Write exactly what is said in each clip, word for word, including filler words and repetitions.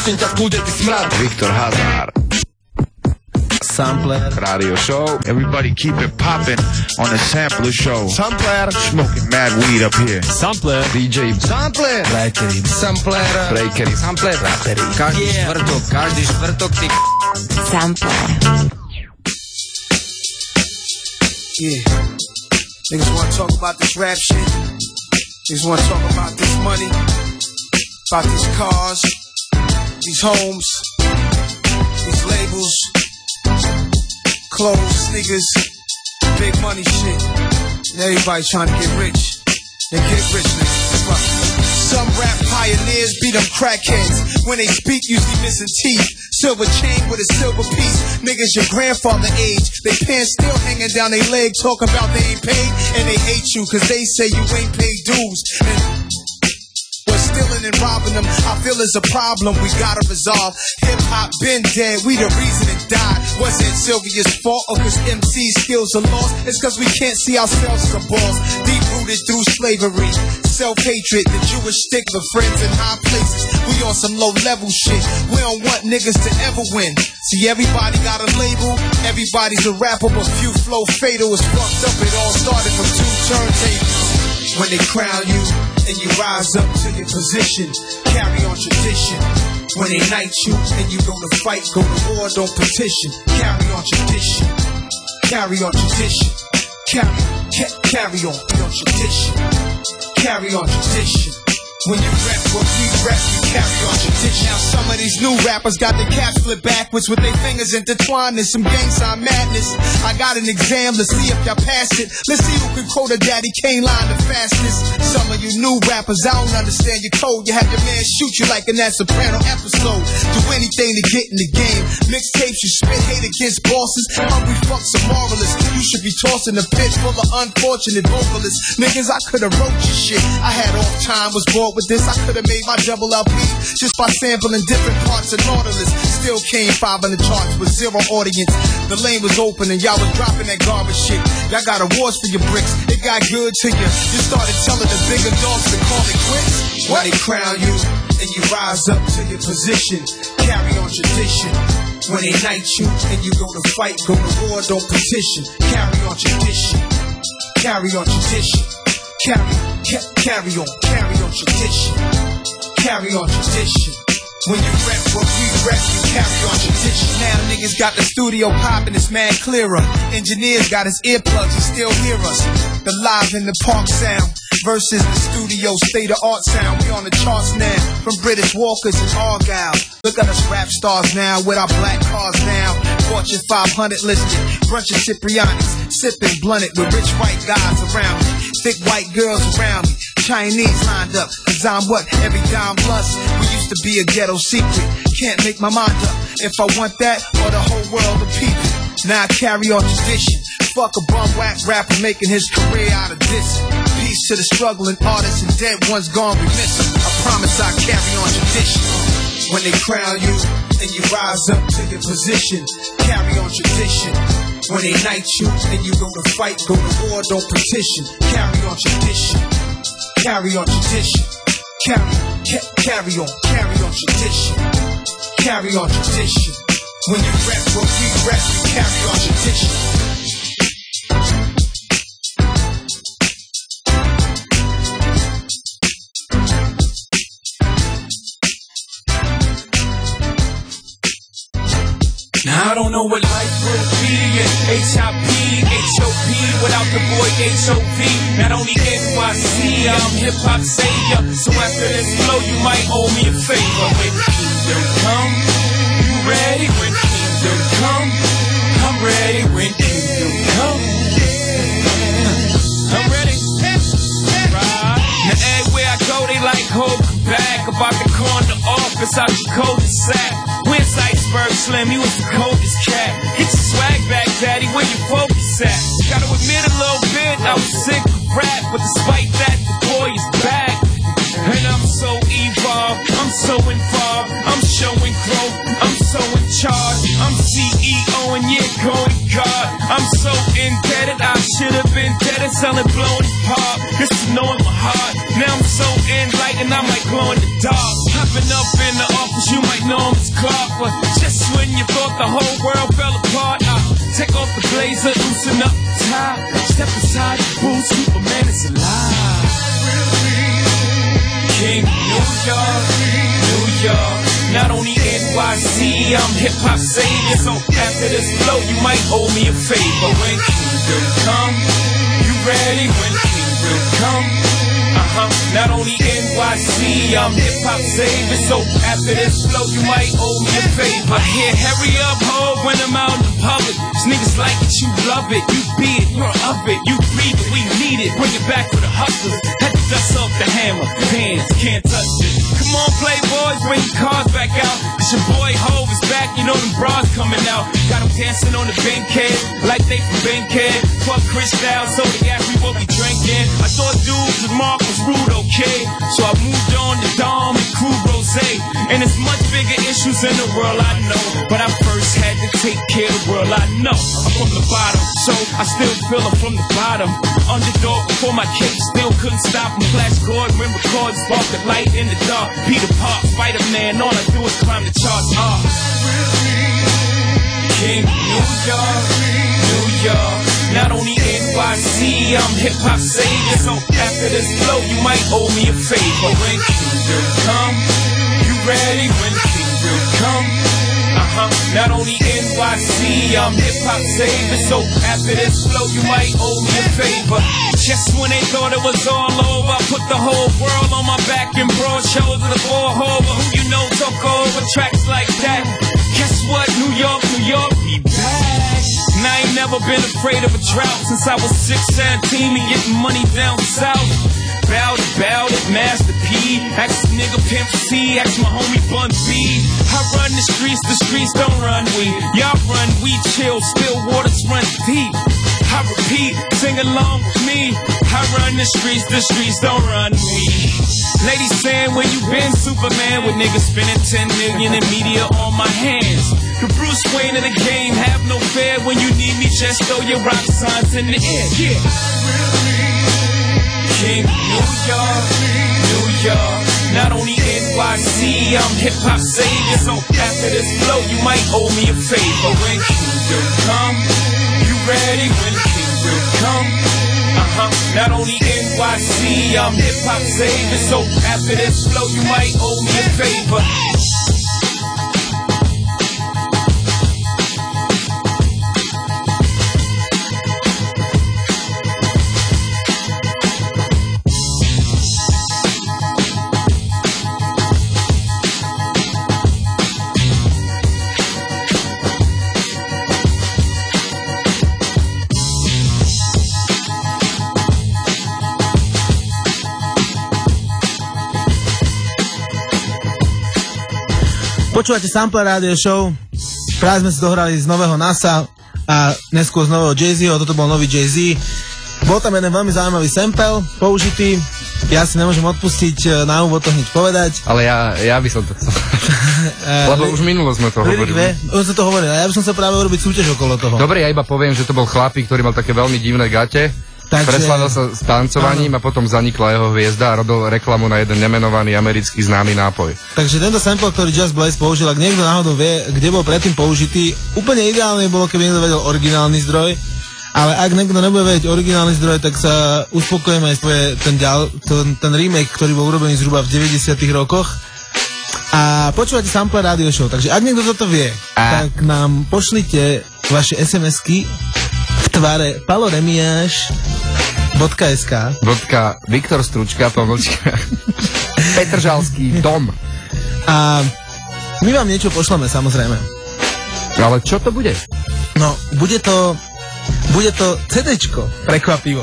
počnem ťa skúdeť smrad. Viktor Hazard. Sampler Radio Show. Everybody keep it poppin' on the Sampler Show. Sampler Smoking mad weed up here. Sampler dý džej Sampler Breakery Sampler Breakery Sampler Breakery Každý yeah. štvrtok, každý štvrtok ty Sampler. Yeah. Niggas wanna talk about this rap shit. Niggas wanna talk about this money, about these cars, these homes, these labels, clothes, sneakers, big money shit. And everybody trying to get rich. They get rich, niggas. Fuck. Some rap pioneers beat them crackheads. When they speak, usually missing teeth. Silver chain with a silver piece. Niggas your grandfather age. They pants still hanging down their leg. Talking about they ain't paid. And they hate you cause they say you ain't paid dues. And what's stealing and robbing them, I feel is a problem we gotta resolve. Hip-hop been dead, we the reason it died. Wasn't Sylvia's fault or cause M C skills are lost. It's cause we can't see ourselves as a boss. Deep-rooted through slavery, self-hatred, the Jewish stickler, friends in high places. We on some low-level shit. We don't want niggas to ever win. See, everybody got a label, everybody's a rapper, but few flow fatal. It's fucked up, it all started from two turntables. When they crown you and you rise up to your position, carry on tradition. When they knight you and you go to fight, go to war, don't petition. Carry on tradition, carry on tradition, carry, ca- carry on, on tradition, carry on tradition. When you rap what we rap, you carry on tradition. Now some of these new rappers got their caps flipped backwards with their fingers intertwined in some gang sign madness. I got an exam, let's see if y'all pass it. Let's see who can quote a Daddy Kane line the fastest. Some of you new rappers, I don't understand your code. You have your man shoot you like in that Soprano episode. Do anything to get in the game. Mixtapes, you spit hate against bosses. Hungry fuck some moralists. You should be tossing a pit full of unfortunate vocalists. Niggas, I could've wrote your shit. I had off time, was bored with this. I could've made my double L P just by sampling different parts of Nautilus. Still came five on the charts with zero audience. The lane was open and y'all was dropping that garbage shit. Y'all got awards for your bricks. It got good to you. You started telling the bigger dogs to call it quits. When they crown you and you rise up to your position, carry on tradition. When they knight you and you go to fight, go to war, don't petition. Carry on tradition, carry on tradition, carry, ca- carry on, carry on tradition, carry on tradition. When you rap what we rap, you carry on tradition. Now niggas got the studio poppin', it's mad clearer. Engineers got his earplugs, he still hear us. The live in the park sound versus the studio state-of-art sound. We on the charts now, from British Walkers and Argyle. Look at us rap stars now, with our black cars now. Fortune five hundred listed, brunch of Cipriani's, sipping blunted with rich white guys around me. Thick white girls around me, Chinese lined up, cause I'm what? Every dime plus. We used to be a ghetto secret, can't make my mind up if I want that or the whole world to peep it. Now I carry on tradition. Fuck a bum whack rapper making his career out of this. Peace to the struggling artists and dead ones gone, we miss them. I promise I carry on tradition. When they crown you and you rise up to your position, carry on tradition. When they knight you and you go to fight, go to war, don't petition. Carry on tradition, carry on tradition, carry, ca- carry on, carry on tradition, carry on tradition. When you rap what we rap, you carry on tradition. Now I don't know what life would be at H I P, H O P without the boy H O V. Not only N Y C, I'm hip-hop savior. So after this flow, you might owe me a favor. When kingdom come, you ready? When kingdom come, I'm ready. When kingdom come, I'm ready. Right. Now everywhere I go, they like hold back. About to corner office out your cul-de-sac. Where's Iceberg Slim? He was the coldest cat. Get your swag back, daddy, where your focus at? Gotta admit a little bit, I was sick of rap, but despite that, the boy is back. And I'm so evolved, I'm so involved, I'm showing growth, I'm so in charge, I'm C E O and yeah, going God. I'm so indebted, I should have been dead and selling blowing pop. This is knowing my heart. Now I'm so enlightened, I might glow in the dark. Hopping up in the office, you might know him as Clark. But just when you thought the whole world fell apart, I take off the blazer, loosen up the tie. Step aside the booth, Superman is alive. King New York, New York. Not only N Y C, I'm hip-hop savior. So after this flow, you might owe me a favor. When Kingdom come, you ready? When Kingdom come, uh-huh. Not only N Y C, I'm hip-hop savior. So after this flow, you might owe me a favor. I hear hurry up, ho, when I'm out in the public. These niggas like it, you love it. You be it, you're of it. You breathe it, we need it. Bring it back for the hustlers. Had to dust off the hammer. Fans can't touch it. Come on, playboys, bring your cars back out. Cause your boy Hov is back, you know them bras coming out. Got them dancing on the Bankhead, like they from Bankhead. Fuck Chris Down, so the gas we won't be drinking. I thought dudes with Mark was rude, okay? So I moved on to Dom and Crew Rose. And it's much bigger issues in the world, I know. But I first had to take care of the world, I know. I'm from the bottom, so I still feel it from the bottom. Underdog before my cake, still couldn't stop him. Flash Gordon, when records spark the light in the dark. Peter Park, Spider-Man, all I do is climb the charts. Ah, uh. King New York, New York. Not only N Y C, I'm hip-hop savior. So after this flow, you might owe me a favor. When Kingdom come, you ready? When Kingdom come, uh-huh. Not only N Y C, I'm hip-hop savior. So after this flow, you might owe me a favor. Just when they thought it was all over, I put the whole world on my back in broad shoulders of the ball over. Who you know took over tracks like that? Guess what? New York, New York, we back. And I ain't never been afraid of a drought since I was six, seventeen and getting money down south. Bout it, bout it, Master P. Ask nigga Pimp C, ask my homie Bun B. I run the streets, the streets don't run we. Y'all run, we chill, still waters run deep. I repeat, sing along with me. I run the streets, the streets don't run me. Ladies saying where you been, Superman? With niggas spending ten million in media on my hands. The Bruce Wayne of the game, have no fear. When you need me, just throw your rock signs in the air. Yeah. King New York, New York. Not only N Y C, I'm hip-hop savior. So after this flow, you might owe me a favor. When Kingdom come, you ready? When Kingdom come, uh-huh. Not only N Y C, I'm hip-hop savior. So after this flow, you might owe me a favor. Počúvate Sample Radio Show. Práve sme si dohrali z nového NASA a neskôr z nového Jay-Zho. Toto bol nový Jay-Z. Bol tam jeden veľmi zaujímavý sample použitý. Ja si nemôžem odpustiť na úvod to hneď povedať. Ale ja, ja by som to chcel. Lebo už minulo sme to hovorili. Už sme to hovorili. A ja by som sa práve urobiť súťaž okolo toho. Dobre, ja iba poviem, že to bol chlapík, ktorý mal také veľmi divné gate. Takže... Preslavil sa s tancovaním, áno. A potom zanikla jeho hviezda a robil reklamu na jeden nemenovaný americký známy nápoj. Takže tento sample, ktorý Just Blaze použil, ak niekto náhodou vie, kde bol predtým použitý, úplne ideálne bolo, keby niekto vedel originálny zdroj, ale ak niekto nebude vedieť originálny zdroj, tak sa uspokojíme aj ten, ďal, ten, ten remake, ktorý bol urobený zhruba v deväťdesiatych rokoch. A počúvate Sample Radio Show, takže ak niekto toto vie, a... tak nám pošlite vaše es em esky v tvare paloremiáš bodka es ká bodka Viktor Stručka pomlčka Petržalský dom. A my vám niečo pošleme, samozrejme. Ale čo to bude? No, bude to bude to cédéčko, prekvapivo.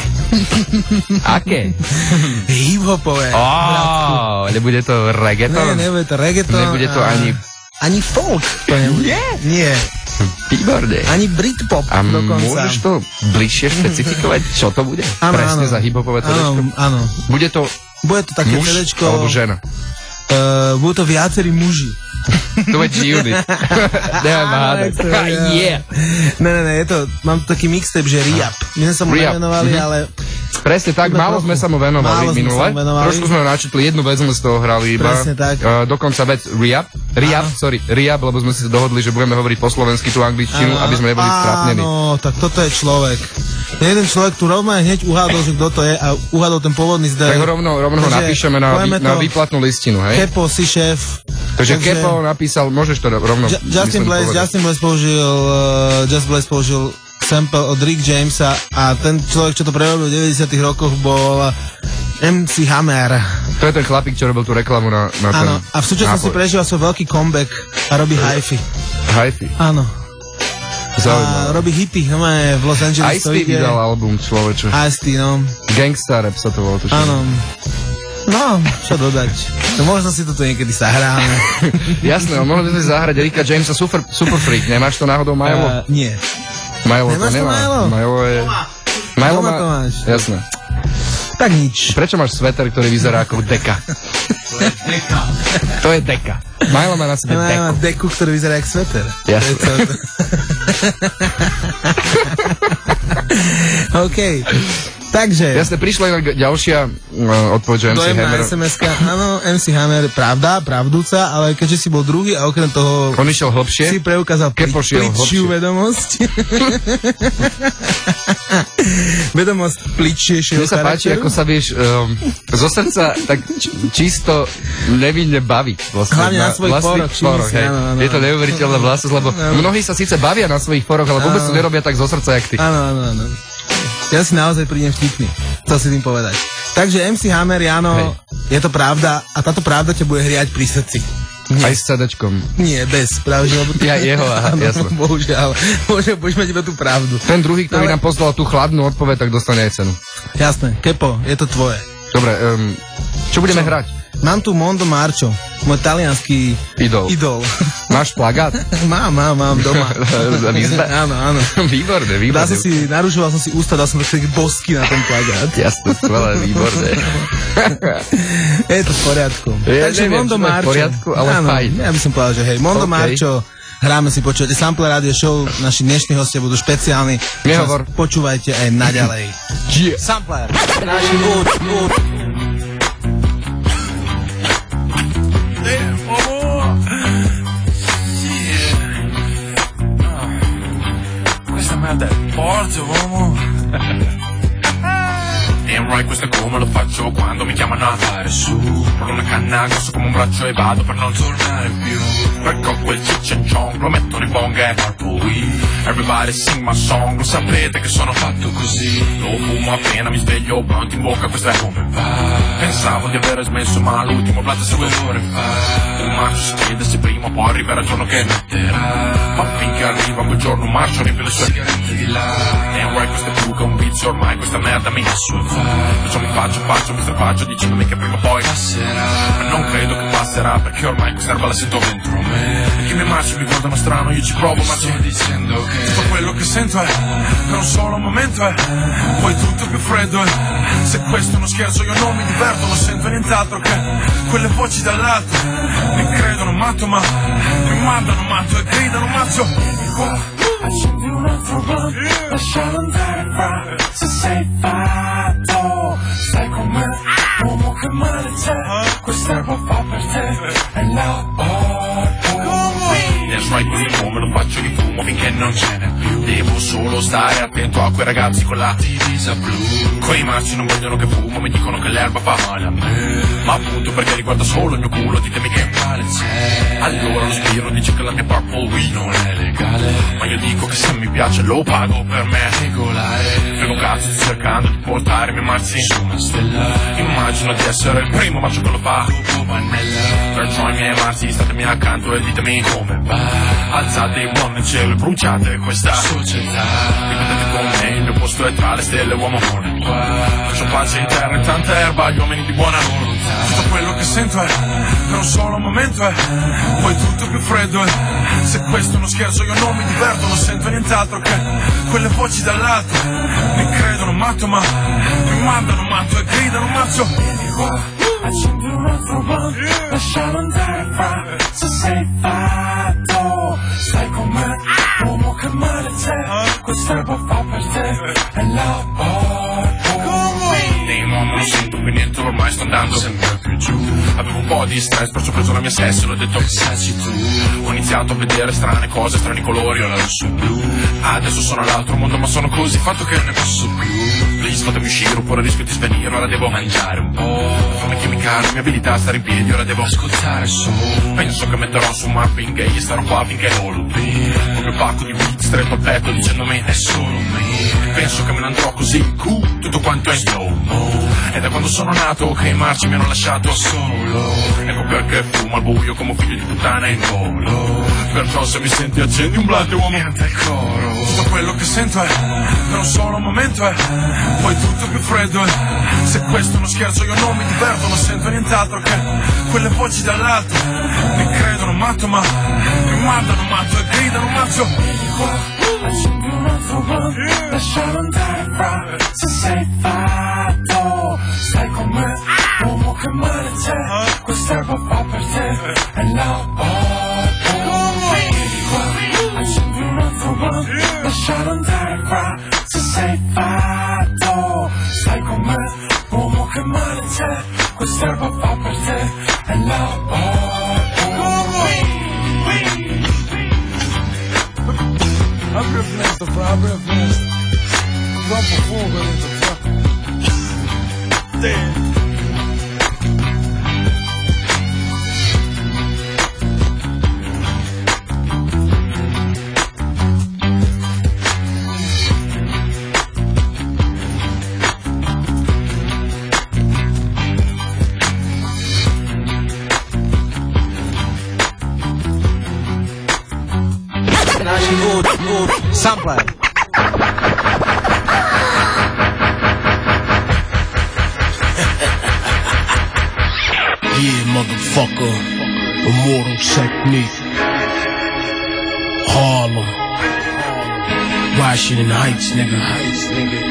Aké? Hip-hopové. Oh, nebude to reggaeton? Ne, nebude to reggaeton. Nebude to ani... Ani folk. To nebude. Nie? Nie. Výborné. Ani Britpop a dokonca. Môžeš to bližšie špecifikovať, čo to bude? Áno, presne áno. Za hip-hopové cédéčko? Áno, áno. Bude to Bude to také muž cédéčko... alebo žena? Uh, budú to viacerí muži. To je G-Unit. Neviem hádať. Yeah. Ne, ne, ne, je to, mám taký mixtape, že Riap. My sme sa mu nevenovali, ale... Presne tak, málo sme sa mu venovali minule. Trošku sme ho načetli, jednu vec sme z toho hrali iba. Presne tak. Uh, dokonca vec Riap. Riap, sorry, Riap, lebo sme si dohodli, že budeme hovoriť po slovensky tú angličtinu, aby sme neboli strapnení. Áno, tak toto je človek. Jeden človek tu rovno hneď uhádol, že kto to je a uhádol ten pôvodný zdroj. Tak rovno, rovno ho napíšeme na, vý, na výplatnú listinu, hej? Kepo, si šéf. Takže, Takže Kepo napísal, môžeš to rovno... J- Justin Blaze, Justin Blaze použil, uh, Justin Blaze použil sample od Rick Jamesa a ten človek, čo to prerobil v deväťdesiatych rokoch, bol em cé Hammer. To je ten chlapík, čo robil tú reklamu na, na ten... Áno, a v súčasnosti prežíva svoj veľký comeback a robí hi-fi. Hi-fi? Áno. Zaujímavé. A robí hity, no je v Los Angeles. Ice-T vydal album, človeče. Ice-T, no. Gangsta Rap sa to bolo. Áno. No, čo dodať. No možno si to tu niekedy zahráme. Jasné, no, mohli by sme zahrať Ricka Jamesa Super, Super Freak. Nemáš to náhodou, Milo? Uh, nie. Milo Nemáš to nemá. Milo? Milo je... Milo má... to máš. Jasné. Tak nič. Prečo máš sveter, ktorý vyzerá ako deka? To je deka. To je deka. Milo má na sebe deku. deku. Má deku, ktorý vyzerá jak sveter. Jasné. OK. Takže... Jasne, prišla inak ďalšia uh, odpoveď, že em cé Hammer... es em eska, áno, em cé Hammer, pravda, pravdúca, ale keďže si bol druhý a okrem toho... On išiel hlbšie? Si preukázal plitšiu vedomosť. Vedomosť plitšiejšieho charakteru. Mne sa páči, ako sa vieš um, zo srdca tak č- čisto nevinne baviť. Vlastne, hlavne na, na svojich foroch. foroch hej. Áno, áno, je to neuveriteľná vlastnosť, lebo áno. Mnohí sa síce bavia na svojich foroch, ale vôbec to nerobia tak zo srdca, jak ty. Áno, áno, áno. Ja si naozaj prídem vtipný, chcel si tým povedať. Takže em cé Hammer, Jano, hej. Je to pravda a táto pravda ťa bude hriať pri srdci. Nie. Aj s cédečkom. Nie, bez, pravde, lebo... Ja jeho, aha, jasno. Bohužiaľ, bohužiaľ, budeš mať iba tú pravdu. Ten druhý, ktorý ale... nám poslal tú chladnú odpoveď, tak dostane aj cenu. Jasné, Kepo, je to tvoje. Dobre, um, čo budeme čo? hrať? Mám tu Mondo Marcio, môj talianský idol. idol. Máš plagát? Mám, mám, mám doma. Áno, áno. Výborné, výborné. Dá som si, narušoval som si ústa, dal som taký bosky na ten plagát. Jasne, skvelé, výborné. Je to v poriadku. Ja Takže neviem, Mondo Marcio. V poriadku, ale áno, fajn. Ja by som povedal, že hej, Mondo okay. Marcio, hráme si, počujete Sample Radio Show, naši dnešní hostia budú špeciálni. Nehovor. Počúvajte aj naďalej. Yeah. Sampler. Naši úd, úd. Del porto, uomo. E un right, questo è come lo faccio quando mi chiamano a fare su. Con una canna grosso come un braccio e vado per non tornare più. Perché ho quel cicciancion, lo metto nei bong e purple weed. Everybody sing my song, lo sapete che sono fatto così. Lo fumo appena mi sveglio, blunt in bocca, questa è come va. Pensavo di aver smesso ma l'ultimo blunt è due ore fa. Un marcio si chiede se prima o poi arriverà il giorno che metterà. Ma finché arriva quel giorno un marcio riempie le sue sigarette di là. E un right, questo è più che un vizio, ormai questa merda mi assuefa. Perciò mi faccio, faccio, mi strafaccio dicendomi che prima o poi passerà. Ma non credo che passerà perché ormai questa erba la sento dentro me. E chi mi marcia mi guardano strano, io ci provo ma sto dicendo che tutto quello che sento è per un solo momento è poi tutto più freddo è. Se questo è uno scherzo io non mi diverto, non sento nient'altro che quelle voci dall'alto. Mi credono matto ma mi mandano matto e gridano mazzo. Accendi un altro blunt, lascialo andare fra. Se sei fatto, stai con me. Uomo che male c'è, quest'erba fa per te. E la porto. That's right, così come lo faccio di fumo finché non ce n'è più. Devo solo stare attento a quei ragazzi con la divisa blu. Quei marci non vogliono che fumo, mi dicono che l'erba fa male a me. Ma appunto perché riguarda solo il mio culo, ditemi che male c'è. Allora lo spiro dice che la mia purple weed non è legale. Ma io dico che se mi piace lo pago, per me è regolare. Primo cazzo sto cercando di portare i miei marzi su una stella. Immagino di essere il primo marcio che lo fa dopo Pannella. Perciò i miei marzi statemi accanto e ditemi come va. Alzate i buoni nel cielo e bruciate questa società. Ripetete con me, il mio posto è tra le stelle, uomo non è qua. Faccio pace in terra e tanta erba agli uomini di buona volontà. Tutto quello che sento è per un solo momento è poi tutto più freddo è. Se questo è uno scherzo io non mi diverto, non sento nient'altro che quelle voci dall'alto. Mi credono matto ma mi mandano matto e gridano mazzo. Vieni qua. accendi un altro blunt, lascialo andare fra, se sei fatto, stai con me, uomo che male c'è, questa erba fa per te, e la porto. Dei uomo non sento più niente, ormai sto andando sempre più giù. Avevo un po' di stress, perciò ho preso la mia sessi e l'ho detto che sessi tu. Ho iniziato a vedere strane cose, strani colori, ho la luce blu. Adesso sono all'altro mondo ma sono così fatto che non ne posso più. Please fatemi uscire oppure rischio di svenire, ora devo mangiare un po'. Fame chimicale, la mia abilità è stare in piedi, ora devo ascoltare su. Penso che metterò su un mapping gay e starò qua finché non lo vedo. Come pacco di beat stretto al petto dicendomi è solo me. Penso che me ne andrò così, cool, tutto quanto è slow mo. E da quando sono nato che i marci mi hanno lasciato solo. Ecco perché fumo al buio come un figlio di puttana in volo. Perciò se mi senti accendi un blunt uomo niente al coro. Tutto quello che sento è per un solo momento è poi tutto più freddo è. Se questo è uno scherzo io non mi diverto, non sento nient'altro che quelle voci dall'alto. Mi credono matto ma mi guardano matto e gridano matto. Accendi un altro blunt, lascialo andare fra, se sei fatto, stai con me, uomo che male c'è, questa erba fa per te, e la porto. Vieni qua, accendi un altro blunt, lascialo andare fra, se sei fatto, stai con me, uomo che male c'è, questa erba fa per te, e la porto. Apri finestra, fra, apri finestra. Troppo fuoco dentro, fra. Damn. Sampler. Yeah, motherfucker. Immortal Technique. Harlem. Washington Heights, nigga. Heights, nigga.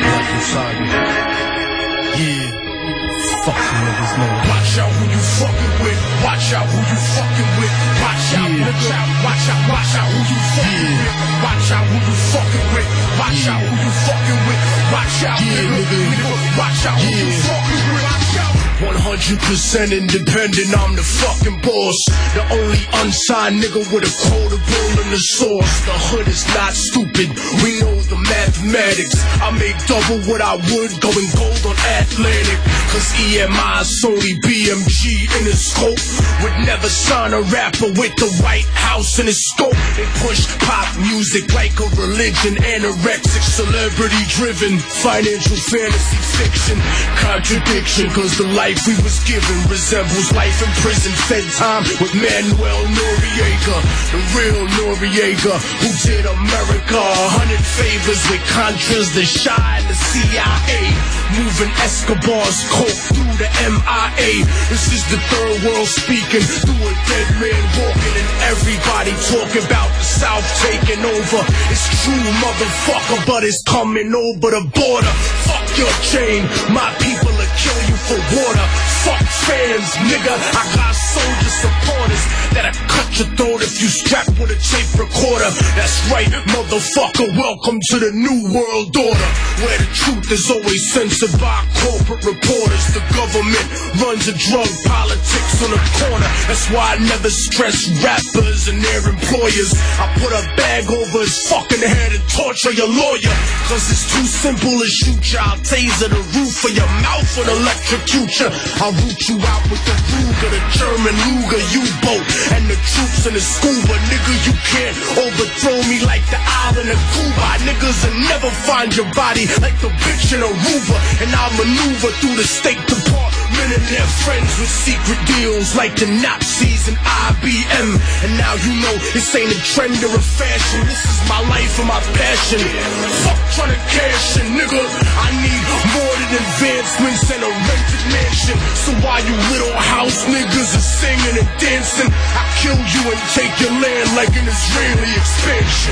Yeah. Fuck you niggas, man. Watch out who you fucking with. Watch out who you fucking with. Watch out, yeah. Watch out, watch out, watch out who you fucking yeah. with. Watch out who you fucking with. Watch yeah. out who you fucking with. Watch out, yeah, nigga. nigga. Watch out yeah. who you fucking with. Watch out. one hundred percent independent, I'm the fucking boss. The only unsigned nigga with a quota bill in the source. The hood is not stupid, we know the mathematics. I make double what I would going gold on Atlantic. Cause E M I, Sony, B M G in the scope. Would never sign a rapper with the White House in his scope. They push pop music like a religion. Anorexic, celebrity driven. Financial fantasy fiction. Contradiction, cause the life we was given resembles life in prison. Fed time with Manuel Noriega, the real Noriega who did America a hundred favors with Contras, the Shy and the C I A, moving Escobar's coke through the M I A. This is the third world speaking through a dead man walking, and everybody talking about the South taking over. It's true, motherfucker, but it's coming over the border. Fuck your chain, my people will kill you for water. Fuck fans, nigga, I got soldier supporters that'll cut your throat if you strap with a tape recorder. That's right, motherfucker, welcome to the new world order, where the truth is always censored by corporate reporters. The government runs a drug politics on the corner. That's why I never stress rappers and their employers. I put a bag over his fucking head and torture your lawyer. Cause it's too simple to shoot you. I'll taser the roof of your mouth and electrocute you. I'll root you out with the Ruger, the German Luger U-boat, and the troops in the scuba. Nigga, you can't overthrow me like the island of Cuba. Niggas will never find your body like the bitch in Aruba. And I'll maneuver through the State Department and their friends with secret deals like the Nazis and I B M. And now you know this ain't a trend or a fashion. This is my life and my passion. Fuck trying to cash in, nigga. I need more than advancements and a rented mansion. So while you little house niggas are singing and dancing, I kill you and take your land like an Israeli expansion.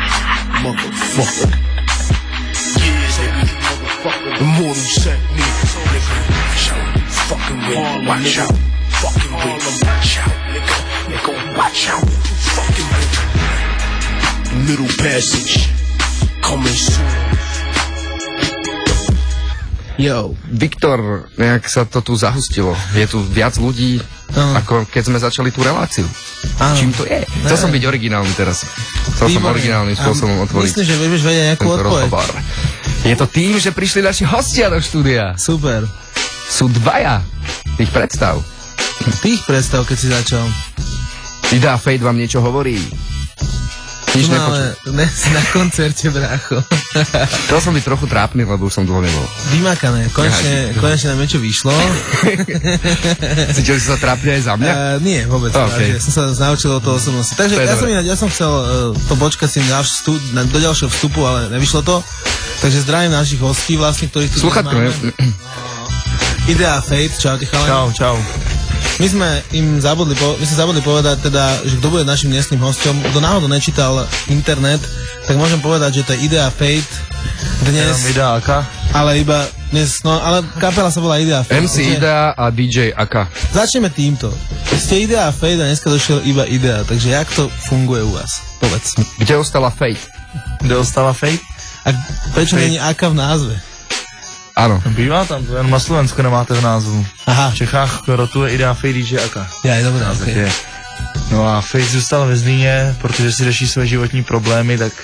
Motherfucker. Yeah, nigga. Motherfucker. Immortal Technique. Nigga. Fucking with. Watch out, fucking with. Watch out, nigga, nigga, watch out, fucking with. Middle passage, coming soon. Yo, Viktor, nejak sa to tu zahustilo. Je tu viac ľudí, uh. ako keď sme začali tú reláciu. Uh. Čím to je? Chcel som byť originálny teraz. Chcel som originálnym spôsobom otvoriť. Myslím, že vieš vedieť nejakú odpoveď. Je to tým, že prišli naši hostia do štúdia. Super. Sú dvaja. Tých predstav. Tých predstav, keď si začal. Ida Fate vám niečo hovorí. Nič no, ale dnes na koncerte, brácho. Chcel som byť trochu trápny, lebo už som dlho nebol. Vymakané, konečne, ja, konečne nám niečo vyšlo. Cítil si sa trápne aj za mňa? Uh, nie, vôbec. Okay. Ja som sa naučil o toho osobnosti. Takže ja som, ja som chcel uh, to počkať si na vstup, na, do ďalšieho vstupu, ale nevyšlo to. Takže zdravím našich hostí, vlastne, ktorých tu Sluchatko, máme. Ida Fate, čaute chalani. Čau, čau. My sme im zabudli, po, my sme zabudli povedať teda, že kto bude našim dnešným hosťom. Kto náhodou nečítal internet, tak môžem povedať, že to je Ida Fate dnes. Ida Aka. Ale iba dnes, no ale kapela sa volá Ida Fate. em cé Ida a dý džej Aka. Začneme týmto. Ste Ida Fate a dneska došiel iba Ida, takže jak to funguje u vás? Povedz. Kde ostala Fate? Kde ostala Fate? A prečo nie je Aka v názve? Áno. Bývá tam, to jen na Slovensku nemáte v názvu. Aha. V Čechách rotuje Ida Fate dý džej Aka. Ja, je dobré. Okay. No a Fate zůstal ve Zlíně, protože si řeší své životní problémy, tak...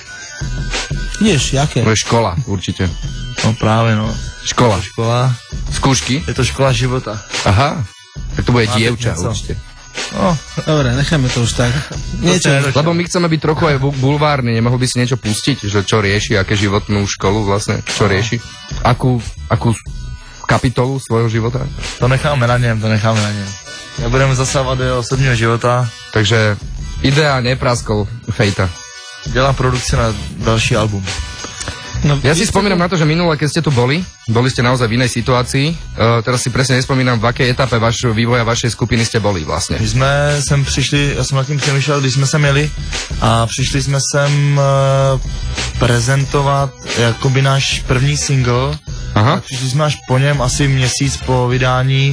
Ideš, jaké? To je škola, určite. No právě, no. Škola. Škola. Skúšky? Je to škola života. Aha. Tak to bude Máte dievča, něco? určite. No, dobre, necháme to už tak. Niečo, lebo my chceme byť trochu aj bulvárny, nemohol by si niečo pustiť, že čo rieši, aké životnú školu vlastne, čo no. rieši? Akú, akú kapitolu svojho života? To necháme na něm, to necháme na něm. Nebudeme zasávat do jeho osobního života. Takže Idea nepraskol Fejta. Dělám produkci na další album. No, ja si spomínam to... na to, že minule, keď ste tu boli, boli ste naozaj v inej situácii. Uh, teraz si presne nespomínam, v akej etape vašho vývoja vašej skupiny ste boli vlastne. My jsme sem přišli, já jsem na tím přemýšlel, když jsme sem jeli a přišli jsme sem uh, prezentovat jakoby náš první single. Aha. A přišli jsme až po něm asi měsíc po vydání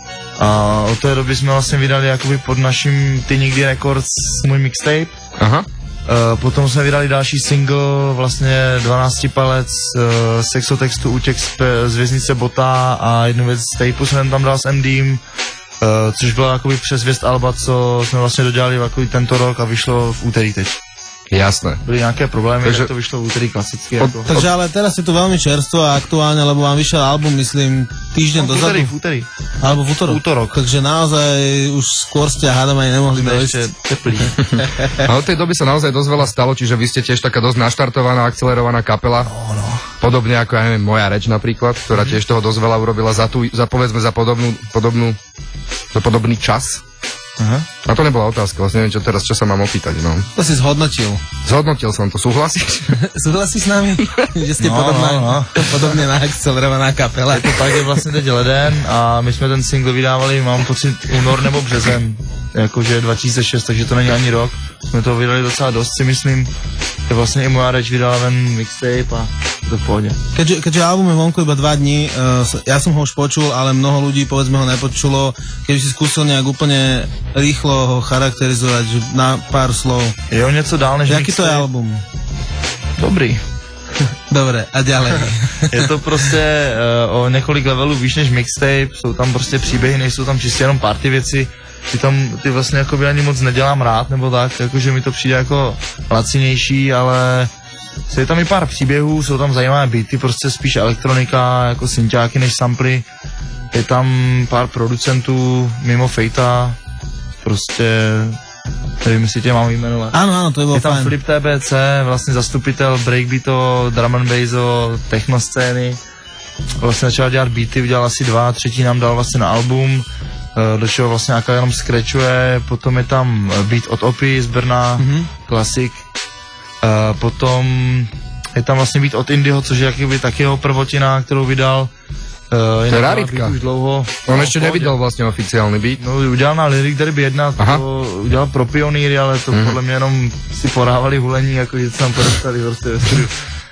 a od té doby jsme vlastně vydali jakoby pod naším Ty nikdy Records můj mixtape. Aha. Uh, potom jsme vydali další single, vlastně dvanácti palec, uh, Sexotextu, Útěk z, z věznice Bota a jednu věc z tapeu jsem tam dal s MDem, uh, což bylo jakoby předzvěst alba, co jsme vlastně dodělali jakoby tento rok a vyšlo v úterý teď. Jasné. Byly nějaké problémy, takže to vyšlo v úterý klasicky. Od, jako. Takže ale teraz je to veľmi čerstvo a aktuálne, lebo vám vyšiel album, myslím, týždeň no, dozadu. V úterý, v úterý. Alebo v útorok. útorok. Takže naozaj už skôr ste hádam aj nemohli dojsť. Ešte teplý. A od tej doby sa naozaj dosť veľa stalo, čiže vy ste tiež taká dosť naštartovaná, akcelerovaná kapela. No, no. Podobne ako, ja neviem, Moja reč napríklad, ktorá tiež toho dosť veľa urobila za, tú, za povedzme, za podobnú, podobnú, za podobný čas. Aha. A to nebola otázka, vlastne neviem, čo teraz, čo sa mám opýtať, no. To si zhodnotil. Zhodnotil som to, súhlasíš? Súhlasíš s nami? Že ste no, podobná, no, no. podobne naakcelerovaná kapela. Je to tak, je vlastně teď leden a my jsme ten single vydávali, mám pocit, únor nebo březen, jakože dva tisíce šest, takže to není ani rok. Jsme to vydali docela dost, si myslím. Je vlastně i Moja reč vydala ven mixtape a to v pohodě. Keďže, keďže album je vonku iba dva dní, uh, ja som ho už počul, ale mnoho ľudí povedzme ho nepočulo. Keby si skúsil nejak úplne rýchlo ho charakterizovať, že na pár slov. Je o něco dál než Jaký to je album? Dobrý. Dobre, a ďalej. Je to prostě uh, o několik levelů výš než mixtape, jsou tam prostě příběhy, nejsou tam čistě jenom party věci. Ty tam, ty vlastně jakoby ani moc nedělám rád, nebo tak, jakože mi to přijde jako lacinější, ale je tam i pár příběhů, jsou tam zajímavé beaty, prostě spíš elektronika, jako synťáky než samply. Je tam pár producentů mimo Fejta, prostě nevím, jestli tě mám jmenovat. Ano, ano, to je bylo Je tam fajn. Filip T B C, vlastně zastupitel breakbeato, drum and basso, techno scény. Vlastně začal dělat beaty, udělal asi dva, třetí nám dal vlastně na album. Do čeho vlastně nějaká jenom scratchuje, potom je tam beat od Opy z Brna, mm-hmm. klasik. Uh, potom je tam vlastně beat od Indyho, což je jakoby taky jeho prvotina, kterou vydal. Uh, to je raritka. Už dlouho. On no, ještě nevydal vlastně oficiální beat. No, udělal na Lyric Derby jedna, to udělal pro pionýry, ale to mm. podle mě jenom si porávali hulení, jako že se tam podostali prostě ve studiu.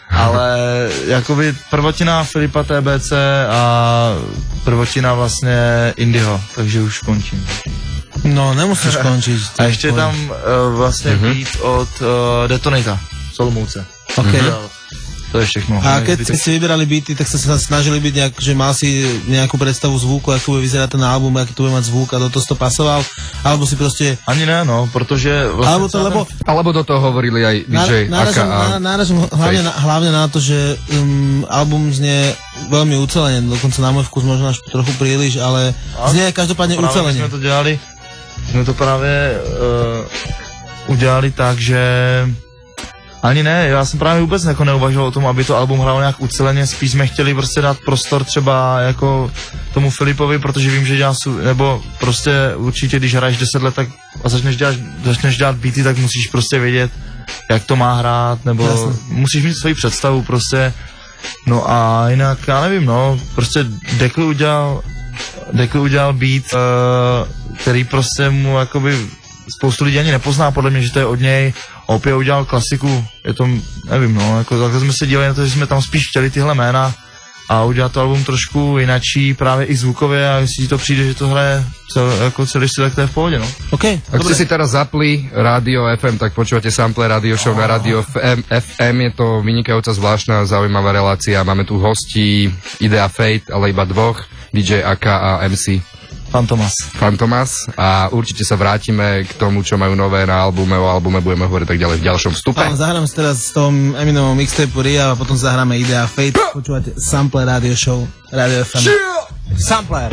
ale jakoby prvotina Filipa T B C a prvotina vlastně Indyho, takže už končím. No, nemusíš končiť. A ještě tam uh, vlastně mm-hmm. beat od uh, Detonata, Solomouce. OK. Mm-hmm. To je všechno. A keď ste si vyberali beaty, tak ste sa snažili byť nejak, že mal si nejakú predstavu zvuku, ako bude vyzerať ten album, aký to bude mať zvuk a do toho to pasoval, alebo si proste... Ani ne, no, protože... Vlastne alebo to, lebo... Alebo do toho hovorili aj dý džej Aka a... Náražam hlavne, hlavne na to, že um, album znie veľmi ucelene, dokonca na môj vkus možno až trochu príliš, ale a? Znie každopádne ucelene. Práve sme to dělali, sme to práve uh, udělali tak, že... Ani ne, já jsem právě vůbec jako neuvažoval o tom, aby to album hralo nějak uceleně, spíš jsme chtěli prostě dát prostor třeba jako tomu Filipovi, protože vím, že dělá, nebo prostě určitě, když hraješ deset let tak a začneš dělat, začneš dělat beaty, tak musíš prostě vědět, jak to má hrát, nebo Jasne. musíš mít svoji představu prostě, no a jinak, já nevím, no, prostě Dekl udělal, Dekl udělal beat, uh, který prostě mu jakoby spoustu lidí ani nepozná, podle mě, že to je od něj. Opět udělal klasiku, je to, nevím, no, jako takhle jsme se dívali na to, že jsme tam spíš chtěli tyhle jména a udělat to album trošku jinačí, právě i zvukově, a jestli ti to přijde, že to hraje cel, jako celý tak to je v pohodě, no. OK, Ak ste si teraz zapli Rádio ef em, tak počúvate sample Radio Show oh. na Rádio ef em, je to vynikajúca, zvláštna, zaujímavá relácia, máme tu hostí Idea Fate, ale iba dvoch, dý džej Aka a em cé Fantomas. Fantomas a určite sa vrátime k tomu, čo majú nové na albume, o albume budeme hovoriť tak ďalej v ďalšom vstupe. Áno, zahráme si teraz z tom Eminemovom mixtape Ria a potom zahráme Idea Fate. Počúvate Sampler Radio Show, Radio ef em. Sampler!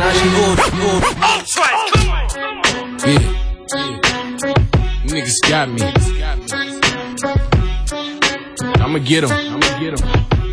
Yeah. Niggas got me. I'ma get 'em. I'ma get 'em.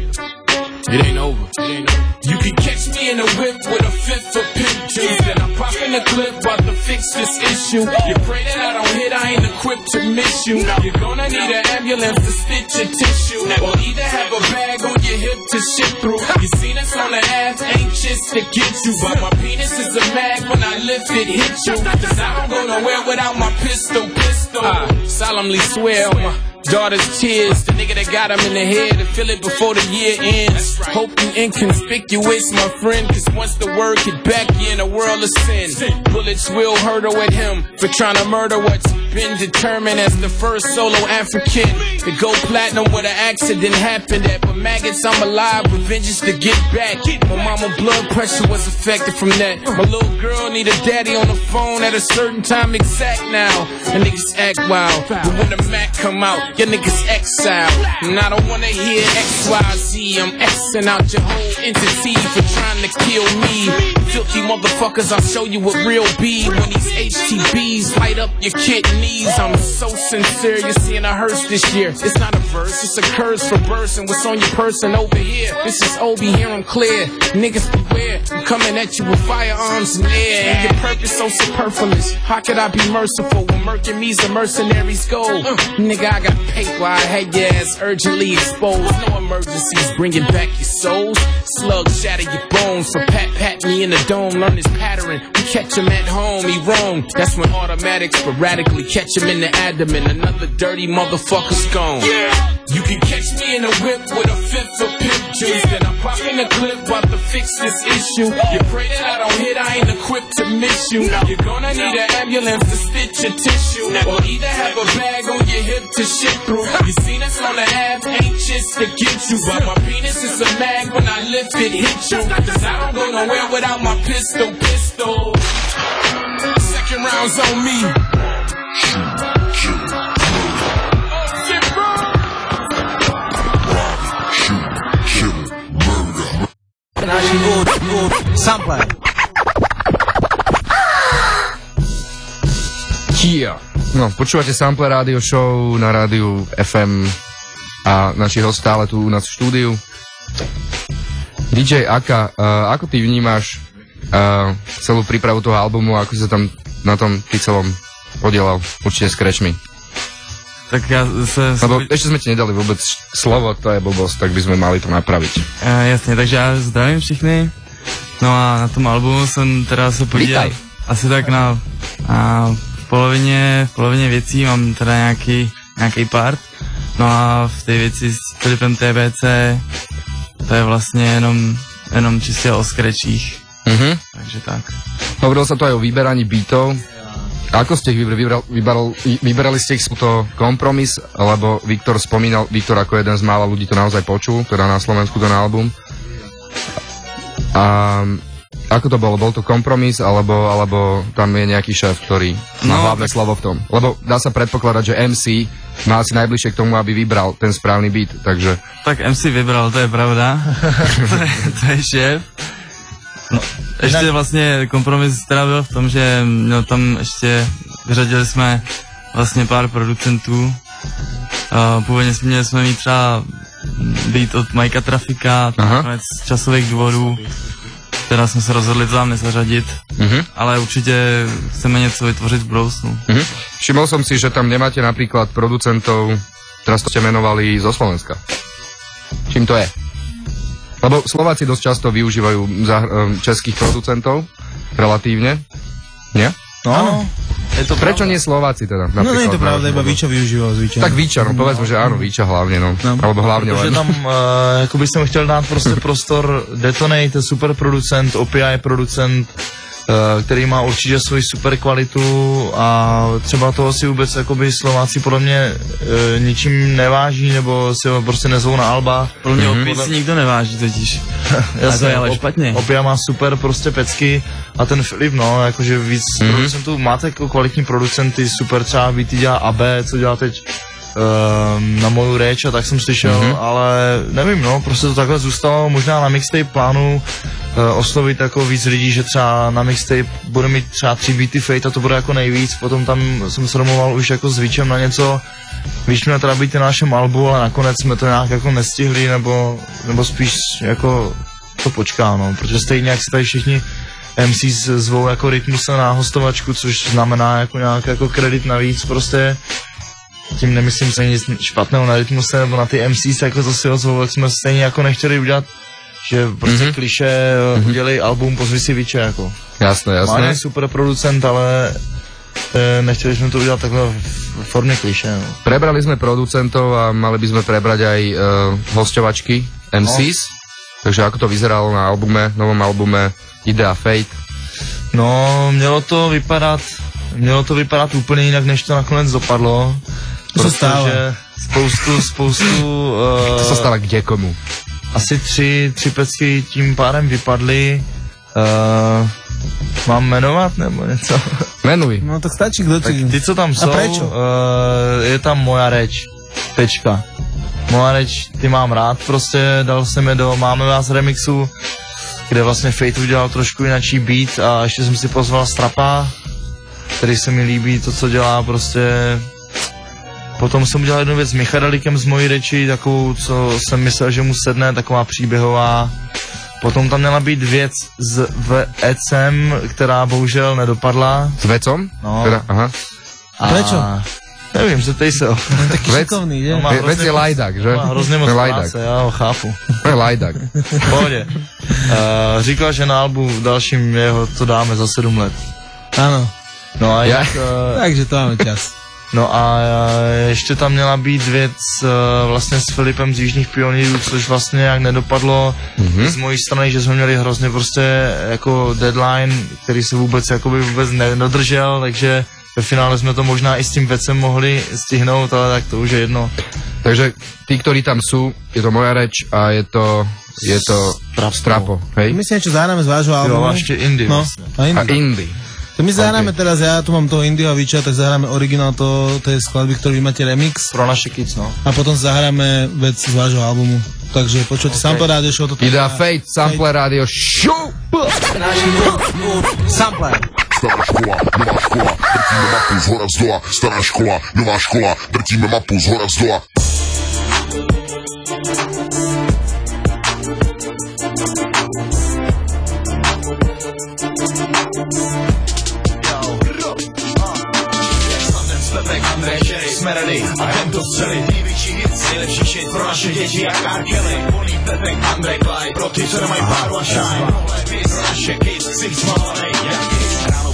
It ain't over. It ain't over. You can catch me in a whip with a fifth of pimp juice. Then I'm popping a clip about to fix this issue. You pray that I don't hit, I ain't equipped to miss you. You're gonna need an ambulance to stitch your tissue, or either have a bag on your hip to shit through. You seen us on the ass, anxious to get you, but my penis is a mag when I lift it, hit you. Cause I don't go nowhere without my pistol, pistol. I solemnly swear on my daughter's tears, the nigga that got him in the head to feel it before the year ends. Hope you inconspicuous, my friend, cause once the word get back, you in a world of sin. Bullets will hurtle at him for trying to murder what's been determined as the first solo African to go platinum where the accident happened at. But maggots, I'm alive with vengeance to get back. My mama blood pressure was affected from that. My little girl need a daddy on the phone at a certain time exact now. And niggas act wild, but when the Mac come out, your niggas exile. And I don't wanna hear X Y Z. I'm Xing out your whole entity for trying to kill me. Filthy motherfuckers, I'll show you what real be. When these H T Bs light up your kidneys. I'm so sincere, you're seeing a hearse this year. It's not a verse, it's a curse for bursting. What's on your person over here? This is Obi, hear 'em clear. Niggas beware, I'm coming at you with firearms in air. And your purpose so superfluous. How could I be merciful when murking me's a mercenary's goal? Uh, nigga, I got paper, I had your ass urgently exposed. No emergencies, bringing back your souls. Slugs shatter your bones, so pat pat me in the dome. Learn this pattern, we catch him at home, he roam. That's when automatics sporadically catch him in the abdomen. Another dirty motherfucker's gone. Yeah. You can catch me in a whip with a fifth of pimp juice. Then I'm popping a clip about to fix this issue. You pray that I don't hit, I ain't equipped to miss you. You're gonna need an ambulance to stitch your tissue, or either have a bag on your hip to shit through. You seen us on the app, anxious to get you, but my penis is a mag when I lift it, hit you. Cause I don't go nowhere without my pistol, pistol. Second round's on me. Sampler. Yeah. No, počúvate Sampler Radio Show na rádiu ef em a naši host stále tu u nás v štúdiu. dý džej Aka, uh, ako ty vnímaš uh, celú prípravu toho albumu, ako si sa tam na tom ty celom podielal, určite s krečmi? Tak ja sa... Lebo ešte sme ti nedali vôbec slovo, to je blbosť, tak by sme mali to napraviť. Uh, jasne, takže ja zdravím všechny. No a na tom albumu jsem teda se podíval asi tak na, na v polovině, v polovině věcí mám teda nějaký, nějaký part No a v té věci s Filipem T B C to je vlastně jenom, jenom čistě o skrečích. Mhm. Takže tak. Hovorilo sa to aj o vyberaní beatov. Ako ste ich vyberal, vyberal, vyberali ste ich, sú to kompromis, lebo Viktor spomínal, Viktor ako jeden z mála ľudí to naozaj počul, teda na Slovensku ten album. A ako to bolo? Bol to kompromis, alebo, alebo tam je nejaký šéf, ktorý má no, hlavné slovo v tom? Lebo dá sa predpokladať, že em cé má asi najbližšie k tomu, aby vybral ten správny beat, takže... Tak em cé vybral, to je pravda. to, je, to je šéf. No, ještě vlastně kompromis teda byl v tom, že no, tam ještě vyřadili jsme vlastně pár producentů. Uh, původně jsme, jsme mít třeba beat od Majka Trafika, nakonec z časových důvodů, teda jsme se rozhodli to tam nezařadit, uh-huh. ale určitě chceme něco vytvořit v budoucnu. Uh-huh. Všimol som si, že tam nemáte napríklad producentov, teraz to ste menovali zo Slovenska. Čím to je? Lebo Slováci dosť často využívajú českých producentov, relatívne, nie? No, je to prečo nie Slováci teda? No nie je to pravda, iba Víča využíval zvyčajne. Tak Víča, no povedzme, že áno, Víča hlavne, no. no. Alebo hlavne Protože len. tam, uh, jako by som chtěl dát prostě prostor Detonate, super producent, O P I producent, uh, který má určitě svoji super kvalitu a třeba toho si vůbec jakoby Slováci podle mě uh, ničím neváží, nebo si ho prostě nezvou na alba. Podle mě mm-hmm. O P I si nikdo neváží totiž. Jasně, to je ale špatně. O P I má super prostě pecky a ten Filip, no, jakože víc mm-hmm. producentů, máte jako kvalitní producenty, super třeba beaty dělá A B, co dělá teď um, na moju reč a tak jsem slyšel, mm-hmm. ale nevím, no, prostě to takhle zůstalo, možná na mixtape plánu uh, oslovit jako víc lidí, že třeba na mixtape bude mít třeba tři beaty Fate a to bude jako nejvíc, potom tam jsem se domluval už jako s Víčem na něco, Víč měl teda být na našem albu, ale nakonec jsme to nějak jako nestihli, nebo, nebo spíš jako to počká, no, protože stejně jak si tady všichni em cé zvou jako Rytmuse na hostovačku, což znamená jako nějak jako kredit navíc, prostě tím nemyslím se nic špatného na Rytmuse nebo na ty em cé, jako to si ozvou, tak jsme stejně jako nechtěli udělat, že prostě mm-hmm. kliše mm-hmm. udělali album, pozvi si Víče, jako. Jasné, jasné. Má super producent, ale e, nechtěli jsme to udělat takhle v formě kliše, no. Prebrali sme producentov a mali by sme prebrať aj uh, hosťovačky em cés, no. Takže ako to vyzeralo na albume, novom albume Idea Fate? No, mělo to vypadat, mělo to vypadat úplně jinak, než to nakonec dopadlo. To se stalo. Spoustu, spoustu... Uh, to se stalo kde komu? Asi tři, tři pecky tím pádem vypadly. Uh, mám jmenovat nebo něco? Menuj. No tak stačí, kdo ty... Ty, co tam a jsou, prečo? Uh, je tam Moja reč. Tečka. Moja reč, ty mám rád, prostě dal jsem je do Máme vás remixu, kde vlastně Fate udělal trošku jinačí beat a ještě jsem si pozval Strapa, který se mi líbí, to, co dělá, prostě... Potom jsem udělal jednu věc s Michadelikem z Mojí reči, takovou, co jsem myslel, že mu sedne, taková příběhová. Potom tam měla být věc s Vecem, která bohužel nedopadla. S Vecom? No. Teda, aha. A... Prečo? Nevím, zeptej se ho. On taký šikovný, že? No, Vec je lajdak, že? Má hrozně moc práce, já ho chápu. To je lajdak. V pohodě. Uh, říkal, že na albu v dalším jeho to dáme za sedm let. Ano. No a ja. jak, uh, Takže to máme čas. No a ještě tam měla být věc uh, vlastně s Filipem z Jižních pionýrů, což vlastně jak nedopadlo mm-hmm. z mojí strany, že jsme měli hrozně prostě jako deadline, který se vůbec jakoby vůbec nedodržel, takže ve finále jsme to možná i s tím Vecem mohli stihnout, ale tak to už je jedno. Takže tí, ktorí tam sú, je to Moja reč a je to je to Strapo, Strapo hej? My si niečo zahráme z vášho albumu. Jo, a ešte Indie. No, a Indie. A Indie. To my zahráme okay. teraz, ja tu mám toho Indieho Víča, tak zahráme originál to, to je skladby, ktorý vy máte remix. Pro naše kids, no. A potom zahráme vec z vášho albumu. Takže počujete okay. Sample Radio Show. Idea Fate, Sample Radio Show. Sample. Stará škola, nová škola, drtíme mapu z hora z dola. Stará škola, nová škola, drtíme mapu z hora z dola. Jsme ready a jdem to střelit. Největší hits, nejlepší shit pro naše děti jak R. Kelly. Volný Pepek, Andrej Klaj, pro ty, co nemají páru a shine. Pro naše kids, ksicht zmalenej jak kids. Ráno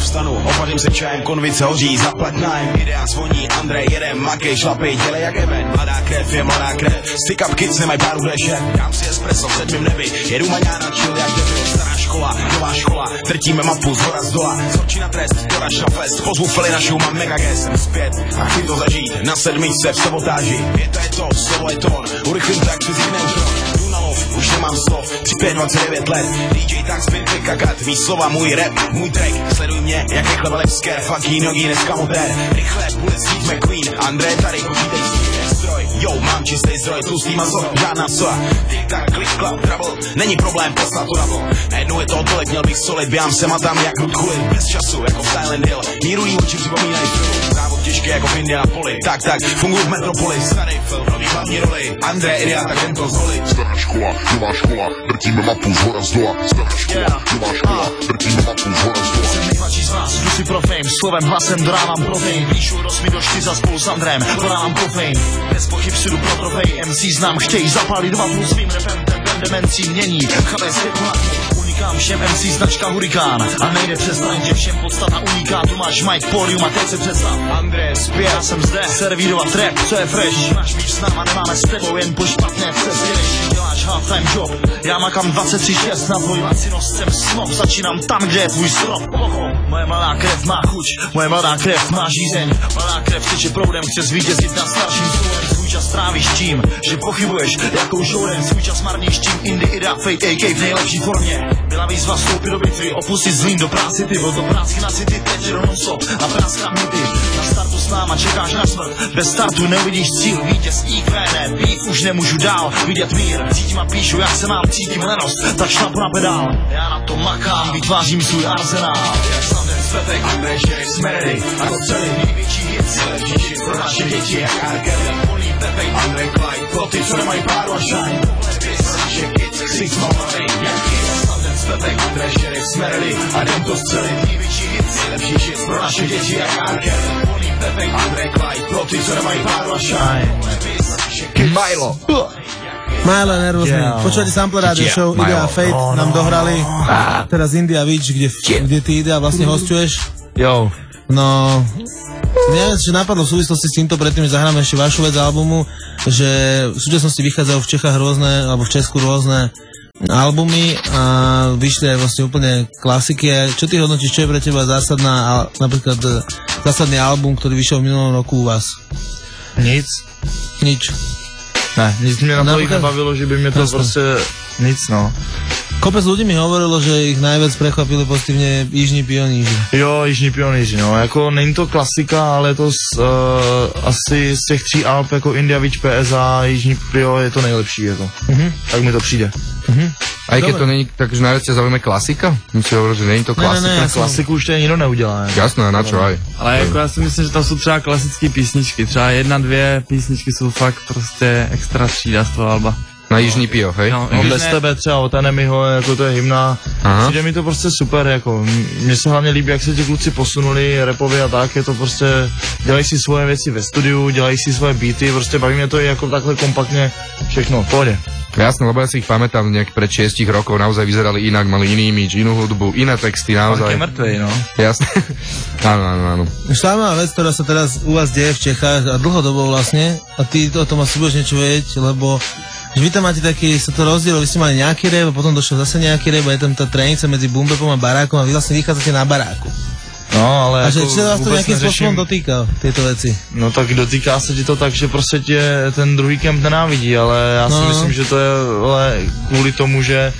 vstanu, opařím se čajem, konvice hoří, zaplať nájem, idea zvoní, Andrej jedem, makej, šlapej, dělej jak eben, mladá krev je mladá krev, stick up kids, nemají páru hleše, dám si espresso v sedmým nebi, jedu maňána, chill jak debil, stará škola, nová škola, drtíme mapu z hora z dola, zoči na trest, doraž na fest, pozvu Feli na show, mám mega gest, jsem zpět a chci to zažít, na sedmičce v sabotáži, je to je to, slovo je tón, urychlím tak přes jiný neutron, jdu na lov, už nemám slov, při pět dvacet devět let, D J tak spin pick kakat, mý slova, můj rap, můj track, sleduj mě, jak rychle velek scare, funky nogy, dneska motér, rychle, bude sít McQueen, André tady, počítej s tím, jak stroj, jo, mám čistý zdroj, tlustý maso, žádná soja, tik tak, klik, klap, trouble, není problém, poslat to double, najednou je to tolik, měl bych solit, běhám sem a tam, jak Ruth Chulin, bez času, jako v Silent Hill, mírují oči připomínají film, závod těžký jako v Indianapolis, tak, tak, funguji v Metropolis, starý film, nový hlavní roli, André, Iria, tak jen to zvolit. Stará škola, nová škola, drtíme mapu z hora z dola, stará škola, nová škola, drtíme mapu z hora z dola. Jsem nejmladší z vás, jdu si pro fame, slovem, hlasem dodávám protein, píšu rozmi do čtyřa spolu s Andrem, dodávám profane, bez pochyb si jdu pro trofej, M C znám, chtějí zapálit vatu, svým repem tempem demencí mění, chabec je kulatý, unikám všem M C značka Hurikán, a nejde přestaň, že všem podstata uniká, tu máš mic, pódium a teď se představ, André, zpět, já jsem zde, servírovat trap, co je fresh, máš víc s náma, nemáme s tebou, jen po špatné cestě, než děláš half-time job, já makám dvacet tři šest, na tvoji lacinost jsem snob, začínám tam, kde je tvůj strop, moje mladá krev má chuť, moje mladá krev má žízeň, mladá krev teče proudem, chce zvítězit na starším stolem, svůj čas trávíš tím, že pochybuješ, jakou žourem, svůj čas marníš tím, Indy, Ida, Fate, A K v nejlepší formě, byla výzva vstoupit do bitvy, opustit zlým do práci, ty, od do práci na city, teď do noso, a práska hnuty, na startu s náma čekáš na smrt, bez startu neuvidíš cíl, vítěz I Q, ne, býv, už nemůžu dál, vidět mír, cítím a píšu, jak se mám, cítím lenost, tak šlapu na pedál, já na to makám, vytvářím svůj arzenál, jak sam ten svetek, Andrej, Šerif, jsme ready, a to celý největší hit, lepší hit pro naše děti, jak R. Kelly, volný Pepe, Andrej, Clyde, pro ty, co nemají páru a shine, pohled vys, naše kids, ksít malý, jak hit, sam ten svetek, Andrej, Šerif, jsme ready, a jdem to zcelit, největší hit, lepší hit pro naše děti, jak R. Kelly, volný Pepe, Andrej, Clyde, pro ty, co nemají páru a shine, pohled vys, naše kids, Milo. Milo je nervózny. Yeah. Počúvate Sample Radio yeah. Show, Idea a Fate oh, no. nám dohrali. Ah. Teraz India Beach, kde, yeah. kde ty Idea vlastne hostuješ. Jo. No, neviem, čo napadlo v súvislosti s týmto, predtým, že zahráme ešte vašu vec albumu, že v súčasnosti vychádzajú v Čechách rôzne, alebo v Česku rôzne albumy a vyšli aj vlastne úplne klasiky. Čo ty hodnotíš, čo je pre teba zásadná, napríklad zásadný album, ktorý vyšiel v minulom roku u vás? Nic. Nič. Ne, nic mě na to jich nebavilo, že by mě to prostě nic, no. Kopec ľudí mi hovorilo, že ich najviac prekvapili pozitivně Jižní pioníři. Jo, Jižní pioníři, no, jako není to klasika, ale to z, uh, asi z těch tří alb, jako India Beach, P S A, Jižní pio je to nejlepší, jako. Uh-huh. Tak mi to přijde. Uh-huh. A i keď to není, takže najviac ťa zaujíma klasika? Musí hovoriť, že není to klasika. Ne, ne, ne, klasiku už to nikdo neudělá. Ne? Jasné, na čo aj. Ale jako já si myslím, že tam jsou třeba klasické písničky. Třeba jedna, dvě písničky jsou fakt prostě extra třída z toho alba. Na Jižní pio, hej? No, no bez ne... tebe třeba od Enemiho, jako to je hymna. Aha. Přijde mi to prostě super, jako. Mně se hlavně líbí, jak se ti kluci posunuli rapově a tak, je to prostě, dělají si svoje věci ve studiu, dělají si svoje beaty, prostě baví mě to i jako takhle kompaktně všechno, pohodě. Jasné, lebo ja si ich pamätám, nejak pred šiestich rokov naozaj vyzerali inak, mali iný imidž, inú hudbu, iné texty, naozaj. On je mŕtvej, no. Jasné. Áno, áno, áno. Zaujímavá vec, ktorá sa teraz u vás deje v Čechách a dlhodobo vlastne, a ty o tom asi budeš niečo vedieť, lebo že vy tam máte taký, sa to rozdielo, vy ste mali nejaký rap a potom došiel zase nejaký rap a je tam tá trenica medzi Bumbepom a Barákom a vy vlastne vychádzate na Baráku. No, ale a že jako či vás to nějakým způsobem dotýká, tyto věci? No tak dotýká se ti to tak, že prostě tě ten druhý kemp nenávidí, ale já no. si myslím, že to je ale kvůli tomu, že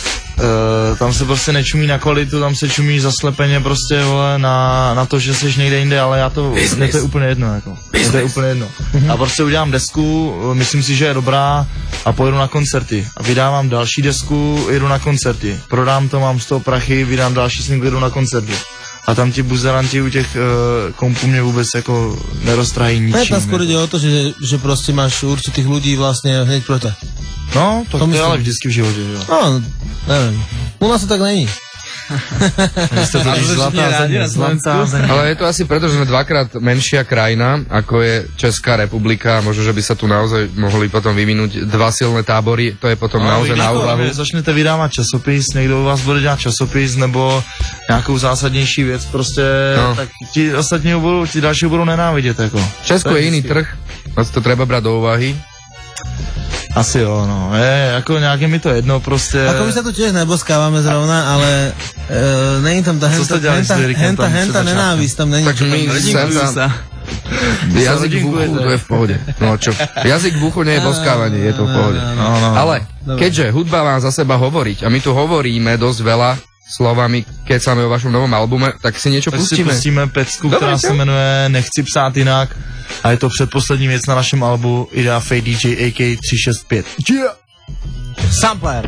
uh, tam se prostě nečumí na kvalitu, tam se čumí zaslepeně prostě vole, na, na to, že jsi někde jinde, ale já to, mě to je úplně jedno, jako. Mě to je úplně jedno. Mm-hmm. A prostě udělám desku, myslím si, že je dobrá a pojedu na koncerty. A vydávám další desku, jedu na koncerty. Prodám to, mám z toho prachy, vydám další single, jedu na koncerty. A tam ti buzeranti u těch uh, kompů mě vůbec jako neroztrají ničím. Ne, tam skoro jde o to, že, že prostě máš určitých lidí vlastně hned proti. No, to, to je ale vždycky v životě, jo. No, nevím. U nás to tak není. Ale je to asi preto, že sme dvakrát menšia krajina, ako je Česká republika, možno, že by sa tu naozaj mohli potom vyvinúť dva silné tábory, to je potom no, naozaj na úvahu. Začnete vydávat časopis, někdo u vás bude dělat časopis, nebo nějakou zásadnější věc, prostě, no. Tak ti ostatní budou, ti další budou nenávidět, jako. Česko je jiný trh, to treba brať do úvahy. Asi jo, no, je, jako nějak je mi to jedno, prostě. Ako my sa tu tiež neboskáváme zrovna, ale e, není tam ta henta, henta, henta, henta nenávisť, tam není. Takže my sa... Jazyk v uchu, to je v pohode. No čo, jazyk v uchu nie je boskávanie, je to v pohode. No, no, ale keďže hudba má za seba hovoriť, a my tu hovoríme dosť veľa slovami, kecáme o vašom novom albume, tak si niečo tak pustíme. Tak si pustíme pecku, která se jmenuje Nechci psát jinak a je to předposlední věc na našem albu Idea Fade D J A K tři šest pět. Yeah! Sampler!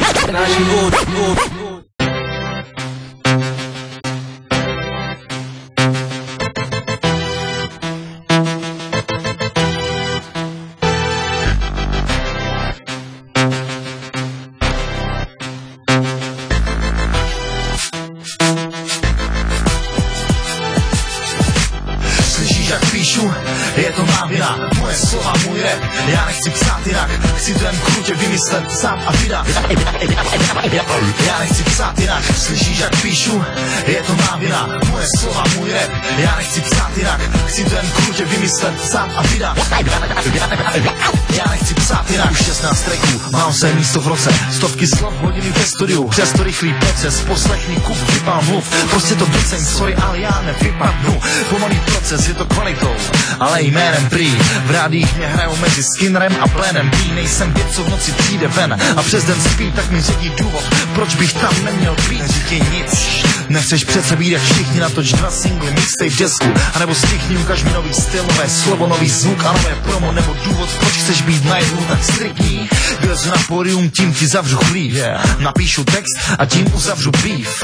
Je to má vina, moje slova, můj rap. Já nechci psát jinak, chci to jen krutě vymyslet sám a vydat. Já nechci psát jinak, slyšíš jak píšu? Je to má vina, moje slova, můj rap. Já nechci psát jinak, chci to jen krutě vymyslet sám a vydat. Já nechci psát jinak, už šestnáct tracků, mám své místo v roce. Stovky slov, hodiny ve studiu, přesto rychlý proces, poslechni kup, vypál mluv. Prostě to doceň, sorry, ale já nevypadnu. Pomalý proces, je to kvalitou, ale jménem prý. V rádích mě hrajou mezi Skinnerem a Plenem B. Nejsem věc, co v noci přijde ven a přes den spí, tak mi řekni důvod, proč bych tam neměl být. Neříkej nic, nechceš přece být jak všichni, natoč dva singly, mixtape, desku, anebo stichni, ukaž mi nový styl, nové slovo, nový zvuk a nové promo, nebo důvod, proč chceš být najednou tak striktní. Vylezu na pódium, tím ti zavřu chlív, napíšu text a tím uzavřu beef.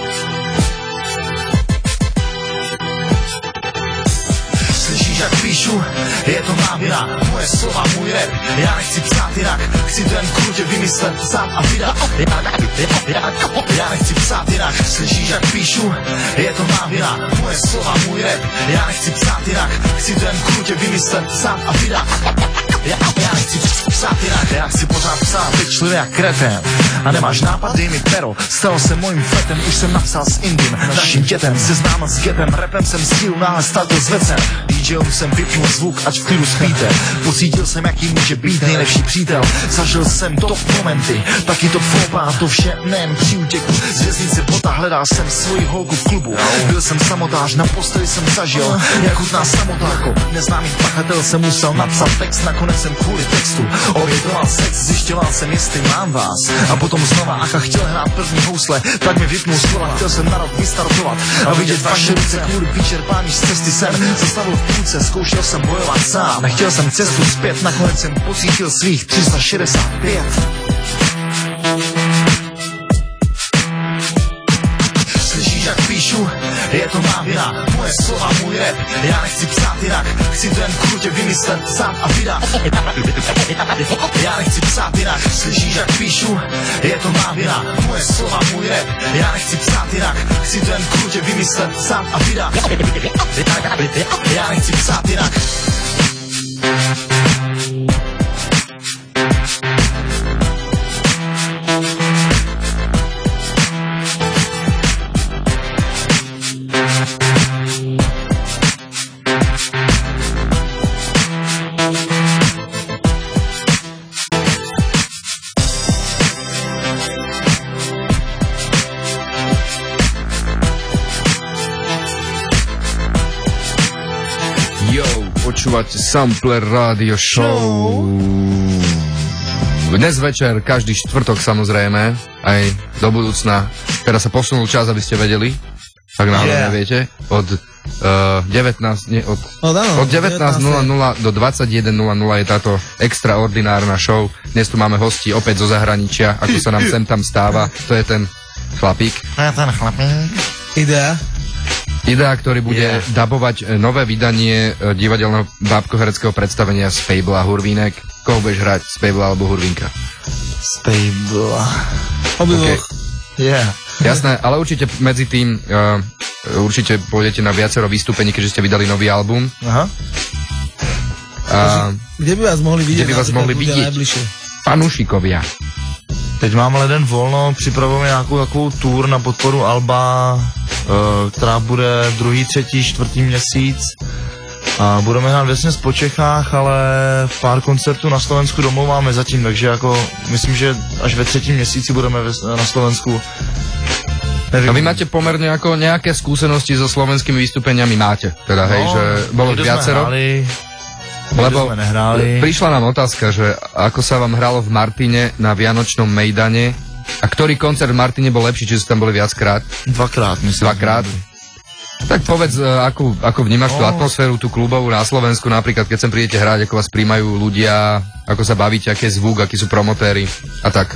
Jak píšu, je to má vina, moje slova, můj rap. Já nechci psát jinak, chci to jen krutě vymyslet sám a vydat. Já, já, já, já nechci psát jinak, slyšíš jak píšu, je to má vina, moje slova, můj rap. Já nechci psát jinak, chci to jen krutě vymyslet sám a vydat. Já, já nechci psát jinak, já chci pořád psát pečlivě jak kreten. A nemáš nápad, dej mi pero, stalo se mojím fletem, už jsem napsal s Indym, naším dětem, seznámil s getem, rapem jsem stíl, náhle startil s vecem. DJom jsem vypnul zvuk, ať v klidu spíte. Pocítil jsem, jaký může být nejlepší přítel. Zažil jsem top momenty, taky top fopa, a to vše nejen při útěku. Z věznice bota hledal jsem svoji holku v klubu. Byl jsem samotář, na posteli jsem zažil, jak chutná samotáko. Neznámý pachatel jsem musel napsat text, nakonec jsem kvůli textu obětoval sex, zjišťoval jsem, jestli mám vás. A potom znova, ach chtěl hrát první housle, tak mi vypnul slova. Chtěl jsem na rok vystartovat a vidět vaše ruce kvůli vyčerpání z cesty jsem zastavil v půlce, zkoušel jsem bojovat sám. Nechtěl jsem cestu zpět, nakonec jsem pocítil svých tři sta šedesát pět. Slyšíš jak píšu, je to má vina, moje slova, můj rap. Já nechci psát jinak, chci to jen krutě vymyslet sám a vydat. Já nechci psát jinak, slyšíš jak píšu, je to má vina, moje slova, můj rap. Já nechci psát jinak, chci to jen krutě vymyslet sám a vydat. Já nechci psát jinak. Počúvate Sampler Radio Show. Dnes večer, každý štvrtok samozrejme, aj do budúcna. Teraz sa posunul čas, aby ste vedeli, tak náhodou yeah. neviete. Od uh, devätnásť, nie, od, od, áno, od devätnásť nula nula do dvadsaťjeden nula nula je táto extraordinárna show. Dnes tu máme hosti opäť zo zahraničia, ako sa nám sem tam stáva. To je ten chlapík. To je ten chlapík. Idea. Idea, ktorý bude yeah. dabovať nové vydanie divadelného bábkohereckého predstavenia z Fable a Hurvínek. Koho budeš hrať? Z Fable alebo Hurvínka? Z Fable. Obidvoch. Okay. Yeah. Jasné, ale určite medzi tým uh, určite pôjdete na viacero vystúpení, keďže ste vydali nový album. Aha. A, kde by vás mohli vidieť? Kde by vás mohli vidieť? Fanúšikovia. Teď mám leden volno, připravujeme nějakou takovou tour na podporu Alba, e, která bude druhý, třetí, čtvrtý měsíc. A budeme hrát vesměs po Čechách, ale pár koncertů na Slovensku domluváme zatím, takže jako myslím, že až ve třetím měsíci budeme na Slovensku. Nevím. A vy máte pomerne ako nejaké skúsenosti so slovenskými vystúpeniami máte? Teda hej, no, že bolo viacero? Hrali, lebo nehráli. Prišla nám otázka, že ako sa vám hralo v Martine na Vianočnom Mejdane a ktorý koncert v Martine bol lepší, či ste tam boli viackrát? Dvakrát, myslím. Dvakrát? Tak povedz, ako, ako vnímaš no. tú atmosféru, tú klubovú na Slovensku, napríklad keď sem prídete hrať, ako vás príjmajú ľudia, ako sa bavíte, aký je zvuk, akí sú promotéri a tak.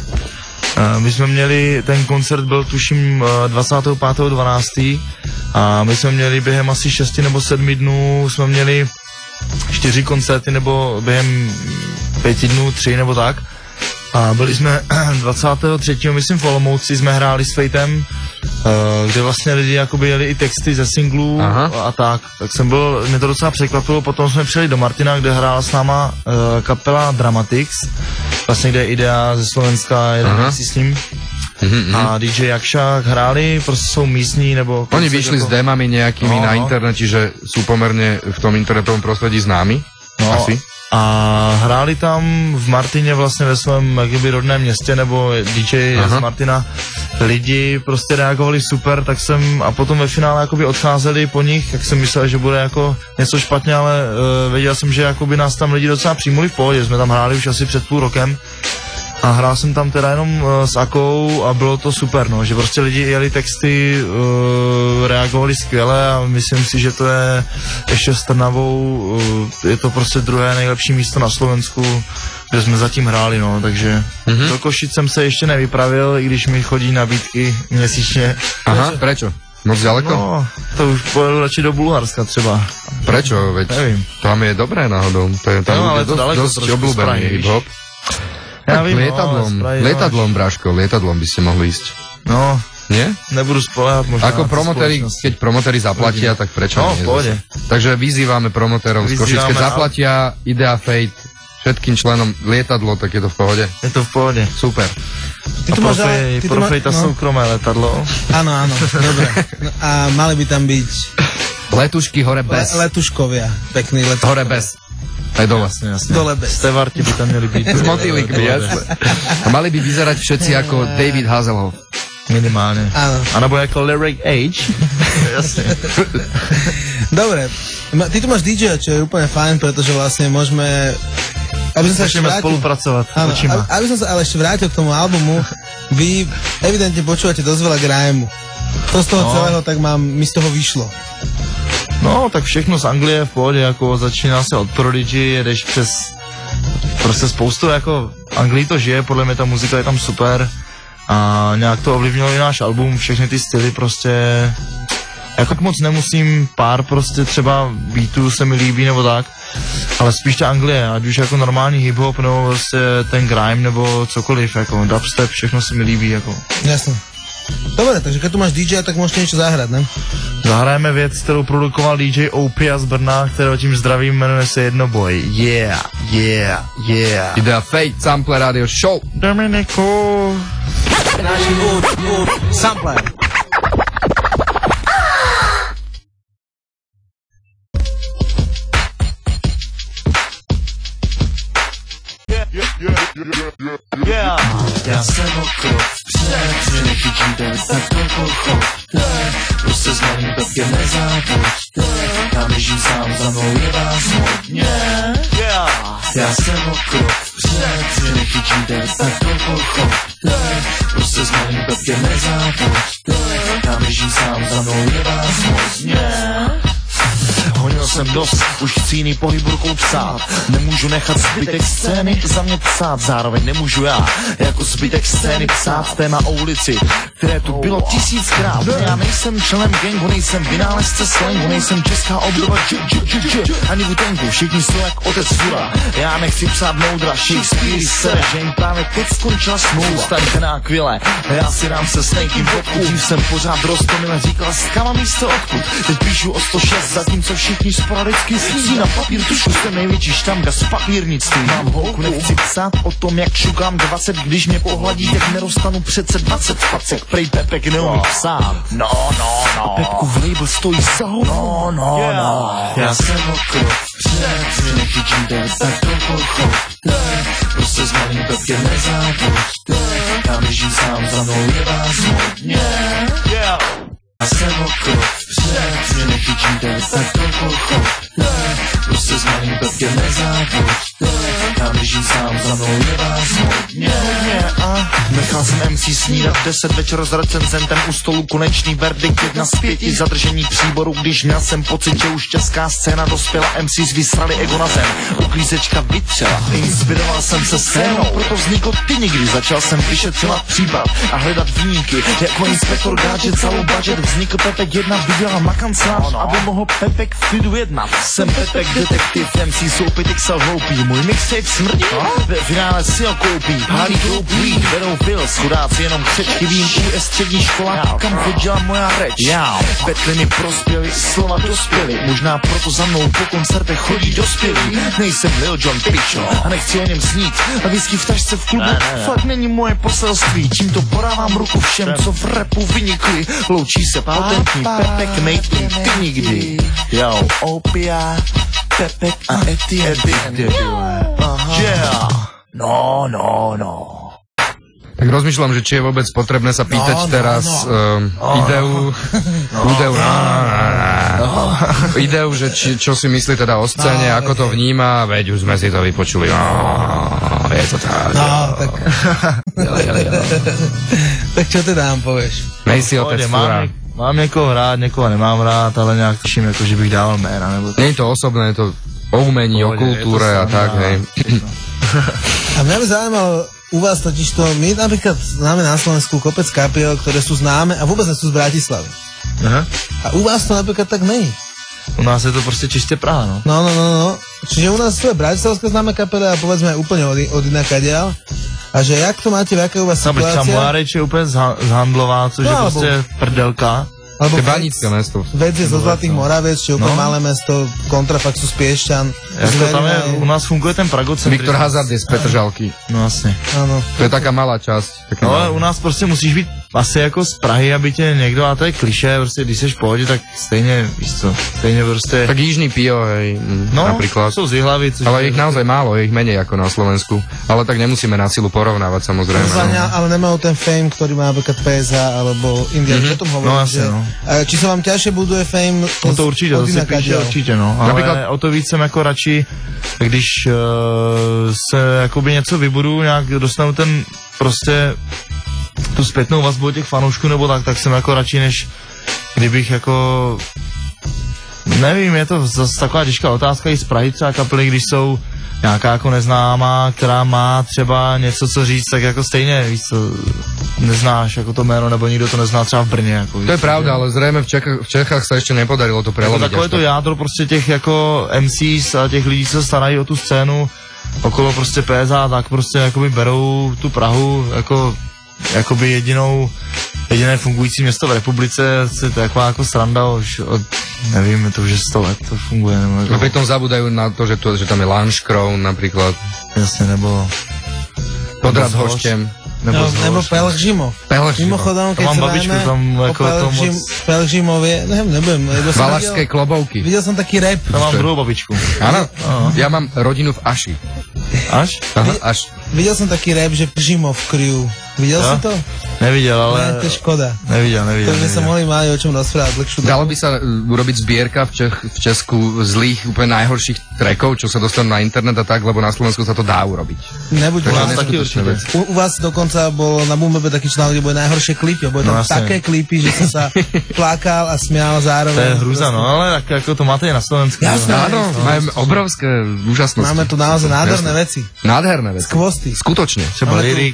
My jsme měli, ten koncert byl tuším dvacátého pátého dvanáctého a my jsme měli během asi šesti nebo sedmi dnů, jsme měli čtyři koncerty nebo během pěti dnů, tři nebo tak. A byli jsme dvacátého třetího myslím v Olomouci, jsme hráli s Fejtem, kde vlastně lidi jakoby jeli i texty ze singlů a tak. Tak jsem byl, mě to docela překvapilo, potom jsme přijeli do Martina, kde hrála s náma kapela Dramatics, vlastně kde je Idea ze Slovenska, jeden měsíc s ním. Mm-hmm. A dý džej Jakšák hráli, prostě jsou místní, nebo... Oni vyšli jako... s demami nejakými no, na internete, že sú pomerne v tom internetovom prostredí známi, no, asi. A hráli tam v Martině vlastně ve svém jakoby rodném městě, nebo dý džej z Martina, lidi prostě reagovali super, tak jsem, a potom ve finále jakoby odcházeli po nich, jak jsem myslel, že bude jako něco špatně, ale uh, věděl jsem, že jakoby nás tam lidi docela přijmuli v pohodě, jsme tam hráli už asi před půl rokem. A hrál jsem tam teda jenom uh, s Akou a bylo to super, no, že prostě lidi jeli texty, uh, reagovali skvěle a myslím si, že to je ještě s Trnavou, uh, je to prostě druhé nejlepší místo na Slovensku, kde jsme zatím hráli, no, takže mm-hmm. do Košic jsem se ještě nevypravil, i když mi chodí nabídky měsíčně. Aha, prečo? Moc ďaleko? No, to už pojedu radši do Bulharska třeba. Prečo? Veď nevím. Tam je dobré náhodou, to je tam no, je dosť, dosť obľúbený hip-hop. Ja vím, lietadlom, no, lietadlom, Bráško, lietadlom by ste mohli ísť. No, nie? Nebudu spoléhať možno. Ako promotéri, keď promotéri zaplatia, tak prečo no, nie? Pohode. Takže vyzývame promotérov z Košic, keď zaplatia Idea Fate všetkým členom lietadlo, tak je to v pohode? Je to v pohode. Super. Ty tu máš ale... Pro Fejta no. súkromé letadlo. Áno, áno, dobre. No, a mali by tam byť... Letušky hore bez. Le, letuškovia, pekný letuškovia. Hore bez. Aj dole. Jasne, jasne. Dole bez. Stevarti by tam mali byť. S motýlikmi, jasne. A mali by vyzerať všetci ako David Hasselhoff. Minimálne. Áno. A nebo ako Lyric Age. Jasne. Dobre. Ty tu máš dý džeja, čo je úplne fajn, pretože vlastne môžeme... Aby som sa ešte vrátil... spolupracovať. Áno, aby, aby som sa ale ešte vrátil k tomu albumu, vy evidentne počúvate dosť veľa grime. To z toho no. celého, tak mám, mi z toho vyšlo. No, tak všechno z Anglie v pohodě, jako začíná se od Prodigy, jedeš přes prostě spoustu, jako Anglii to žije, podle mě ta muzika je tam super a nějak to ovlivnilo i náš album, všechny ty styly prostě, jako moc nemusím, pár prostě třeba beatů se mi líbí nebo tak, ale spíš ta Anglie, ať už jako normální hip-hop nebo prostě ten grime nebo cokoliv, jako dubstep, všechno se mi líbí, jako. Jasně. Dobre, takže keď tu máš dý džeja, tak môžete niečo zahrať, ne? Zahrajeme věc, kterou produkoval dý džej Opia z Brna, kterého tím zdravím, jmenuje se Jednoboj. Yeah, yeah, yeah. Idea Fate, Sample Radio Show. Dominiku. Náš úd, úd, Sample. Yeah. Já jsem o krok vpřed, že nechytíte, tak to pochopte. Prostě s malým pepkem nezávodte, já běžím sám, za mnou je vás hodně. Yeah. Já jsem o krok vpřed, že nechytíte, tak to pochopte. Prostě s malým pepkem nezávodte, já běžím sám, za mnou je vás hodně. Honil jsem dost, už chci jiný pohyb rukou psát. Nemůžu nechat zbytek scény za mě psát, zároveň nemůžu já jako zbytek scény psát téma o ulici, které tu bylo tisíckrát. Já nejsem členem gangu, nejsem vynálezce slangu, nejsem česká obdoba dž, dž, dž, dž, ani Wu-Tangu, všichni jsou jak otec Fura. Já nechci psát moudra, Shakespeare sere, že jim právě teď skončila smlouva. Staňte kvěle, já si dám se snejkým vodku. Dřív jsem pořád rostomile říkal, s kama místo odkud. Teď píšu o sto šest, zatímco všichni sporadicky sní. Na papír tušku jsem největší štamga z papírnictví. Mám holku, nechci psát o tom, jak šukám dvacet, když mě pohladí, tak nerostanu přece dvacet facek. Prej Pepek neumí psát. No, no, no. Pepku v label stojí za hovno. No, no, yeah. no. Já jsem o krok vpřed, mě nechytíte, tak to pochopte. Prostě s malým Pepkem nezávodte. Já běžím sám, za mnou je vás hodně. Yeah. Já jsem o krok vpřed, mě nechytíte, tak to pochopte. Prostě s malým Pepkem nezávodte. Já běžím sám, za mnou je vás hodně. A nechal jsem em cé snídat deset večer s recenzentem u stolu, konečný verdikt jedna z pěti zadržení příboru, když měl jsem pocit, že už česká scéna dospěla, em cés vysrali ego na zem, uklízečka vytřela, inspiroval jsem se scénou, proto vznikl ty nikdy, začal jsem vyšetřovat případ a hledat viníky, jako inspektor Gadget, celou budget, vznikl Pepek jedna, vydělal na kancelář, aby mohl Pepek v klidu jednat. Jsem Pepek detektiv, em cé jsou pětixel hloupý, můj mixtape smrdí, ve finále si ho koupí, pálí dope weed, berou pills, chudáci jenom křečky, vím, U S střední škola, kam chodila moja reč. Betly mi prospěly, slova dospěly, možná proto za mnou po koncertech chodí dospělí. Nejsem Lil Jon Picho a nechci o něm snít, a whisky v tašce v klubu, fakt není moje poselství, tímto podávám ruku všem, co v rapu vynikli. Loučí se patentní Pepek, made in ty nikdy. Yo, Opia, Pepek a Etienne. Yeah. No, no, no. Tak rozmýšľam, že či je vôbec potrebné sa pýtať no, no, teraz no. Um, ideu, no, ideu, no, no, no. ideu, že či, čo si myslí teda o scéne, no, ako to vníma, veď už sme si to vypočuli. No, je to tak. No, tak. Jele, jele, jele. Tak čo teda nám povieš? Nejsi otec Fura. Mám někoho rád, někoho nemám rád, ale nějak tuším, jako, že bych dával jména. Nebo nie je to osobné, je to o umení, o kultúre a tak, hej. A mňa by zaujímalo u vás totiž to, my napríklad známe na Slovensku kopec kapiel, ktoré sú známe a vôbec nie sú z Bratislavy. Aha. A u vás to napríklad tak není. U nás je to prostě čistě Praha, no. No, no, no, no. Čiže u nás sú aj bratislavské známe kapely a povedzme aj úplne od, od inakadiaľ. A že jak to máte, v jaké u vás no, situácia? No, Moja reč je úplně zhandlová, což no, je prostě prdelka. Alebo Banícké mesto. Vec je zo Zlatých Moraviec, či úplne no. malé mesto, kontrafaxu z Piešťan. Jako tam je, u nás funguje ten pragocentrizmus. Viktor Hazard je z Petržalky. No jasně. Ano. To je taká malá časť. No ale u nás prostě musíš být asi jako z Prahy, aby tě někdo, a to je klišé, prostě když seš v pohodě, tak stejně, víš co, stejně prostě... Tak Jižný Pio, hej, no, napríklad. jsou z Jihlavy. Ale ich naozaj málo, je ich menej ako na Slovensku. Ale tak nemusíme na silu porovnávať, samozrejme. No. Ale nemajú ten fame, ktorý má napríklad pé es á, alebo Indian, mm-hmm. o tom hovorím, no, jasne, že... No. Či sa vám ťažšie buduje fame... No to určitě, to si píše určitě, no. Ale napríklad... o to víc jsem jako radši, když uh, se jakoby něco vybudu, nějak dostanu ten prostě tu zpětnou vazbu od těch fanoušků nebo tak, tak jsem jako radši, než kdybych jako... Nevím, je to zase taková těžká otázka i z Prahy třeba kapely, když jsou nějaká jako neznámá, která má třeba něco co říct, tak jako stejně, víš co, neznáš jako to jméno, nebo nikdo to nezná třeba v Brně. Jako, to je pravda, ale zřejmě v Čechách, v Čechách se ještě nepodarilo to prelomiť. Jako takové to jádro prostě těch jako em cés a těch lidí, co se starají o tu scénu okolo prostě pé es á, tak prostě jakoby berou tu Prahu jako jakoby jedinou, jediné fungující město v republice, je to taková jako sranda už od, nevím, to už je sto let, to funguje. Nebo a pritom zabudajú na to, že, to, že tam je Lunch Crow napríklad. Jasne, nebo... Podraz hoštěm. Nebo, no, nebo Pelhřimov. Mimochodom, keď sa dáme o Pelhřim, Pelhřimovie, neviem, nebudem. Valašské klobouky. Videl som taký rap. Ja mám druhú babičku. Áno, ja mám rodinu v Aši. Až? Aha, až. Videl som taký rap, že Pelhřimov crew. Videl ja? si to? Nevidel, ale... Ne, to je škoda. Nevidel, nevidel. To by sa mohli mať o čom rozprávať dlhšiu. Dalo by sa urobiť zbierka v, Čech, v Česku zlých, úplne najhorších trackov, čo sa dostanú na internet a tak, lebo na Slovensku sa to dá urobiť. Nebuď u nás taký určite. U, u vás dokonca bol na Bumebe taký článok, kde boli najhoršie klipy, boli tam no, také klipy, že som sa plakal a smial zároveň. To je hruza, no, ale tak ako to máte aj na Slovensku. Jasné. Áno, máme obrovské úžasnosti. Máme tu naozaj nádherné veci. Nádherné veci. Skvosty. Skutočne. Třeba Lyrik.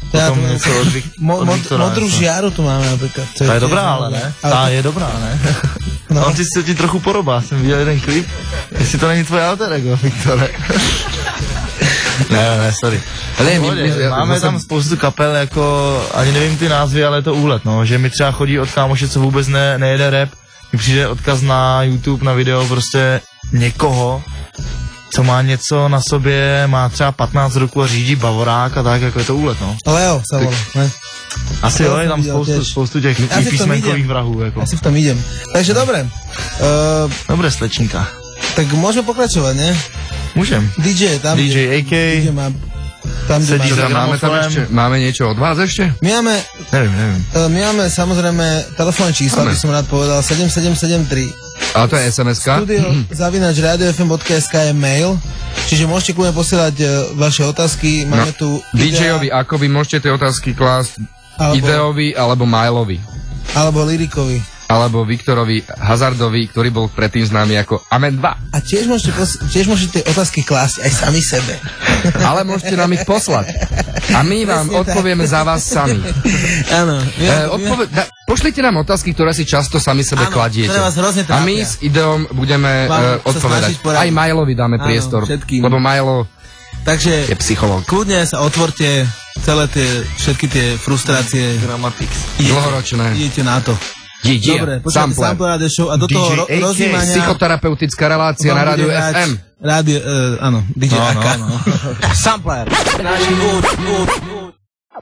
potom něco od, Vik- Mo- od mod, Viktora. modrou žiaru tu máme napríklad. Ta je dobrá, ale ne? Ta je dobrá, ne? No. On ti se ti trochu podobá, jsem viděl jeden klip. Jestli to není tvoje alter ego, Viktore. Ne, ne, sorry. Ale my, my, máme zase... tam spoustu kapel, jako, ani nevím ty názvy, ale je to úlet, no, že mi třeba chodí od kámoše, co vůbec ne, nejede rap, mi přijde odkaz na YouTube, na video, prostě někoho, co má něco na sobě, má třeba patnáct roků a řídí bavorák a tak, jako je to úlet, no. Leo se volá, ne? Asi jo, je tam spoustu, spoustu těch písmenkových vrahů, jako. Já si v tom idem. Takže dobré. Uh, dobré, slečinka. Tak môžeme pokračovať, ne? Môžem. dý džej, tam dý džej á ká. dý džej má, tam, sedí za máme tam ešte, máme niečo od vás ešte? My máme, neviem, neviem. Uh, my máme samozrejme telefónne čísla, by som rád povedal, sedem sedem sedem tri. Ale to je es em eska? Studio zavinač radio ef em bodka es ká je mail, čiže môžete kľudne posielať uh, vaše otázky, máme no, tu dý džejovi Akovi môžete tie otázky klásť, alebo, Ideovi alebo Mailovi. Alebo Lyrikovi. Alebo Viktorovi Hazardovi, ktorý bol predtým známy ako Amen dva. A tiež môžete, pos- tiež môžete tie otázky klásť aj sami sebe. Ale môžete nám ich poslať. A my vám Presne odpovieme tak. Za vás sami. Áno. E, odpove- da- pošlite nám otázky, ktoré si často sami sebe áno, kladiete. A my s Ideom budeme uh, odpovedať. Aj Mailovi dáme áno, priestor. Všetkým. Lebo Mailo Takže je psychológ. Kľudne sa otvorte celé tie, všetky tie frustrácie. Grammatics. Dlhoročné. Idete na to. Je, je. Dobre, počujete Sampler Radio Show a do toho ro- rozjímania... Psychoterapeutická relácia na rádiu ef em. Rádio, uh, áno, dý džej no, Aka. No, no. Sampler. Náš úd, úd, úd.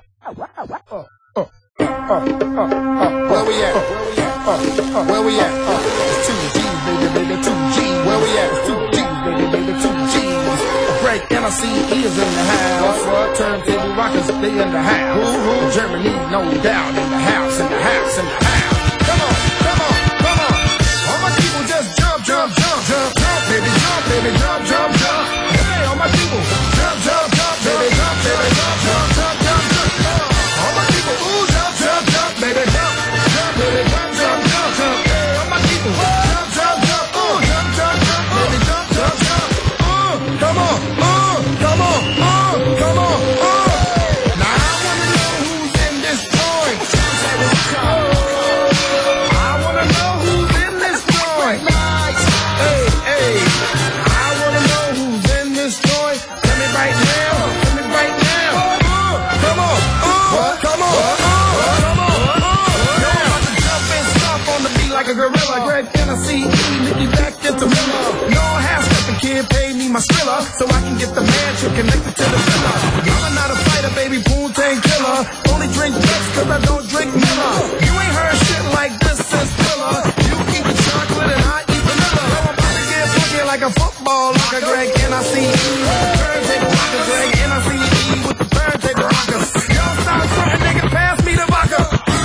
Where we at? Where we at? two G's, baby, baby, two G's. Where we at? two G's, baby, baby, two G's. Break N R C E is in the house. Turntable rockers, they in the house. Germany, no doubt, in the house, in the house, in the house. Come on, come on, come on. All my people just jump, jump, jump, jump, jump, baby, jump, baby, jump, jump, jump. Hey, all my people, jump, jump, jump, baby, jump, baby, jump, jump, jump, jump, jump. All my people, ooh, jump, jump, jump, baby, jump, jump, baby, jump, jump, jump, jump. Hey, all my people, jump, jump, jump, ooh, jump, jump, jump, baby, jump, jump, jump. Ooh, come on, ooh, come on, ooh, come on, ooh. Now I wanna know who's in this joint. I wanna know who's in this joint. Hey, hey, I wanna know who's in this joint. Tell me right now, tell me right now. Uh, come on, uh, come on, uh, come on, uh. Yo, I'm about to jump and stomp on the beat like a gorilla. Greg Tennessee, Nicky back into Miller. No half stepping kid, pay me my thriller, so I can get the mansion connected to the villa. I'm not a fighter, baby, Poontang killer. Only drink Bex cause I don't drink Miller. You ain't heard shit like this since Thriller. You eat the chocolate and I eat vanilla. So I'm about to get funky like a football locker. Greg N I C E with the turntable rocker. Greg N I C E with the turntable rocker. Y'all stop frontin', nigga, pass me the vodka.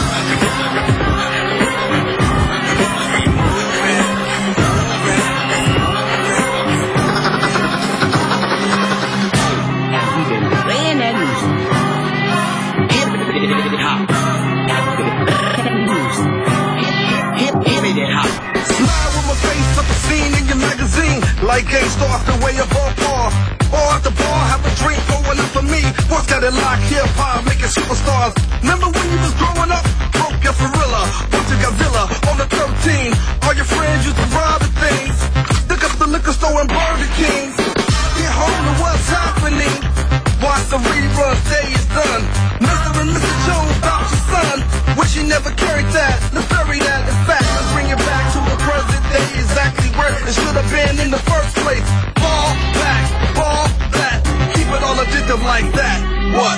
Like gangsta off the way of all bar. Or at the bar, have a drink going up for me. What's got it locked? Hip hop, making superstars. Remember when you was growing up? Broke your gorilla, bunch of Godzilla on the thirteen. All your friends used to rob the things. Look up the liquor store and Burger King. Get home to what's happening. Watch the rerun, day is done. Mister and Missus Jones, about your son. Wish he never carried that. Let's bury that. In fact, let's bring it back to the present day. Exactly where it should have been in the first place. Fall back, fall back. Keep it all addictive like that. What?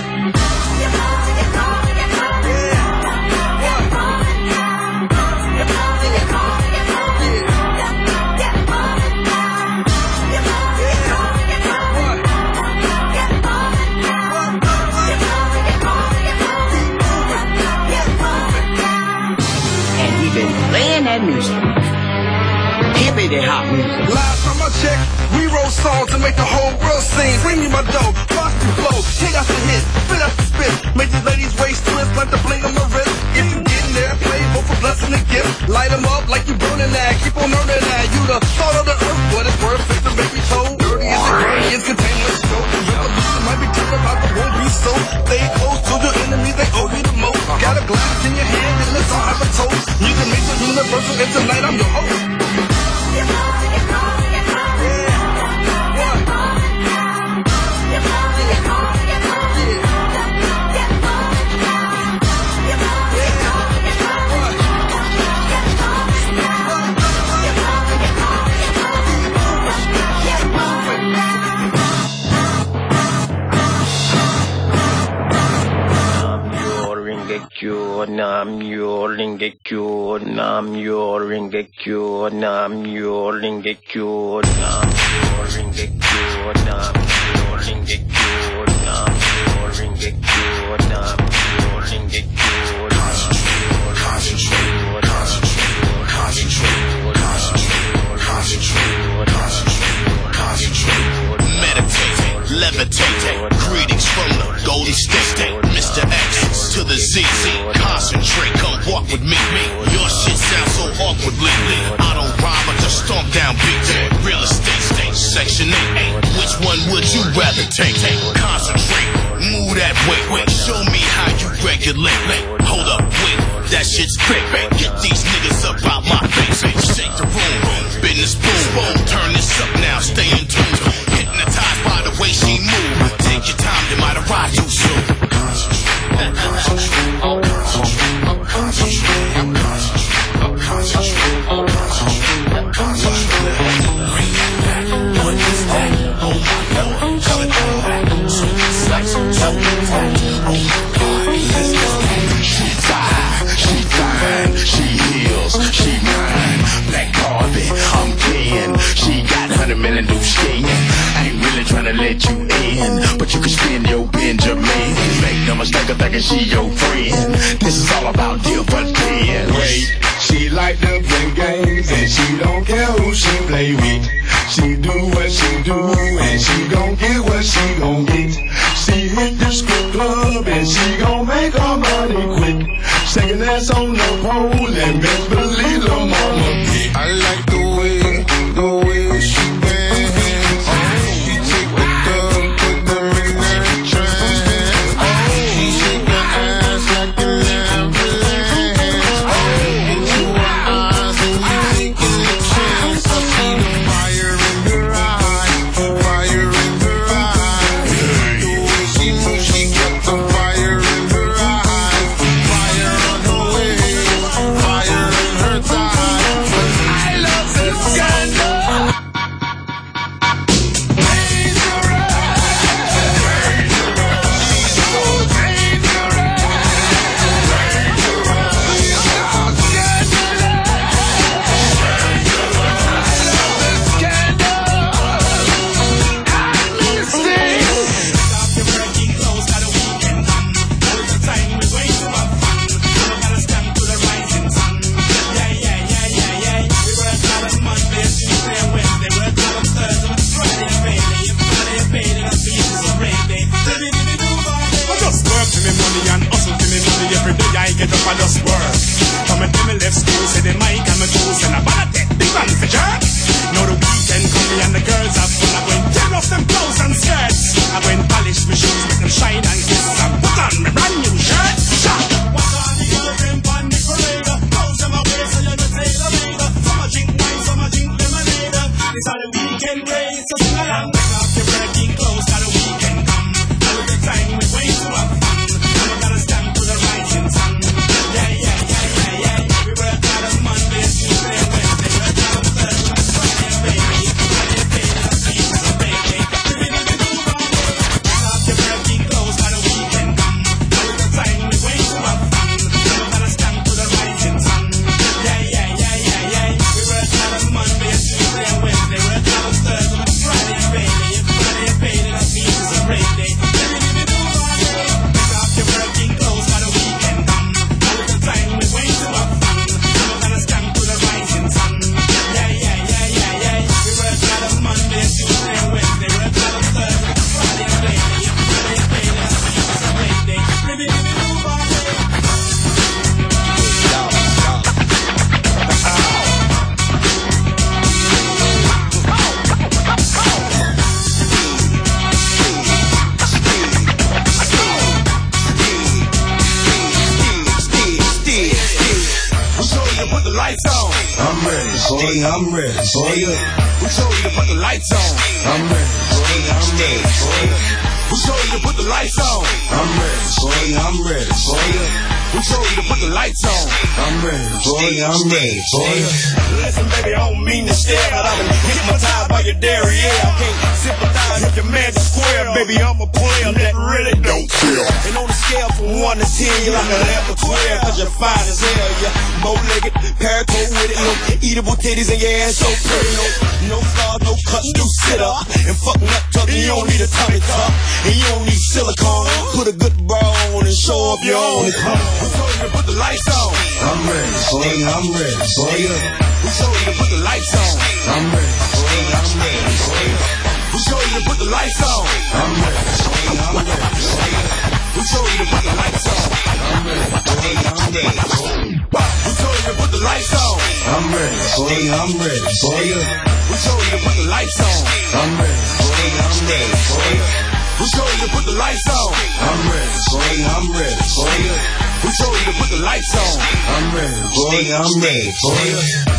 Playing that music. Hippie that hot music. Last time I checked, we wrote songs to make the whole world sing. Bring me my dough, watch me flow, take out the hit, spit out the spit. Make these ladies waist twist like the bling on my wrist. If you get in there, play both for blessing and gift. Light them up like you burning that, keep on earning that. You the thought of the earth, but it's worth it to make me so dirty. Is it dirty? It's containment stroke. Revolution might be different, but it won't be so. Stay close to the and tonight I'm your host. Nam yo ringekyo, nam yo ringekyo, nam yo ringekyo, nam yo ringekyo, nam yo ringekyo, nam yo ringekyo, nam yo ringekyo, concentrate, concentrate, concentrate, concentrate, concentrate, meditate, levitate, greetings from the Golden State, Mister X to the Z, concentrate, come walk with me, me, your shit sounds so awkward lately, I don't rhyme, I just stomp down big day, real estate state, section eight, which one would you rather take, concentrate, move that way, wait, show me how you regulate, hold up, wait, that shit's fake, get these niggas up out my face, shake the room, business boom, turn this up now, stay in tune, hypnotized by the way she move, take your time, you might arrive too soon. Let you in, but you can spin your Benjamin. Make no mistake of thinking she your friend. This is all about dividends. Wait, she like to play games and she don't care who she play with. She do what she do and she gon' get what she gon' get. She hit the strip club and she gon' make her money quick. Shaking ass on the pole and best believe the mama get. I like the way, the way she lights on. I'm ready, boy, I'm ready, boy. Who told you to put the lights on? I'm ready, boy, I'm ready, boy. Who told you to put the lights on? I'm ready, boy, I'm ready, boy. Who told you to put the lights on? I'm ready, boy, I'm ready, boy. Listen, baby, I don't mean to stare, but I've been hypnotized by your derriere. I can't sympathize with your magic square, baby. I'm a player that really don't care. And on a scale from one to ten, you're like an eleven, twelve, cause you're fine as hell. You're bow-legged, paracoat with it, no eatable titties, and your ass so pretty. No, no scars, no cuts, do sit up and fuck nut tuck. You don't need a tummy tuck, and you don't need silicone. Put a good bra on and show up your own. Who told you to put the lights on? I'm ready, boy, I'm ready, boy. Who told you to put the lights on? I'm ready, boy, I'm ready, boy. Who told you to put the lights on? I'm ready, boy, I'm ready, boy. Who told you to put the lights on? I'm ready, boy, I'm ready, boy. Who told you to put the lights on? I'm ready, boy, I'm ready, boy. Who told you to put the lights on? I'm ready, boy, I'm ready, boy. Who told you to put the lights on? I'm ready, boy, I'm ready, boy. Who told you to put the lights on? I'm ready, boy, I'm ready, boy.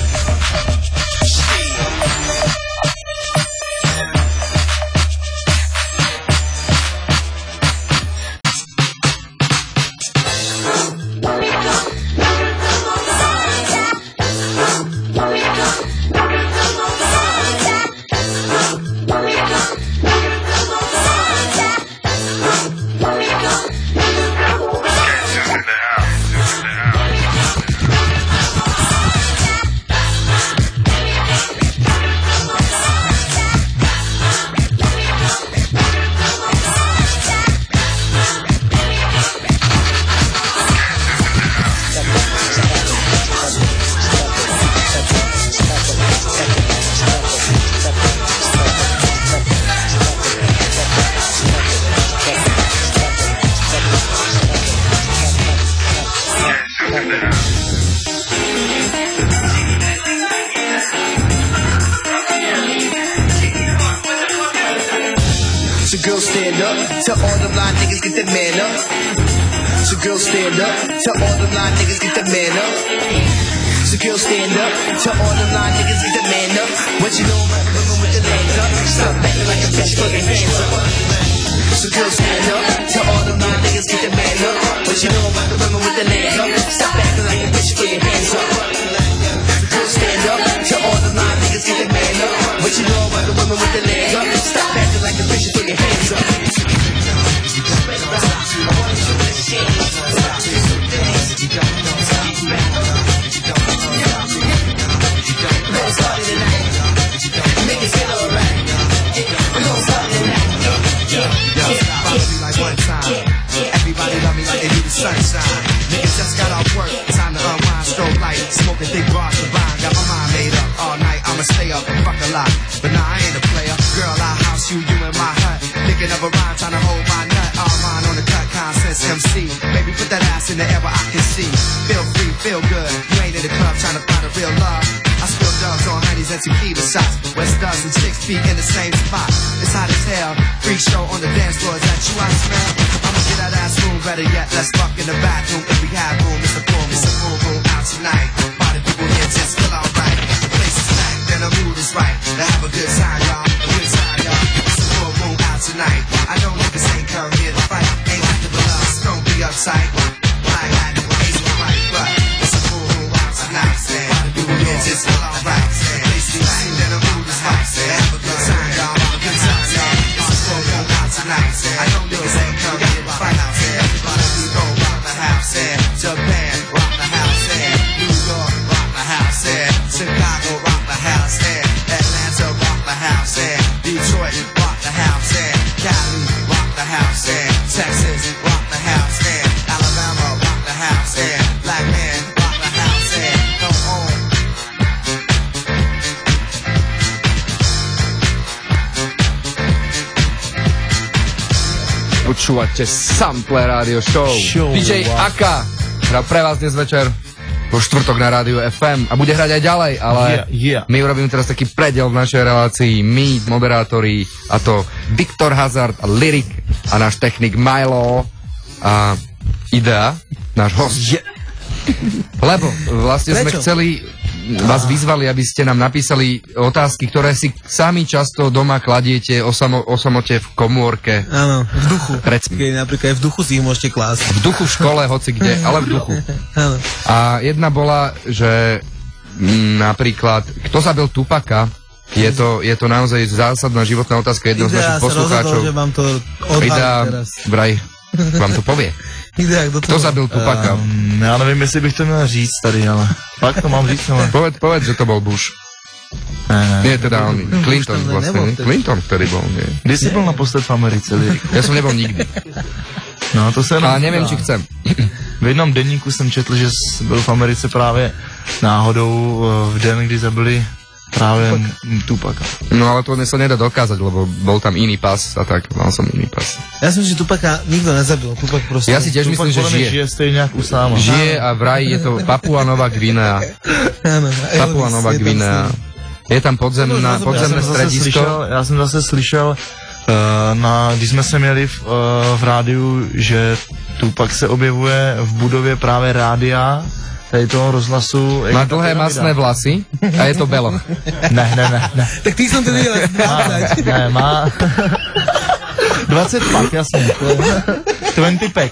Počúvate Sample Radio Show. Show dý džej wow. Aka hrá pre vás dnes večer vo štvrtok na rádiu ef em a bude hrať aj ďalej, ale yeah, yeah. my urobíme teraz taký prediel v našej relácii, my, moderátori, a to Viktor Hazard a Lyrik a náš technik Milo a Idea, náš host. Yeah. Lebo vlastne Prečo? sme chceli vás vyzvali, aby ste nám napísali otázky, ktoré si sami často doma kladiete o, samo, o samote v komórke. Áno, v duchu. Recmi. Keď napríklad aj v duchu si ich môžete klásť. V duchu, v škole, hoci kde, ale v duchu. Áno. A jedna bola, že m, napríklad, kto zabil Tupaka? Je to, je to naozaj zásadná životná otázka jedného z našich poslucháčov. Idea sa rozhodol, že vám to odhalí teraz. Vraj vám to povie. Idea, kto, kto zabil Tupaka? Um, já nevím, jestli bych to měl říct tady, ale fakt to mám říct, ale... Poved, poved, že to bol Bush. Ne, ne. Nie, teda on, Clinton vlastne. Clinton, ktorý bol, nie. Kdy si byl naposled v Americe, Lirik? Ja som nebol nikdy. No, to se Ale neviem, či chcem. V jednom denníku jsem četl, že byl v Americe právě náhodou v den, kdy zabili práve Tupaka. No ale to sa nedá dokázať, lebo bol tam iný pas a tak, mal som iný pas. Ja si myslím, že Tupaka nikto nezabil. Tupak proste... Ja si tiež Tupak myslím, že žije. žije stejne ako Usáma. Žije a vraj je to Papua Nová Gvinea. Papua Nová Gvinea. Je tam podzemná, podzemné stredisko. Já jsem zase slyšel, uh, na, když jsme se měli v, uh, v rádiu, že Tupak se objevuje v budově právě rádia, tady toho rozhlasu. Má dlhé masné vlasy a je to beloch. Ne, ne, ne, ne. Tak ty som to videl dvadsať. Ne, má... dvadsať pak, jasně. dvacet pack.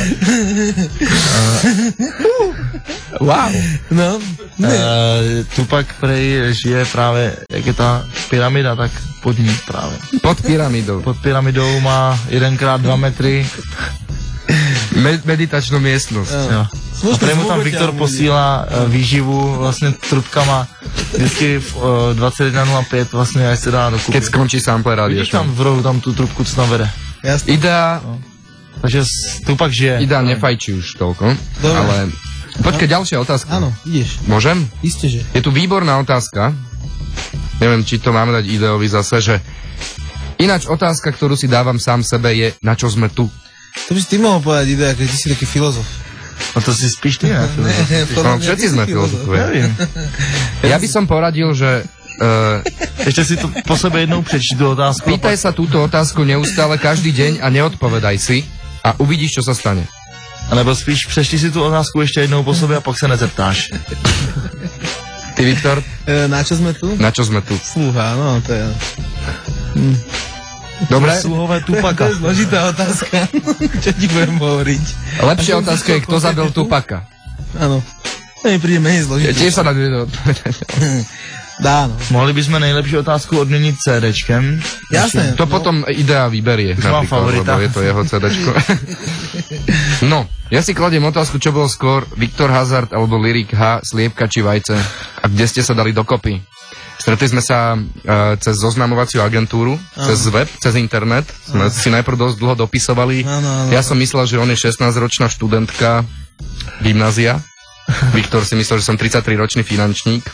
Wow. No, uh, Tupak prej žije právě, jak je ta pyramida, tak pod ní právě. Pod pyramidou. Pod pyramidou má jedenkrát dva metry. Med- meditačnú miestnosť. Jo. A prejmu tam Viktor posílá uh, výživu vlastně trubkama vždycky v uh, dvacet jedna nula pět vlastně, až se dá dokupit. Keď skončí sample rádio. Vidíš tam v rohu tam tu trubku, co tam vede. Jasne. Idea... No. Takže Tupak žije. Idea nefajčí už toľko, Dobre. ale... Počkaj, ďalšia otázka. Áno, ideš. Môžem? Isté, že. Je tu výborná otázka. Neviem, či to máme dať Ideovi zase, že... Ináč otázka, ktorú si dávam sám sebe, je, na čo sme tu. To by si ty mohol povedať, Idea, keď ty si taký filozof. No to si spíš ty, ne? No, všetci sme filozofovia. Ja by som poradil, že... Uh, Ešte si to po sebe jednou prečíť tú otázku. Pýtaj sa túto otázku neustále každý deň a neodpovedaj si a uvidíš, čo sa stane. A nebo spíš přečti si tu otázku ještě jednou po sobě a pak se nezeptáš. Ty, Viktor? E, na čo sme tu? Na čo sme tu? Sluha, no to je... Hm. Dobre? Sluhové Tupaka. To je zložitá otázka. Čo ti budem hovoriť? Lepšia otázka je, kto zabil Tupaka. Áno. To mi príde menej zložitá. Ja tiež sa na dve odpovedať. Dá, no. Mohli bychom nejlepší otázku odměnit CDčkem. Jasné. To no. Potom Idea vyberie, napríklad, lebo je to jeho CDčko. No, ja si kladiem otázku, čo bolo skôr, Viktor Hazard alebo Lyrik H, sliepka či vajce. A kde ste sa dali dokopy? Stretli sme sa uh, cez zoznamovaciu agentúru, ano. Cez web, cez internet. Sme ano. Si najprv dosť dlho dopisovali. Ano, ano. Ja som myslel, že on je šestnásťročná študentka gymnázia. Viktor si myslel, že som tridsaťtriročný finančník.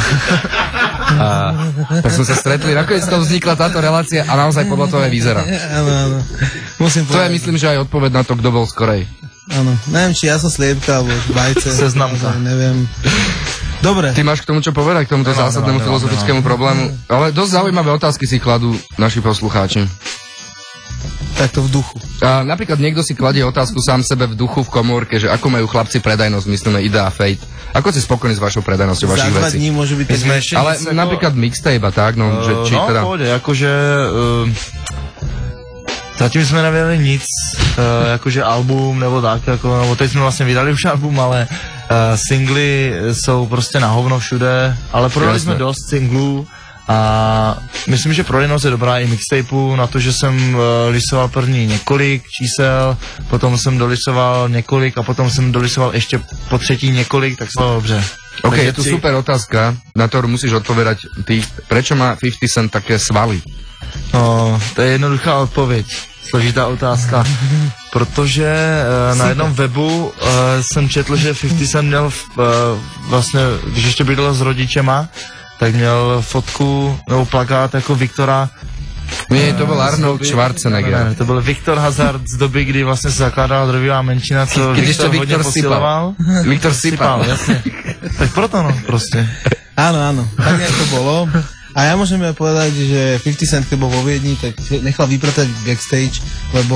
A tak sme sa stretli, nakoniec to vznikla táto relácia a naozaj podľa toho aj vyzerá. Áno, áno. Musím to je, myslím, že aj odpoveď na to, kto bol skorej. Áno, neviem, či ja som sliepka, alebo vajce. Seznamka. Neviem. Dobre. Ty máš k tomu čo povedať, k tomuto no, zásadnému no, no, filozofickému no, no. problému? Ale dosť zaujímavé otázky si kladú naši poslucháči. Takto v duchu. A napríklad niekto si kladie otázku sám sebe v duchu v komórke, že ako majú chlapci predajnosť, myslíme Idea a Fate. Ako si spokojný s vašou predajnosťou vašich vecí? Za dva dní môže byť... Ale napríklad ako... mixtape a tak, no, uh, že či no, teda... No, pohode, akože... Uh, zatím jsme nevěděli nic, uh, jakože album nebo tak, jako, nebo teď jsme vlastně vydali už album, ale uh, singly jsou prostě na hovno všude, ale prodali jsme dost singlů. A myslím, že prodejnost je dobrá i mixtapeu, na to, že jsem uh, lisoval první několik čísel, potom jsem dolisoval několik a potom jsem dolisoval ještě po třetí několik, tak to dobře. Ok, Takže je tu si... super otázka, na ktorú musíš odpovedať ty. Prečo má fifty Cent také svaly? No, to je jednoduchá odpověď. Složitá otázka. Protože uh, na jednom webu uh, jsem četl, že fifty Cent měl uh, vlastně, když ještě bydlel s rodičema, tak měl fotku nebo plakát jako Viktora. Nie, to byl Arnold Schwarzenegger. Ne, ne, to byl Viktor Hazard z doby, kdy vlastně se zakládala drvivá menšina, co Když Viktor, Viktor hodně posiloval. Viktor sypal. Jasně. Tak proto no, prostě. Áno, áno, tak nejak to bolo. A ja môžem povedať, že fifty Cent, keď bol vo Viedni, tak nechal vypratať backstage, lebo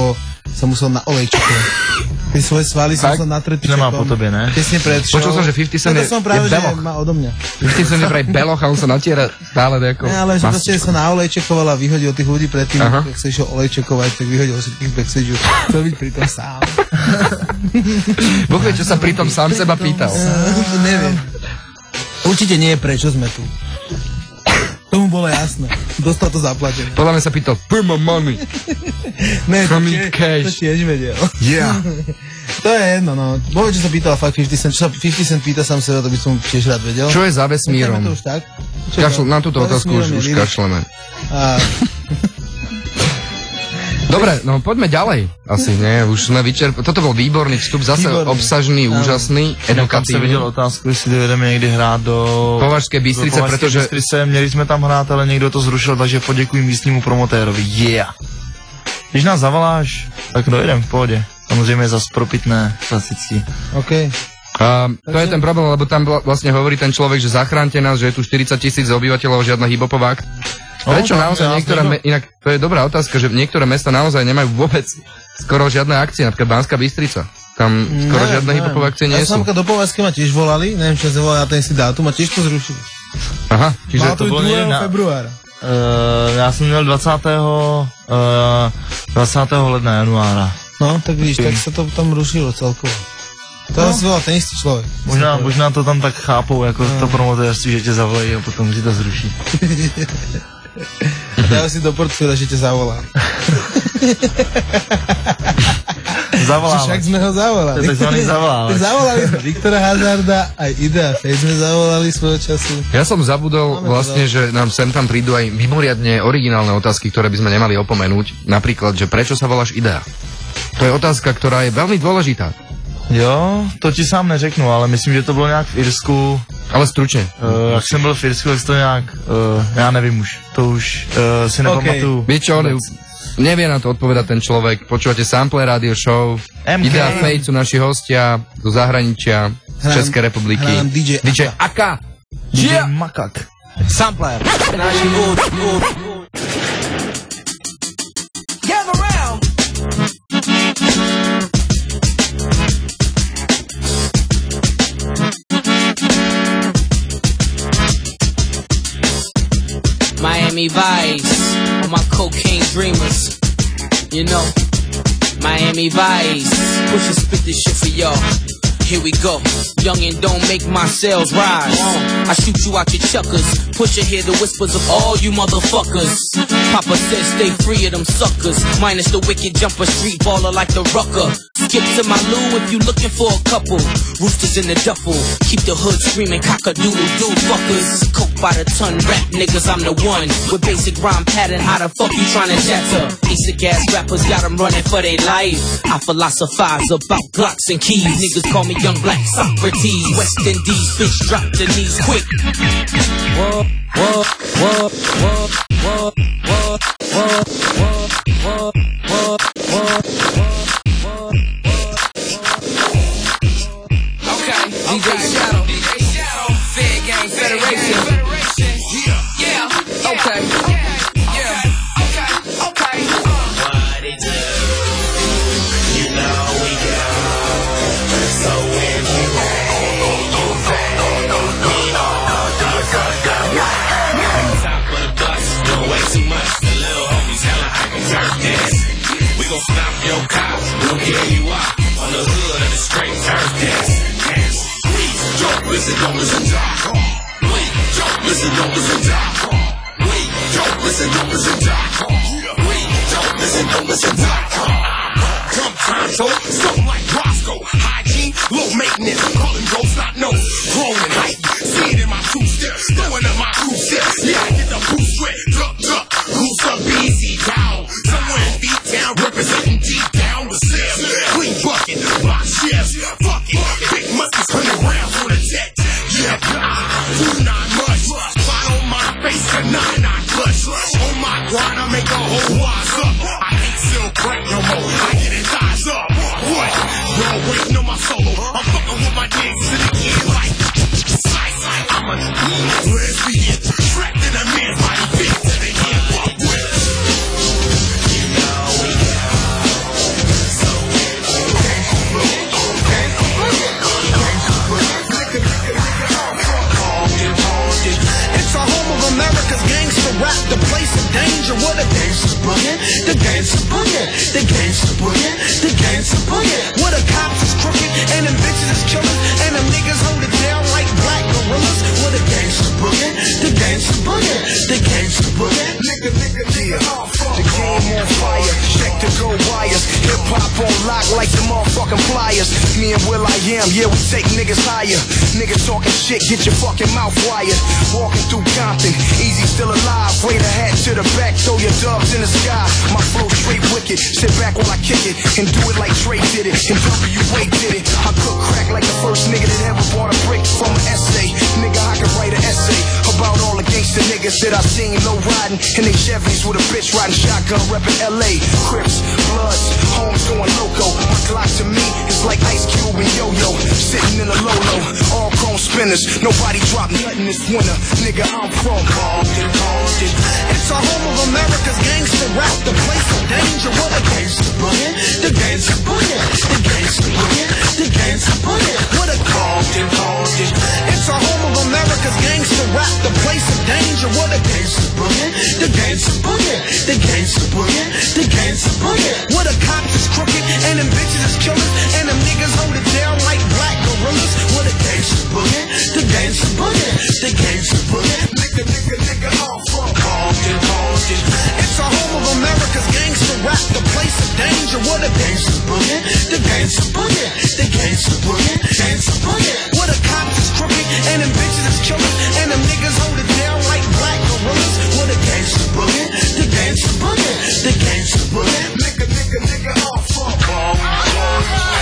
som musel na olejčekovať. Ty svoje svaly som musel natretiť čekom. Nemá po tobie, ne? Tesne pred show. Počul som, že fifty Cent je, som práve, je beloch. Že má odo mňa. fifty Cent je vraj beloch a on sa natiera stále nejako... Ne, ale že proste som na olejčekoval a vyhodil tých ľudí predtým, keď sa išiel olejčekovať, tak vyhodil všetkých backstage-u. Chcel byť pritom sám. Boh vie, čo sa pritom sám seba pýtal. Neviem. Určite nie je, prečo sme tu. Tomu bolo jasné. Dostal to zaplatené. Podľa mňa sa pýtal, pay my money. Ne, to, tie, to tiež vedel. Yeah. To je jedno, no. Bože, čo sa pýtal fakt fifty Cent. Čo sa fifty Cent pýta sám seba, to by som tiež rád vedel. Čo je za vesmírom? To už tak? Kašl, na túto otázku už, už kašleme. A... Dobre, no poďme ďalej. Asi nie, už sme vyčerpali. Toto bol výborný vstup, zase výborný. Obsažný, um, úžasný, edukatívny. Tam sa viděl otázku, jestli dojedeme někdy hrát do Považské Bystrice, do protože... Bystrice, měli jsme tam hrát, ale někdo to zrušil, takže poděkuji místnímu promotérovi. Yeah! Když nás zavoláš, tak dojedem v pohodě. Samozřejmě zas propitné, klasický. OK. Uh, to je ten problém, lebo tam vlastne hovorí ten človek, že zachránte nás, že je tu štyridsať tisíc obyvateľov, žiadna hip-hopová. Prečo no, naozaj niektoré, me, inak to je dobrá otázka, že niektoré mesta naozaj nemajú vôbec skoro žiadne akcie, napríklad Banská Bystrica. Tam skoro neviem, žiadne hip-hopové akcie nie sú. Ja som napríklad do Považskej ma tiež volali, neviem, čo sa volali na ten si dátum a tiež to zrušili. Aha, čiže to bolo druhého februára. Uh, já jsem měl dvacátého ledna, januára. No, tak vidíš, tak sa to tam rušilo celkovo. To no. Si volal ten istý člověk. Možná, možná to tam tak chápou, jako no. To promotérství, že tě zavolají a potom ti to zruší. Daj si do portfólia, že ťa zavolám. Zavoláme. Však sme ho zavolali. To je takzvaný zavolávač. Zavolali sme Viktora Hazarda, aj Idea Fate sme zavolali svojho času. Ja som zabudol Máme vlastne, že nám sem tam prídu aj mimoriadne originálne otázky, ktoré by sme nemali opomenúť. Napríklad, že prečo sa voláš Idea? To je otázka, ktorá je veľmi dôležitá. Jo, to ti sám neřeknu, ale myslím, že to bylo nějak v Irsku. Ale stručně. Uh, jak jsem byl v Irsku, tak to nějak, uh, já nevím už, to už uh, si nepamatuju. Okay. Víš čo, ne, nevie na to odpovedať ten človek. Počúvate Sample Radio Show, Idea Fate sú naši hostia zo zahraničia, z Českej republiky. Hram dý džej dý džej Aka. dý džej Makak. Sampler. Gather round. Miami Vice, all my cocaine dreamers, you know, Miami Vice, push and spit this shit for y'all. Here we go, youngin' don't make my sales rise. I shoot you out your chuckers, push and hear the whispers of all you motherfuckers. Papa says stay free of them suckers, minus the wicked jumper, street baller like the rucker. Skip to my loo if you looking for a couple. Roosters in the duffel, keep the hood screaming cock-a-doodle-doo fuckers. Coke by the ton, rap niggas, I'm the one. With basic rhyme pattern, how the fuck you tryna shatter? Basic ass rappers got them running for their life. I philosophize about Glocks and keys. Niggas call me Young Black Socrates. West Indies, bitch drop the knees quick. Whoa, whoa, whoa, whoa, whoa, whoa, whoa, whoa, whoa, whoa, whoa. D J Shadow, D J Shadow, Fair Gang Federation. Yeah, yeah, okay, yeah, okay, okay. What it do? You know we go. So when you rain, you fade. We all do your fuck up. Top of the bus, doing way too much. The little homies hella hype and turf dance. We gon' stop your cops, we don't care who you are. On the hood of the straight turf dance. Don't listen, don't listen, die. Wait, don't listen, don't listen, die. Wait, don't listen, don't listen, die. Wait, don't listen, don't listen, die. Sometimes, so, something like Roscoe. Hygiene, low maintenance, calling ghosts, not no. Grown and hype, see it in my two steps. Throwing up my two steps. Yeah, I get the boost wet. Duck, duck, who's up, B Z down. Somewhere in B-Town, representing deep down the cell. Clean bucket, box chefs. Fuck it, big muskies, hundred rounds for the tech. Yeah, do not much. Spot on my face, a nine nine clutch. On my grind, I make a whole wise up. I ain't still crack no more. I get it thighs up. What? Y'all waiting on my solo. I'm fucking with my niggas in the kid like slice. I'm a let's be it. Trapped in a man's body, fit to the Me and Will I Am, yeah, we take niggas higher. Niggas talking shit, get your fucking mouth wired. Walking through Compton, easy still alive. Wave a hat to the back, throw your dubs in the sky. My flow straight wicked, sit back while I kick it. And do it like Trey did it, and W A did it. I cook crack like the first nigga that ever bought a brick from an essay. Nigga, I can write an essay about all the gangster niggas that I seen low riding in they Chevys with a bitch riding shotgun reppin' L A. Crips, Bloods, homes going loco. My Glock to me is like Ice Cube and Yo-Yo. Sitting in a Lolo, all chrome spinners. Nobody drop nothing this winter. Nigga, I'm from Compton, Compton. It's a home of America's gangster rap. The place of danger, what a gangster boogie. The gangster boogie, the gangster boogie, the gangster boogie. What a Compton, Compton. It's a home of America's gangster rap. The place of danger, what a gangster boogie. The gangster boogie, the gangster boogie, the gangster boogie. What a cops is crooked and them bitches is killers and them niggas hold it down like black gorillas. What a gangster boogie, the gangster boogie, the gangster boogie. Nigga, nigga, nigga, I'm from Compton, Compton. It's a home of America's gangster rap. The place of danger, what a gangster boogie. The gangster boogie, the gangster boogie, gangster boogie. What a cops is crooked and them bitches is killers and them niggas hold it down like black gorillas. What a gangster boogie, the gangster boogie, the gangster boogie. Nigga, nigga, nigga, I'm from Compton.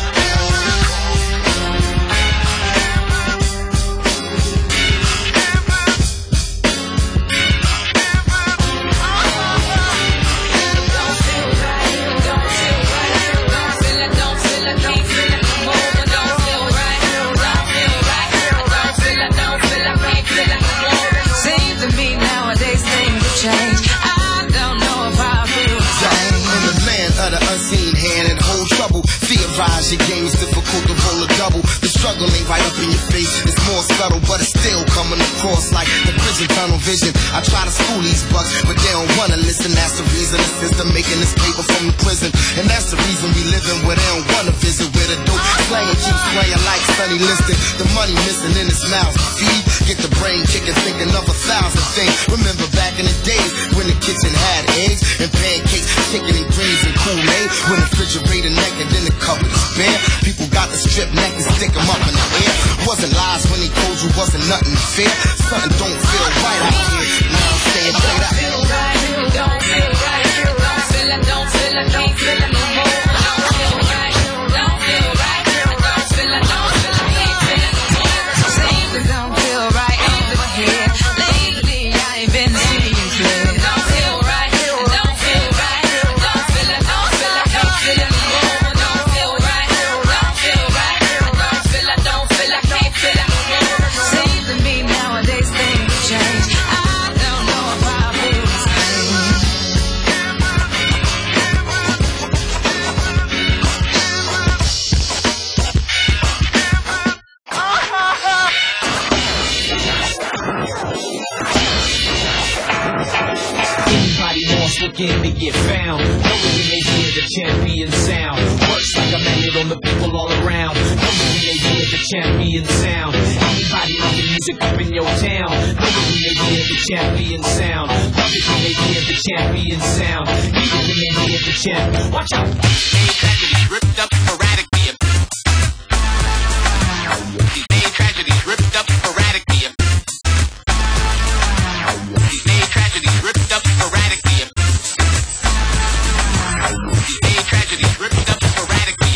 Rise, your game is difficult to roll a double. The struggle ain't right up in your face. It's more subtle, but it's still coming across like the prison tunnel vision. I try to school these bucks, but they don't wanna listen. That's the reason the system making this paper from the prison. And that's the reason we living where they don't wanna visit. Where the dope slaying keeps playing like Sonny Liston. The money missing in his mouth. Feed, get the brain kicking, thinking of a thousand things. Remember back in the days when the kitchen had eggs and pancakes, chicken and greens and Kool-Aid. When the refrigerator naked in the cupboard is bare. People got the strip neck and stick them up in the air. Wasn't lies when he told you wasn't nothing fair. Something don't feel right out here. Now I'm staying straight out. Don't feel right, don't feel right, don't feel it, don't feel it, don't feel it no more. Don't feel right, don't feel right, don't feel it, don't feel it, can't feel it no more. Things don't feel right over here. Lately I ain't been seeing clear. Don't feel right, don't feel right, don't feel it, don't feel it, can't feel it no more. Don't feel right, don't feel right, don't feel it, don't feel it, can't feel it no more. Seems to me nowadays things change. I don't know if I feel the same. Anybody wants to get me, get found. Know when they hear the champion sound. Works like a magnet on the people all around. Know when they hear the champion sound. Anybody love the music up in your town. Know when they hear the champion sound. Love it when they hear the champion sound. Need it when they hear the champion. Watch out. These tragedies ripped up sporadically. These main tragedies ripped up sporadically. These main tragedies ripped up sporadically. These main tragedies ripped up sporadically.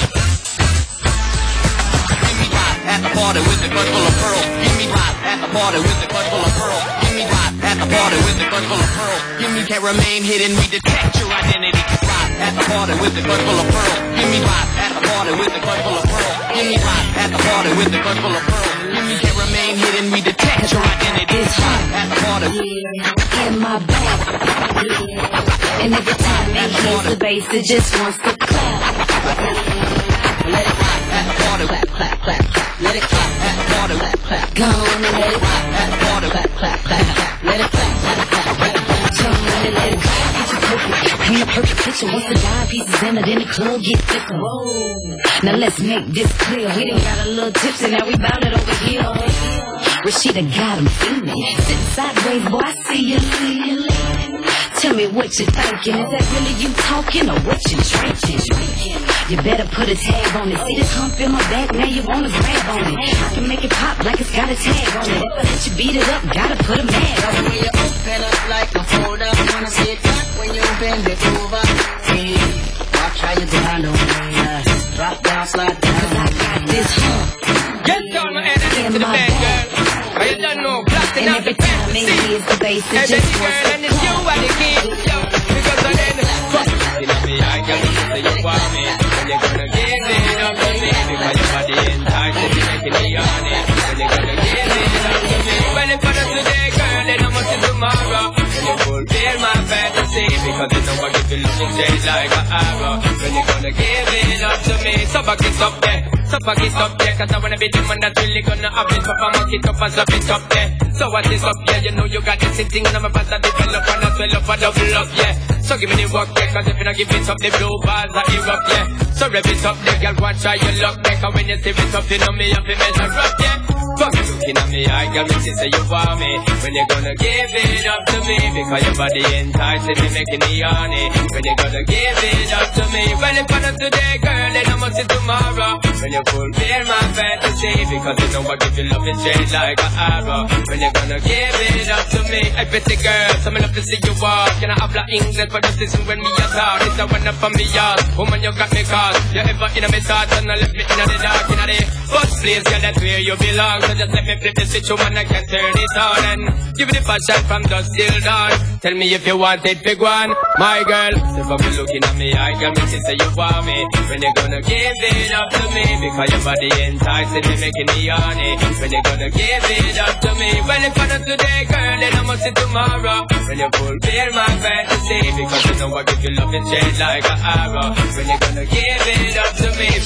Give me five at the party with the gun full of pearl. Give me five at the party with the gun full of pearl. Give me five at the party with the gun full of pearl. Give me can't remain hidden. We detect your identity. Five at the party with the gun full of pearl. Give me five at the party with the gun full of pearl. Give me five at the party with the gun full of pearl. Give me can't remain hidden. We detect your identity. Five at the party. Yeah, in my bag. Yeah. And every time they hear the bass, it just wants to clap. Let it rock at the party. Clap, clap, clap, clap. Let it clap at the party. Clap, clap. Go on and let it rock at the party. Clap, clap, clap, clap. Let it clap, clap, clap, clap. Turn around and let it clap. Paint a perfect picture once the dime pieces in it, in the club get thicker. Whoa. Now let's make this clear. We done got a little tipsy, now we bound it over here. Rashida got him feeling. Sitting sideways, boy, I see you. Tell me what you're thinking. Is that really you talking or what you drinking? You better put a tag on it. See the hump in my back, now you wanna grab on it. I can make it pop like it's got a tag on it. If I let you beat it up, gotta put a mag on it. When you open up like a folder, wanna see it tuck when you bend it over. Hey, watch how you grind on me. Uh, drop down, slide down. Cause I got this hump. Get down my energy to the bed, girl. I you don't know, blasting out the time it is the bass, it and just then girl, and it's you and the kid, yo. Because I then, fuck, you know me, I can say you want me. And you're gonna give it up to me. Because your body in tight, so you're making me on it. And you're gonna give it up to me. Well, if I do today, girl, then I'm watching tomorrow. And you fulfill my fantasy. Because you know I give you love shade like an arrow. When you're gonna give it up to me. So back it up there. So back it up there. Cause I wanna be the man that's really gonna have it. So I must it up and slap it up there. So what is up, yeah? You know you got this thing and I'm about to develop and I swell up and double up, yeah. So give me the work, yeah. Cause if you don't give it up, the blue bars are erupt, yeah. So rev it up, there, girl, watch how you look, yeah. Cause when you see it up, you know me, have to measure up, yeah. Fuck you looking at me, I girl, me see say you want me. When you gonna give it up to me? Because your body enticing me, making me horny. When you gonna give it up to me? Well, if I not today, girl, then I must see tomorrow. When you fulfill my fantasy. Because you know I give you love and shade like an arrow. When you gonna give it up to me? I pretty girl, so me love to see you walk. You know, habla English, but just listen when me a talk. It's a one up on me yard. Woman, you got me caught. You ever in a me thoughts and I left me in the dark. In the first place, girl, that's where you belong. So just let me flip the switch, woman, I can turn it on. And give me the passion from dusk till dawn. Tell me if you want it, big one. My girl, if I'm looking at me, I can make it say you want me. When you gonna give it up to me? Because your body enticing me, making me horny. When you gonna give it up to me? Well, if I not today, girl, then I must see tomorrow. When you fulfill my fantasy. Because you know I give you love and shade like an arrow. When you gonna give it up to me?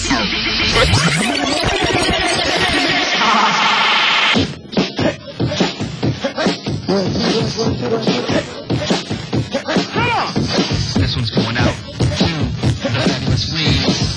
This one's going out to the fabulous Reeds.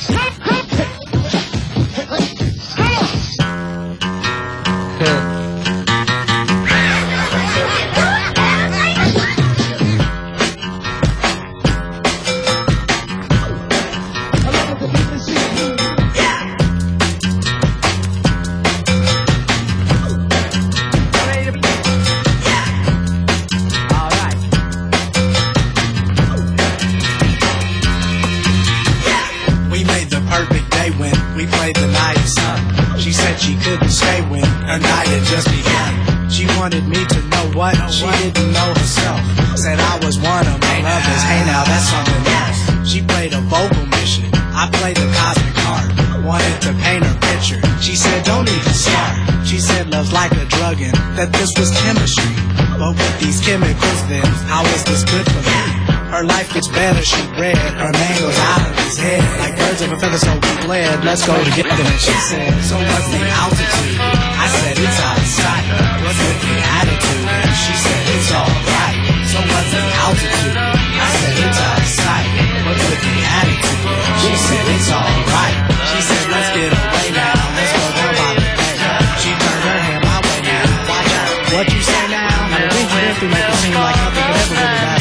She didn't know herself. Said I was one of my lovers. Hey now, that's something else. She played a vocal mission. I played the cosmic card. Wanted to paint her picture. She said don't even start. She said love's like a drug and that this was chemistry. But with these chemicals then, how is this good for me? Her life gets better, she read. Her man goes out of his head. Like birds of a feather, so we bled. Let's go together. And she said, so what's the altitude? I said it's out of sight. What's with the attitude? And she said it's alright. So what's the altitude? I said it's out of sight. What's with the attitude? She said it's alright. She said let's get away now. Let's go down by the bay. She turned her hand my way now. Watch out. What you say now? Now the things you went through make it seem like nothing could ever really matter.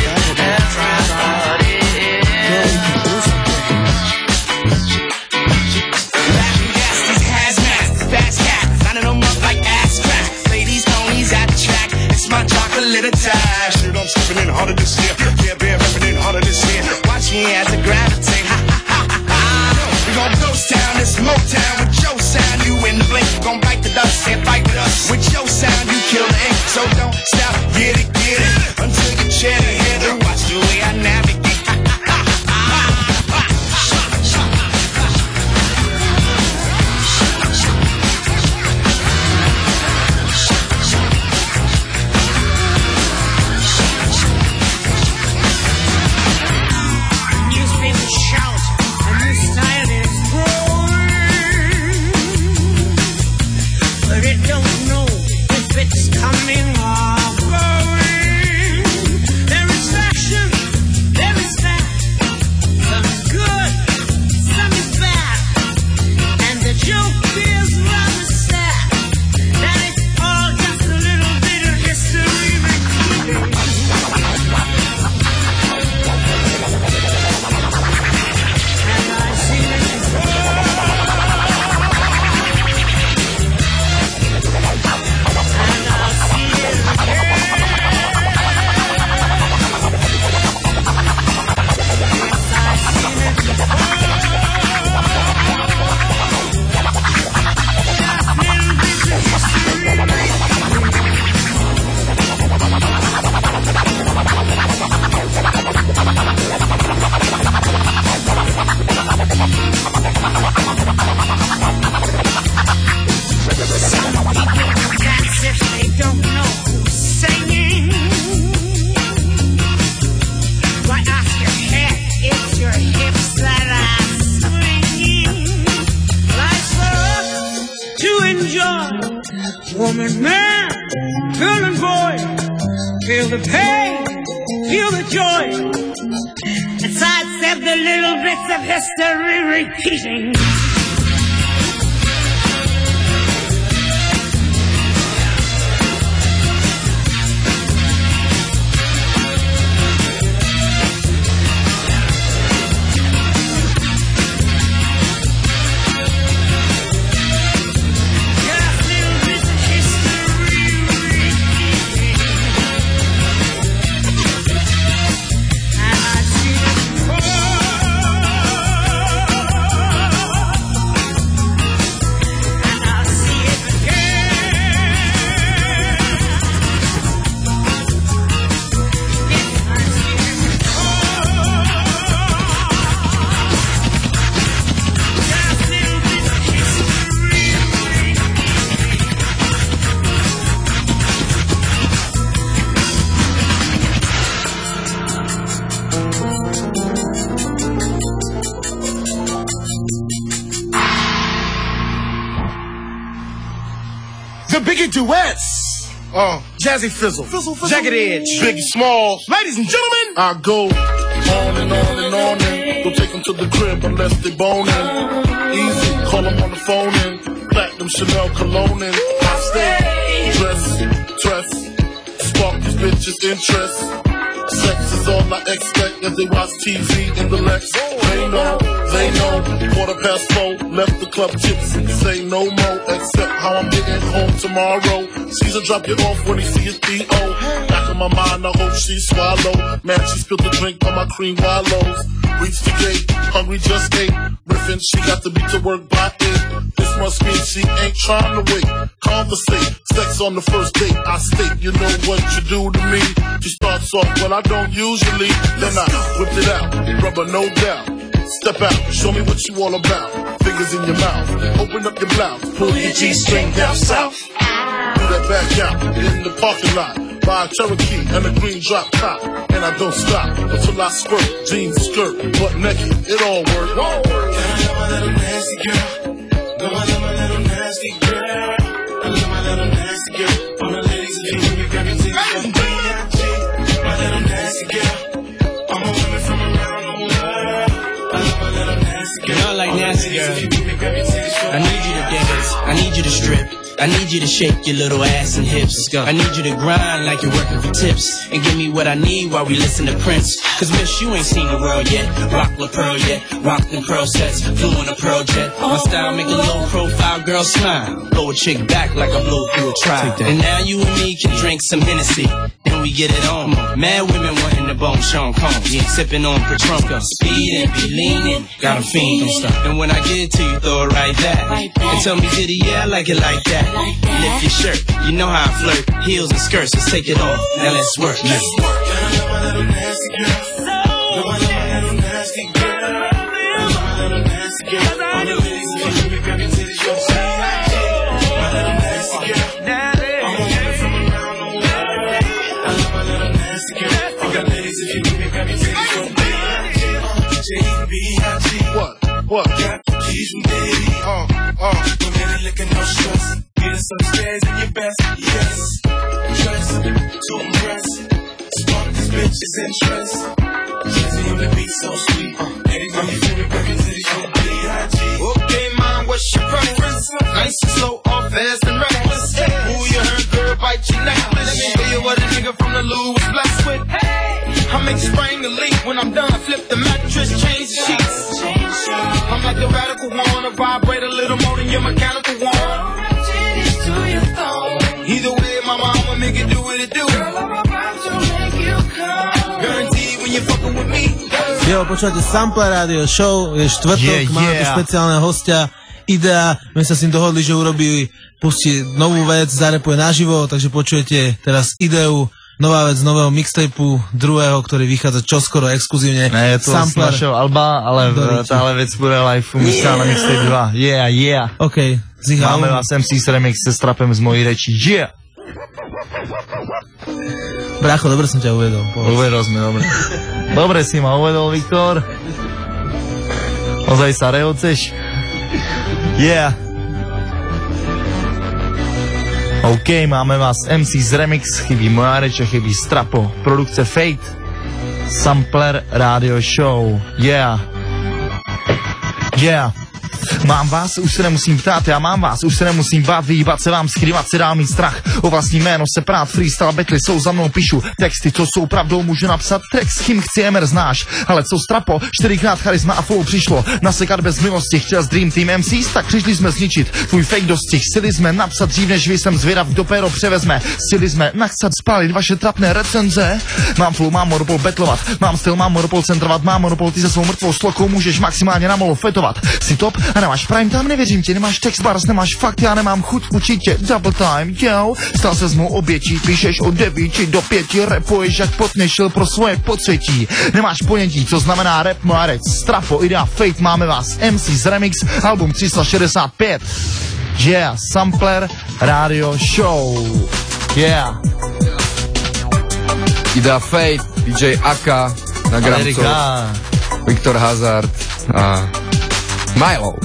Little time. Shit, I'm stepping in harder this year. Yeah, bear repping in harder this year. Watch me as I gravitate. Ha ha ha ha ha. We gon' ghost town, this Motown with your sound. You in the blink, gon' bite the dust and fight with us. With your sound, you kill the ink. So don't stop, get it, get it. Until you chin it, hit it. Watch the way I navigate. joy. Woman, man, girl and boy, feel the pain, feel the joy. And sidestep the little bits of history repeating. Duets. Uh, Jazzy Fizzle, Fizzle, Fizzle. Jagged Edge, Biggie Smalls. Ladies and gentlemen, I go on and on and on and don't take them to the crib unless they boning. Easy, call them on the phone and platinum Chanel cologne and I stay dress, dress, spark these bitches' interest. Sex is all I expect as they watch T V in the Lex. They know, they know, quarter past four, left the club tipsy, say no more, except how I'm getting home tomorrow. Caesar drop you off when he see his D O. Back in my mind, I hope she swallow. Man, she spilled the drink on my cream wallows. Reach the gate, hungry just ate. Riffin', she got to be to work by eight. This must mean she ain't trying to wait. Conversate, sex on the first date. I state, you know what you do to me. She starts off, well I don't usually. Then I whipped it out, rubber no doubt. Step out, show me what you all about. Fingers in your mouth, open up your blouse, pull your G-string down south. Do that back out in the parking lot. Buy a Cherokee and a green drop top. And I don't stop until I squirt. Jeans, skirt, butt naked, it all works. All work. I love my little nasty girl. No, I love my little nasty girl. I love my little nasty girl. All the ladies in the room, grab your titties from B I G. My little nasty girl. All my women from around the world. I love my little nasty girl. You know I like nasty girl. I need you to dance. I need you to strip. I need you to shake your little ass and hips. Let's go. I need you to grind like you're working for tips. And give me what I need while we listen to Prince. Cause miss, you ain't seen the world yet. Rock La Pearl yet. Rock them pearl sets. Flew in a pearl jet. My style make a low profile girl smile. Blow a chick back like I blew through a trial. And now you and me can drink some Hennessy. And we get it on. Mad women wanting to bone Sean Combs. Yeah, sipping on Patronka. Speed and be leaning. Got 'em fiending. And when I get it to you, throw it right back. And tell me, did he, yeah, I like it like that. Lift your shirt, you know how I flirt. Heels and skirts, let's take it off. Now let's work. Let's work. I love my little nasty girl. Love my little nasty girl. Love my little nasty girl. All the ladies in the room, grab your titties, show me. My little nasty girl. I'm a woman from around the world. I love my little nasty girl. All the ladies in the room, grab your titties, show me. J B I G. What? What? Got the keys from Diddy. Uh, uh. No minute looking, no stress. Get us upstairs in your best, yes. Dress to impress. Spark this bitch's interest. Jazzy on the beat, so sweet. Anytime you feel me, grab your titties from B I G. Okay, mom, what's your preference? Nice and slow, or fast and reckless. Who you heard, girl, bite your necklace. Let me tell you what a nigga from the Lou was blessed with. Hey, I make spring the leak. When I'm done, flip the mattress, change the sheets. I'm like the radical one, I vibrate a little more than your mechanical one. Either way, my mama make it do what it do. Girl, I'm about to make you come. Guaranteed when you're fucking with me. Jo, počúvate Sample Radio Show, je štvrtok, yeah, yeah. Máme tu špeciálneho hostia, Idea, my sa s ním dohodli, že urobí, pustí novú vec, zarepuje naživo, takže počujete teraz Ideu, nová vec z nového mixtapeu, druhého, ktorý vychádza čoskoro exkluzívne. Ne, je to Sampler. Z našeho alba, ale táhle vec bude live umístěná na mixtape dva. Yeah, yeah. OK, zíhal. Máme vás em cé Remix se strapem z mojí reči. Yeah! Brácho, dobre som ťa uvedol. Povedz. Uvedol sme, dobre. Dobre si ma uvedol, Viktor. Ozaj sa rehoceš? Yeah. OK, máme vás em cé z Remix, chybí moja reč a chybí Strapo, produkce Fate, Sampler Radio Show, yeah, yeah. Mám vás, už se nemusím ptát, já mám vás, už se nemusím bát, vyhýbat se vám, skrývat se dál mít strach, o vlastní jméno se prát, freestyle battle jsou za mnou, píšu texty, co jsou pravdou, můžu napsat track, s kým chci, emer znáš, ale co Strapo, čtyřikrát charisma a flow přišlo, nasekat bez milosti, chtěl z Dream Team em cé, tak přišli jsme zničit, tvůj fake dostih, sili jsme napsat dřív, než vy jsem zvědav, kdo péro převezme, sili jsme nachcat spálit vaše trapné recenze, mám flow, mám monopol bettlovat, mám styl, mám monopol centrovat, mám monopol, ty se svou mrtvou slokou můžeš maximálně na molo fetovat, si top a nemáš prime tam, nevěřím ti, nemáš text bars, nemáš fakt, já nemám chuť učit tě, double time, yo, stal se s mou obětí, píšeš od devíti do pěti, rapuješ jak potnešil pro svoje pocití, nemáš ponětí, co znamená rap, moja Strapo, idea, Fate, máme vás, em cé z Remix, album tři sta šedesát pět, yeah, Sampler Radio Show, yeah. Idea, Fate, dý džej Aka, na gramcoch, Viktor Hazard a Milo.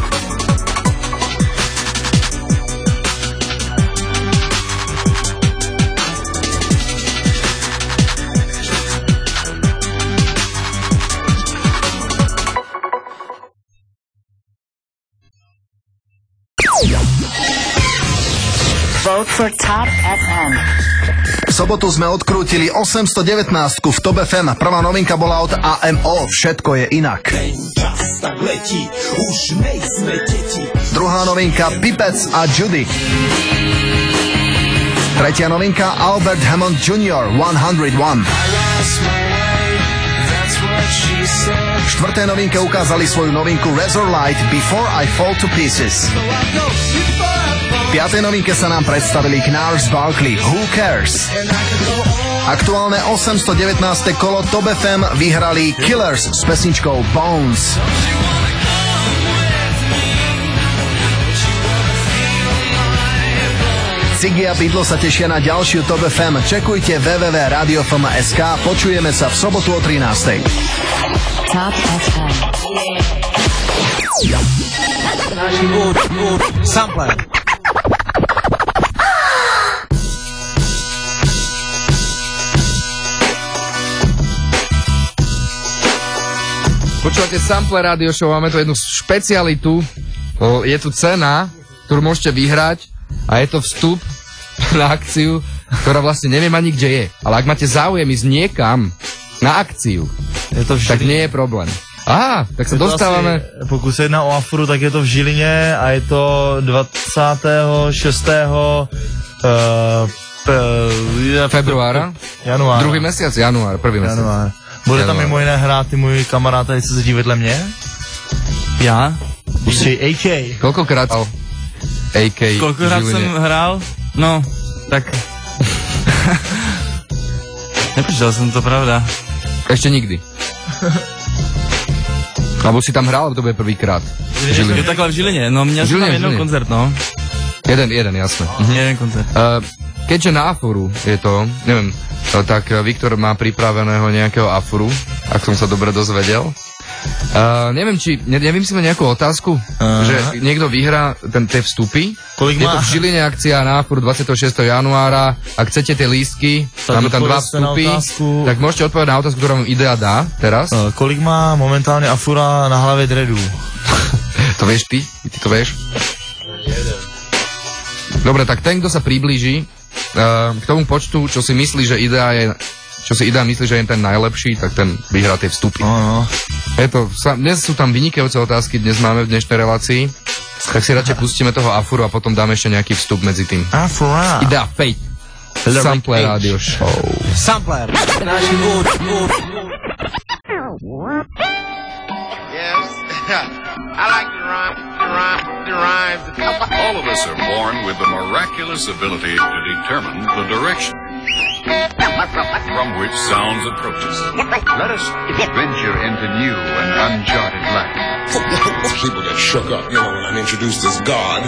Vote for Top ef em. V sobotu sme odkrútili osemsto devätnásť v Top ef em. Prvá novinka bola od á em ó, Všetko je inak. Tak letí, už nejsme deti. Druhá novinka Pipec a Judy. Tretia novinka Albert Hammond junior sto jeden. V štvrtej novinke ukázali svoju novinku Razorlight Before I Fall to Pieces. V piatej novinke sa nám predstavili Gnarls Barkley Who Cares. Aktuálne osemsto devätnásť kolo Top ef em vyhrali Killers s pesničkou Bones. Ziggy a Bydlo sa tešia na ďalšiu Top ef em. Čekujte w w w bodka radio f m bodka es ka. Počujeme sa v sobotu o trinástej. Top ef em. Sampler. Počúvate Sampler Radio Show, máme tu jednu špecialitu, je tu cena, ktorú môžete vyhrať a je to vstup na akciu, ktorá vlastne neviem ani kde je, ale ak máte záujem ísť niekam na akciu, je to tak nie je problém. Á, tak sa je dostávame... Asi, pokud se jedná o Afru, tak je to v Žilině a je to dvacátého šestého Uh, p- februára? Januára. Druhý mesiac, január, prvý mesiac. Január. Bude tam mimo jiné hrát i můj kamarád, tady se sedí vedle mě. Já? Ještě á ká. Kolkokrát á ká Kolkokrát jsem hrál? No, tak... Neprišiel jsem, to pravda. Ešte nikdy. Alebo si tam hral, to bude prvýkrát. Je takhle v Žilině, no měl jsem tam jednou koncert, no. Jeden, jeden, jasné. Mhm. Jeden koncert. Uh, keďže na Afuru je to, neviem, tak Viktor má pripraveného nejakého Afuru, ak som sa dobre dozvedel. Uh, neviem, či, ne, nevymyslíme nejakú otázku, uh-huh. že niekto vyhrá ten, tie vstupy. Kolik je má? to v Žiline akcia na Afuru dvadsiateho šiesteho januára. Ak chcete tie lístky, máme tam dva vstupy, tak môžete odpovedať na otázku, ktorá vám Idea dá teraz. Uh, kolik má momentálne Afura na hlave dreadů? To vieš ty? Ty to vieš? Dobre, tak ten, kto sa priblíži uh, k tomu počtu, čo si myslí, že Idea je, čo si Idea myslí, že je ten najlepší, tak ten vyhrá tie vstupy. Uh-huh. Je to, dnes sú tam vynikajúce otázky, dnes máme v dnešnej relácii, tak si radšej pustíme toho Afuru a potom dáme ešte nejaký vstup medzi tým. Afura. Idea, Fate. Sampler Radio Show. Sampler. I like the rhyme, the rhyme, the rhymes. All of us are born with the miraculous ability to determine the direction from which sounds approach us. Let us venture into new and uncharted land. People get shook up, you know, when I'm introduced as God.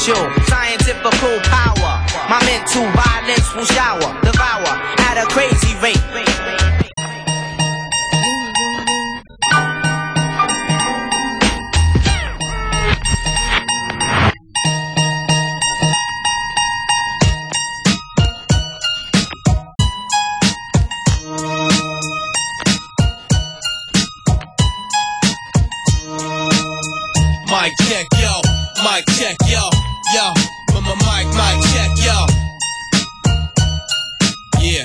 exponential, scientifical power. My mental violence will shower, devour at a crazy rate. Mic check, yo. Mic check, yo. Yo. My mic, mic check, yo. Yeah.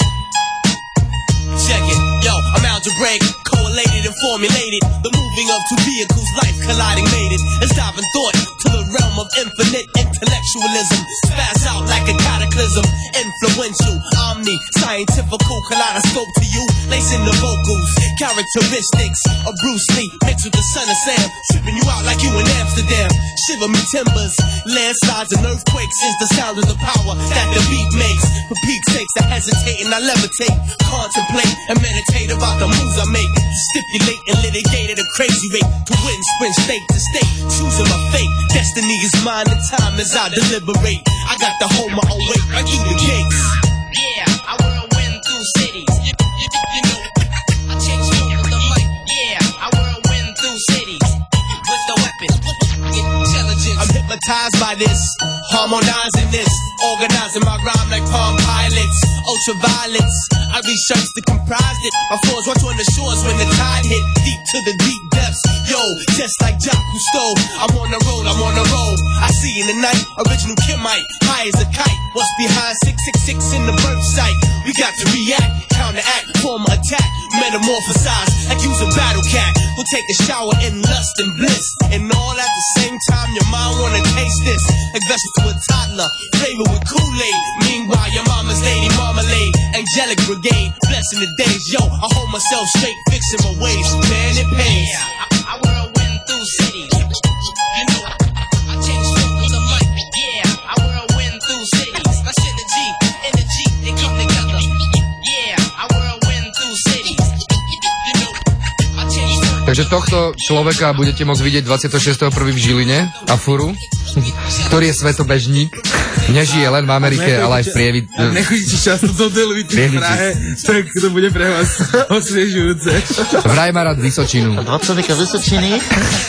Check it, yo. I'm algebraic, correlated and formulated. The moving of two vehicles, life colliding, made it. Let's dive in thought to the realm of infinite intellectualism. Spaz out like a cataclysm. Influential, omni, scientifical kaleidoscope to you. Lacing the vocals, characteristics of Bruce Lee mixed with the son of Sam, tripping you out like you in Amsterdam. Shiver me timbers, landslides and earthquakes is the sound of the power that the beat makes. For Pete's sakes, I hesitate and I levitate, contemplate and meditate about the moves I make. Stipulate and litigate at a crazy rate to win, sprint state to state, choosing my fate. Destiny is mine, the time as I deliberate. I got to hold my own weight right through the gates. Yeah, I whirlwind through cities. You, you, you know, I change smoke with the mic. Yeah, I whirlwind through cities with the weapons. Intelligence. I'm hypnotized by this, harmonizing this, organizing my rhyme like Palm Pilots, ultraviolets. I researched the comprised it. My fours watch on the shores when the tide hit deep to the deep depths. Yo, just like Jacques Cousteau, I'm on the road, I'm on the road. I see in the night, original Kimite, high as a kite. What's behind six six six in the birth site? We got to react, counteract, form attack, metamorphosize like use a battle cat. We'll take a shower in lust and bliss, and all at the same time. Your mind wanna taste this, like vegetables to a toddler, flavor with Kool-Aid. Meanwhile, your mama's lady marmalade, angelic brigade, blessing the days. Yo, I hold myself straight, fixing my ways. Man, it pays. Yeah, I, I whirlwind through cities. You know, I change smoke with the mic. Yeah, I whirlwind through cities. My synergy, energy, they come together. Yeah, I whirlwind through cities. You know, I change smoke. Takže tohto človeka budete môcť vidieť dvadsiateho šiesteho prvého v Žiline, Afuru, ktorý je svetobežník. Nežije len v Amerike, ale aj v Prievid... Ak nechodíte často do Delvity v Prahe, tak to bude pre vás osviežujúce. Vraj má rád Vysočinu. A dvadsaťka Vysočiny?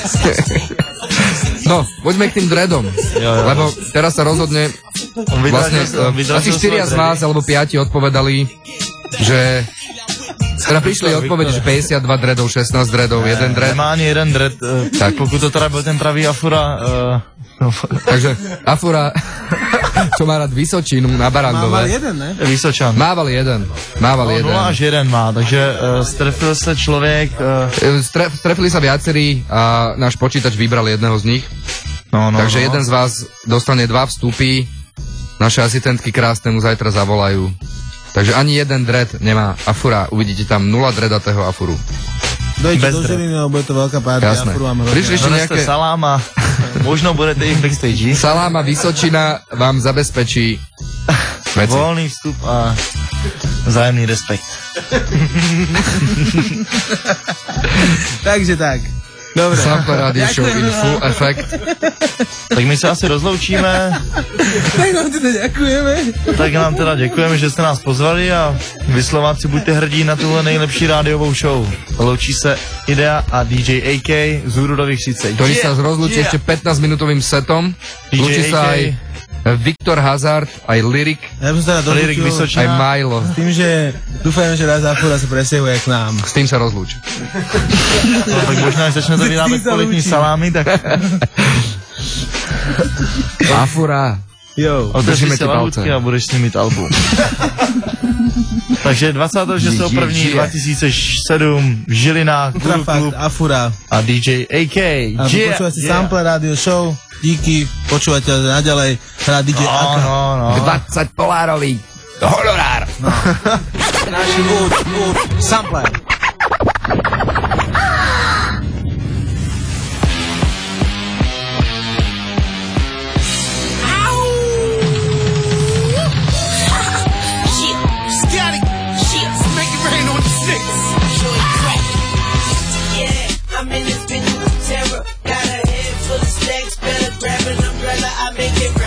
No, poďme k tým dreadom. Jo, jo. Lebo teraz sa rozhodne... Vlastne, asi štyria z vás, alebo piati odpovedali, že... Teda prišli odpoveď, že päťdesiatdva dreadov, šestnásť dreadov, ne, jeden dread. Nemá ani jeden dread, uh, tak. Pokud to teda byl ten pravý Afura. Uh, no. Takže Afura, čo má rád Vysočinu na Barandove. Mával jeden, ne? Vysočan. Mával jeden. Mával no, jeden. nula až jeden má, takže uh, strefil sa človek... Uh... Stref, strefili sa viacerí a náš počítač vybral jedného z nich. No, no, takže no. jeden z vás dostane dva vstupy. Naše asistentky krásne mu zajtra zavolajú. Takže ani jeden dread nemá Afura. Uvidíte tam nula dreadatého Afuru. Dojte do Žiliny, bude to veľká párty. Jasné. Prišli ešte nejaké... Saláma, možno budete ich backstage. Saláma Vysočina vám zabezpečí veci. Voľný vstup a vzájemný respekt. Takže tak. Dobre. Sample Radio Show in full effect. Tak my sa asi rozloučíme. Tak nám teda ďakujeme. Tak nám teda děkujeme, že jste nás pozvali a vy Slováci buďte hrdí na tuhle nejlepší rádiovou show. Loučí se Idea a dý džej á ká z Úrodových síce. Ktorý yeah, sa rozlúči yeah. ešte pätnásťminútovým setom. Lúči sa aj Viktor Hazard, aj Lyrik, ja teda Lyrik Vysočina, aj Milo. S tým, že dúfam, že raz Afura sa presťahuje k nám. S tým sa rozlúči. No, tak možná, až začne to vyrábať kvalitní salámy, tak... Afura. Jo. Držíme ti palce. A budeš s nimi mít album. Takže dvacátého šestého prvního dva tisíce sedm v Žilinách, Guru Klub Afura a dý džej á ká. A počúvate yeah. Sample Radio Show. Díky, počúvate naďalej hrá dý džej á ká. No, no, no. dvadsať polárový honorár. No. Náš úd, úd, Sample. I'm in this bitch with terror. Got a head full of stacks, better grab an umbrella, I make it rain.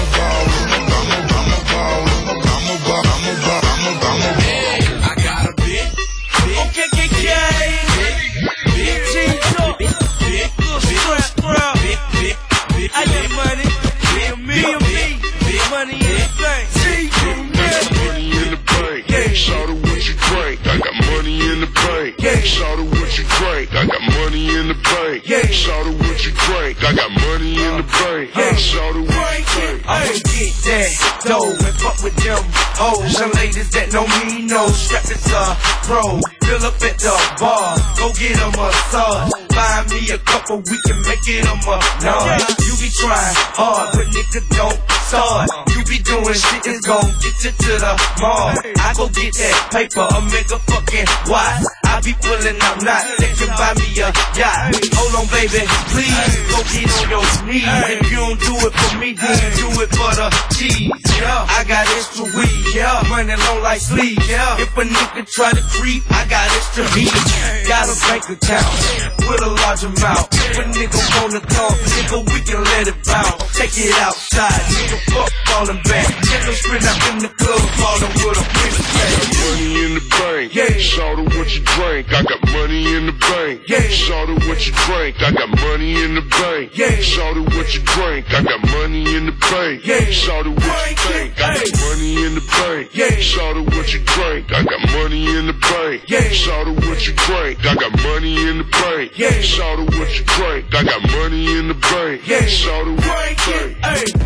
Shawty, what you drink? I got money in the bank. Shawty, what you drink? I got money in the bank. Shawty, what you drink? I'ma get that dough and fuck with them hoes. Some ladies that know me know strap it to pro. Fill up at the bar, go get a massage. Buy me a couple, we can make it a massage. You be trying hard, but nigga don't start. You be doing shit that's gon' get you to the mall. I go get that paper, a mega fucking watch. I be pulling out knots, they can buy me a yacht. Hold on, baby, please, go get on your knees. If you don't do it for me, then do it for the cheese. Yeah, I got extra weed, yeah, running long like sleep. Yeah, if a nigga try to creep, I got extra heat. Got a bank account with a large amount. If a nigga wanna talk, nigga, we can let it bounce. Take it outside, nigga, fuck falling back. Nigga, sprint out in the club, falling with a pretty I got money in the bank. Yeah. Shawty, what you drink? I got money in the bank. Yeah. Shawty, what you drink? I got money in the bank. Yeah. Shawty, what you drink? I got money in the bank. Yeah. Shawty, what you think? I got money in the bank. Yeah. Shawty, what you drink? I got money in the bank. Yeah. Shawty, what you drink? I got money in the bank. Yeah. Shawty, what you drink? I got money in the bank. Yeah. Shawty, what you drink?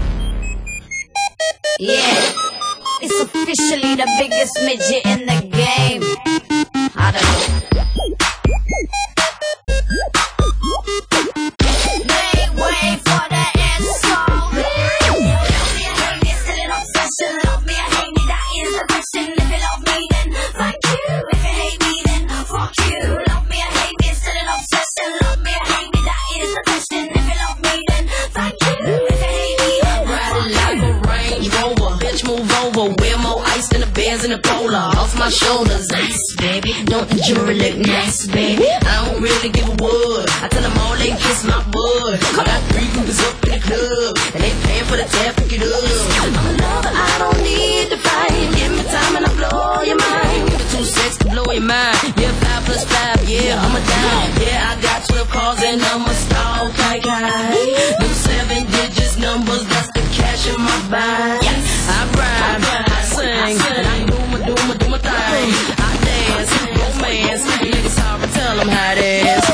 Yeah, it's officially the biggest midget in the game. I don't know. They wait for the answer. Still an obsession. Love me or hate me, that is the question. If you love me, then fuck you. If you hate me, then fuck you. Love me or hate me, still an obsession. Love me or hate me, that is the question. If you love me, then fuck you. If you hate me, then ride it like a Range Rover. Bitch, move over. Wear more ice than the Bears in the polar. Off my shoulders, ice, baby. Don't the jury look nice, baby? I don't really give a wood. I tell them all they kiss my bud. I got three cougars up in the club, and they paying for the tab, pick it up. I'm a lover, I don't need to fight. Give me time and I'll blow your mind. Give me two sets to blow your mind. Yeah, five plus five, yeah, I'm a dime. Yeah, I got twelve cars and I'm a star, okay, guy. Them seven digits numbers, that's the cash in my bag. I rhyme, I sing, and I do my, do my, do my thing. I dance, romance, niggas sorry, tell them how it is.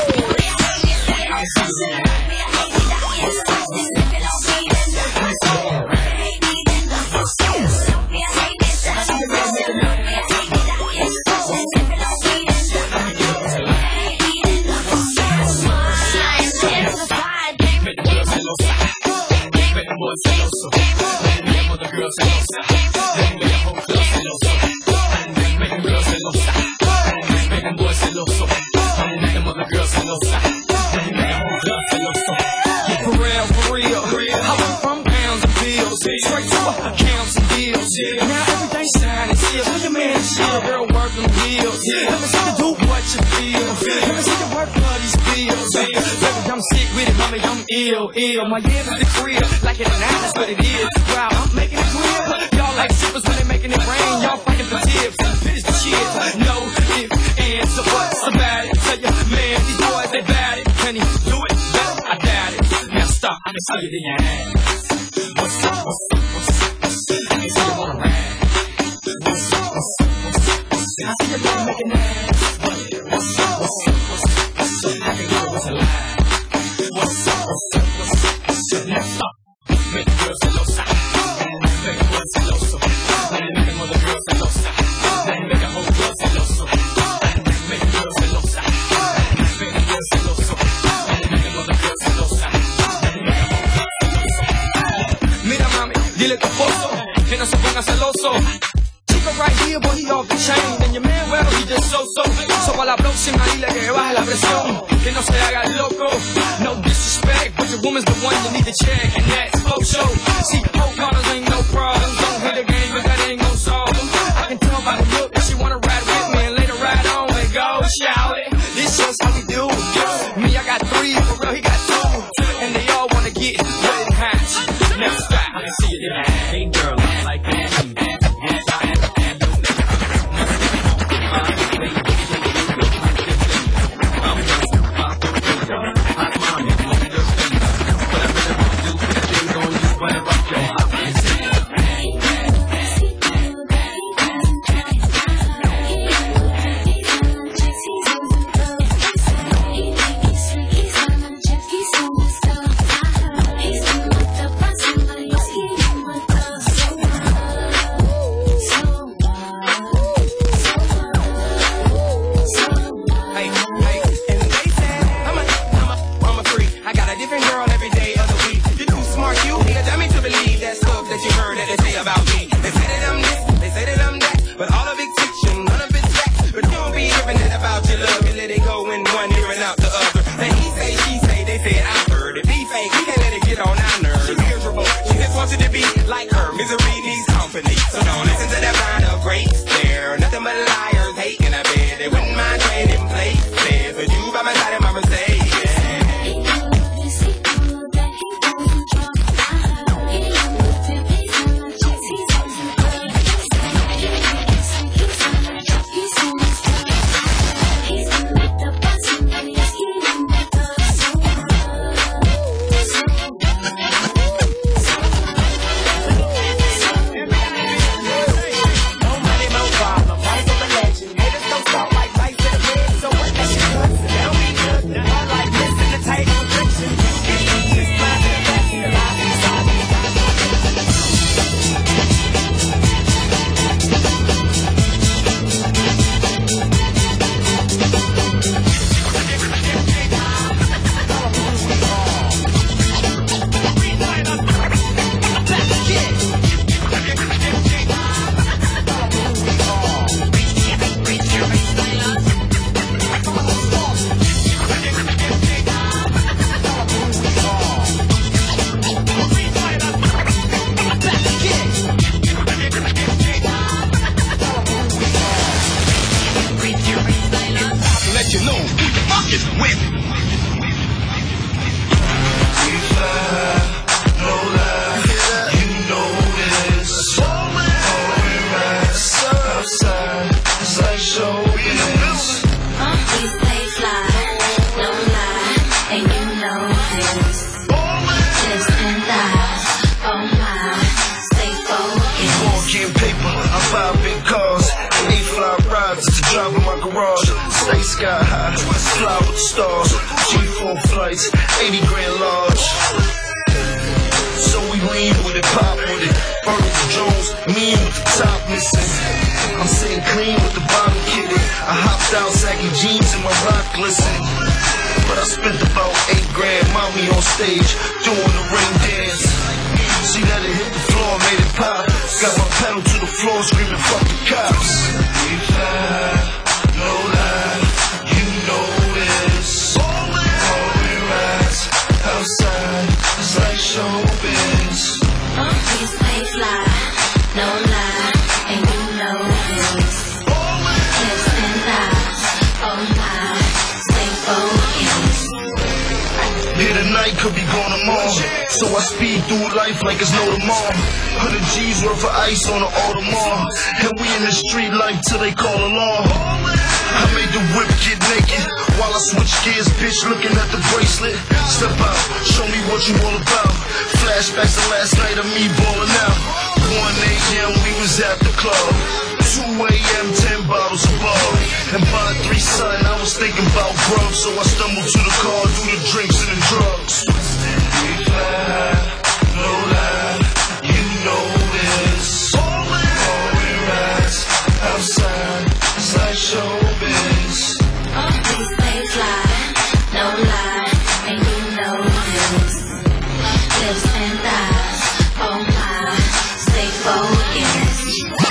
Straight to accounts and deals. Now everything's signed and sealed. Look at man, shit, girl working wheels. Let me see you do what you feel. Let me see you work for these bills. Baby, I'm sick with it, mommy, I'm ill, ill. My year is the crib, like it now, that's what it is. Wow, I'm making it real. Y'all like shippers when they making it rain. Y'all fighting for tips, finish the shit. No if, ands, or buts about it. Tell your man, these boys, they bad it. Can he do it? Better, I doubt it. Now stop, I can see it in your ass. What's up, what's up, what's up, what's up? I can see you wanna ride. What's up, what's up, what's up, what's up? I see you love making ass. What's up, what's up, what's up, what's up? I can know it's a lie. What's up, what's up, what's up, what's up? Now stop. Make the girls celosa. Make the boys celoso. Make the mother girls celosa. Make the whole girls celoso. Make the girls celosa. Make the girls celoso. Make the mother girls celosa. Mira mami, dile a tu esposo que no se ponga celoso. Chico right here, boy, he off the chain. And your man, well, he just so-so. So a la próxima dile que baje la presión, que no se haga loco. No disrespect, but your woman's the one you need to check. And that's folk show. See, hope models ain't no problem. Don't hit the game, but that ain't gon' solve them. I can tell by the look that she wanna ride with me and later ride on and go, shout it. This just how we do. Me, I got three, for real, he got two. And they all wanna get wet and hot. Now stop, I can see it in the eye. Hey girl, I like that. No lie, and you know this. Just and tonight, could be gone tomorrow. So I speed through life like it's no tomorrow. Hundred G's worth of ice on the Audemars, and we in the street life till they call alarm. I made the whip get naked while I switch gears, bitch, looking at the bracelet. Step out, show me what you all about. Flashbacks to last night of me balling out. one a.m. we was at the club. two a.m. ten bottles of bug. And by three, son, I was thinking about grub. So I stumbled to the car, do the drinks and the drugs. We fly, no lie, you know this. All we rise outside, it's like showbiz. We stay fly, no lie, and you know this. Lips and thighs, oh my, stay focused.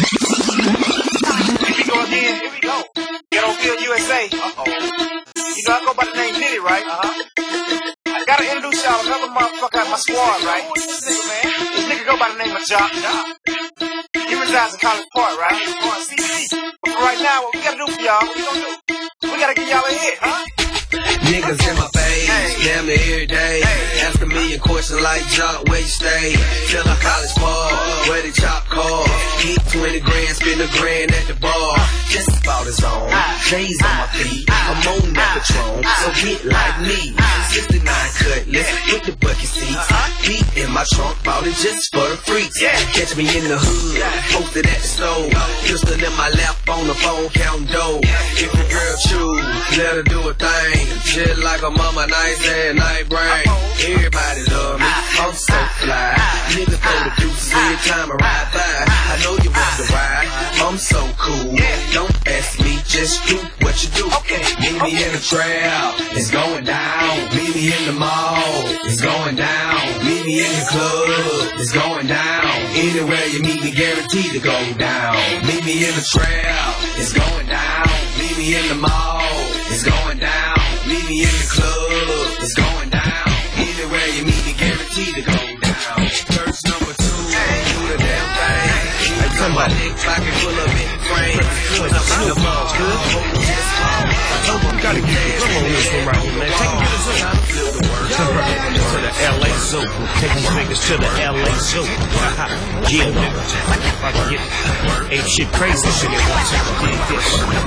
Here we go again, here we go. Get on Field U S A. Uh-oh. You know, I go by the name Diddy, right? Uh-huh. I gotta introduce y'all another motherfucker out my squad, right? This nigga, man. This nigga go by the name of Jock. He resides in College Park, right? But right now, what we gotta do for y'all, what we gonna do? We gotta get y'all a hit, huh? Niggas in my face, hey. Damn near every day. Hey. Asking me a question like Jock, where you stay? Tell a College Park, where the chop call. Eat twenty grand, spend a grand at the bar. Just about his own, J's on my feet. I'm on that Patron, so get like me. sixty-nine cutlass with the bucket seats. Deep in my trunk, bought it just for the freaks. Catch me in the hood, posted at the stove. Pistol in my lap on the phone, counting dough. If the girl choose, let her do a thing. Shit like a mama, nice and night brain. Everybody love me, I'm so fly. Niggas throw the deuces every time I ride by. I know you want to ride, I'm so cool. Don't ask me, just do what you do. Meet me in the trail, it's going down. Meet me in the mall, it's going down. Meet me in the club, it's going down. Anywhere you meet me, guaranteed to go down. Meet me in the trail, it's going down. Meet me in the mall, it's going down. Meet me in the club, it's going down. Anywhere you meet me, guaranteed to go down. Verse number two, do the damn thing. I cut my dick pocket full of big frames. When I'm in the mall, good, just call. You gotta get the flow on this one right here, man. Take me to the zoo. To the L A Zoo. Take these niggas to the L A Zoo. Yeah, nigga. If I can get ain't shit crazy shit. Dig this.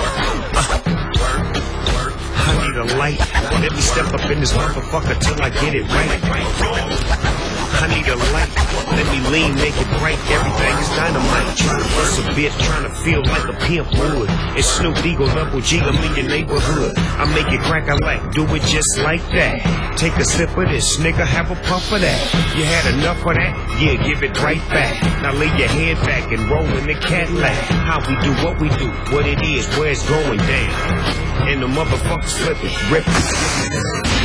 I need a light. Let me step up in this motherfucker till I get it right. I need a light. Let me lean, make it bright. Everything is dynamite. Trying to bust a bit, trying to feel like a pimp would. It's Snoop Eagle, Double G, I'm in your neighborhood. I make it crack a like, do it just like that. Take a sip of this, nigga, have a puff of that. You had enough of that? Yeah, give it right back. Now lay your head back and roll in the Cadillac. How we do what we do, what it is, where it's going down. And the motherfuckers flip it, rip it.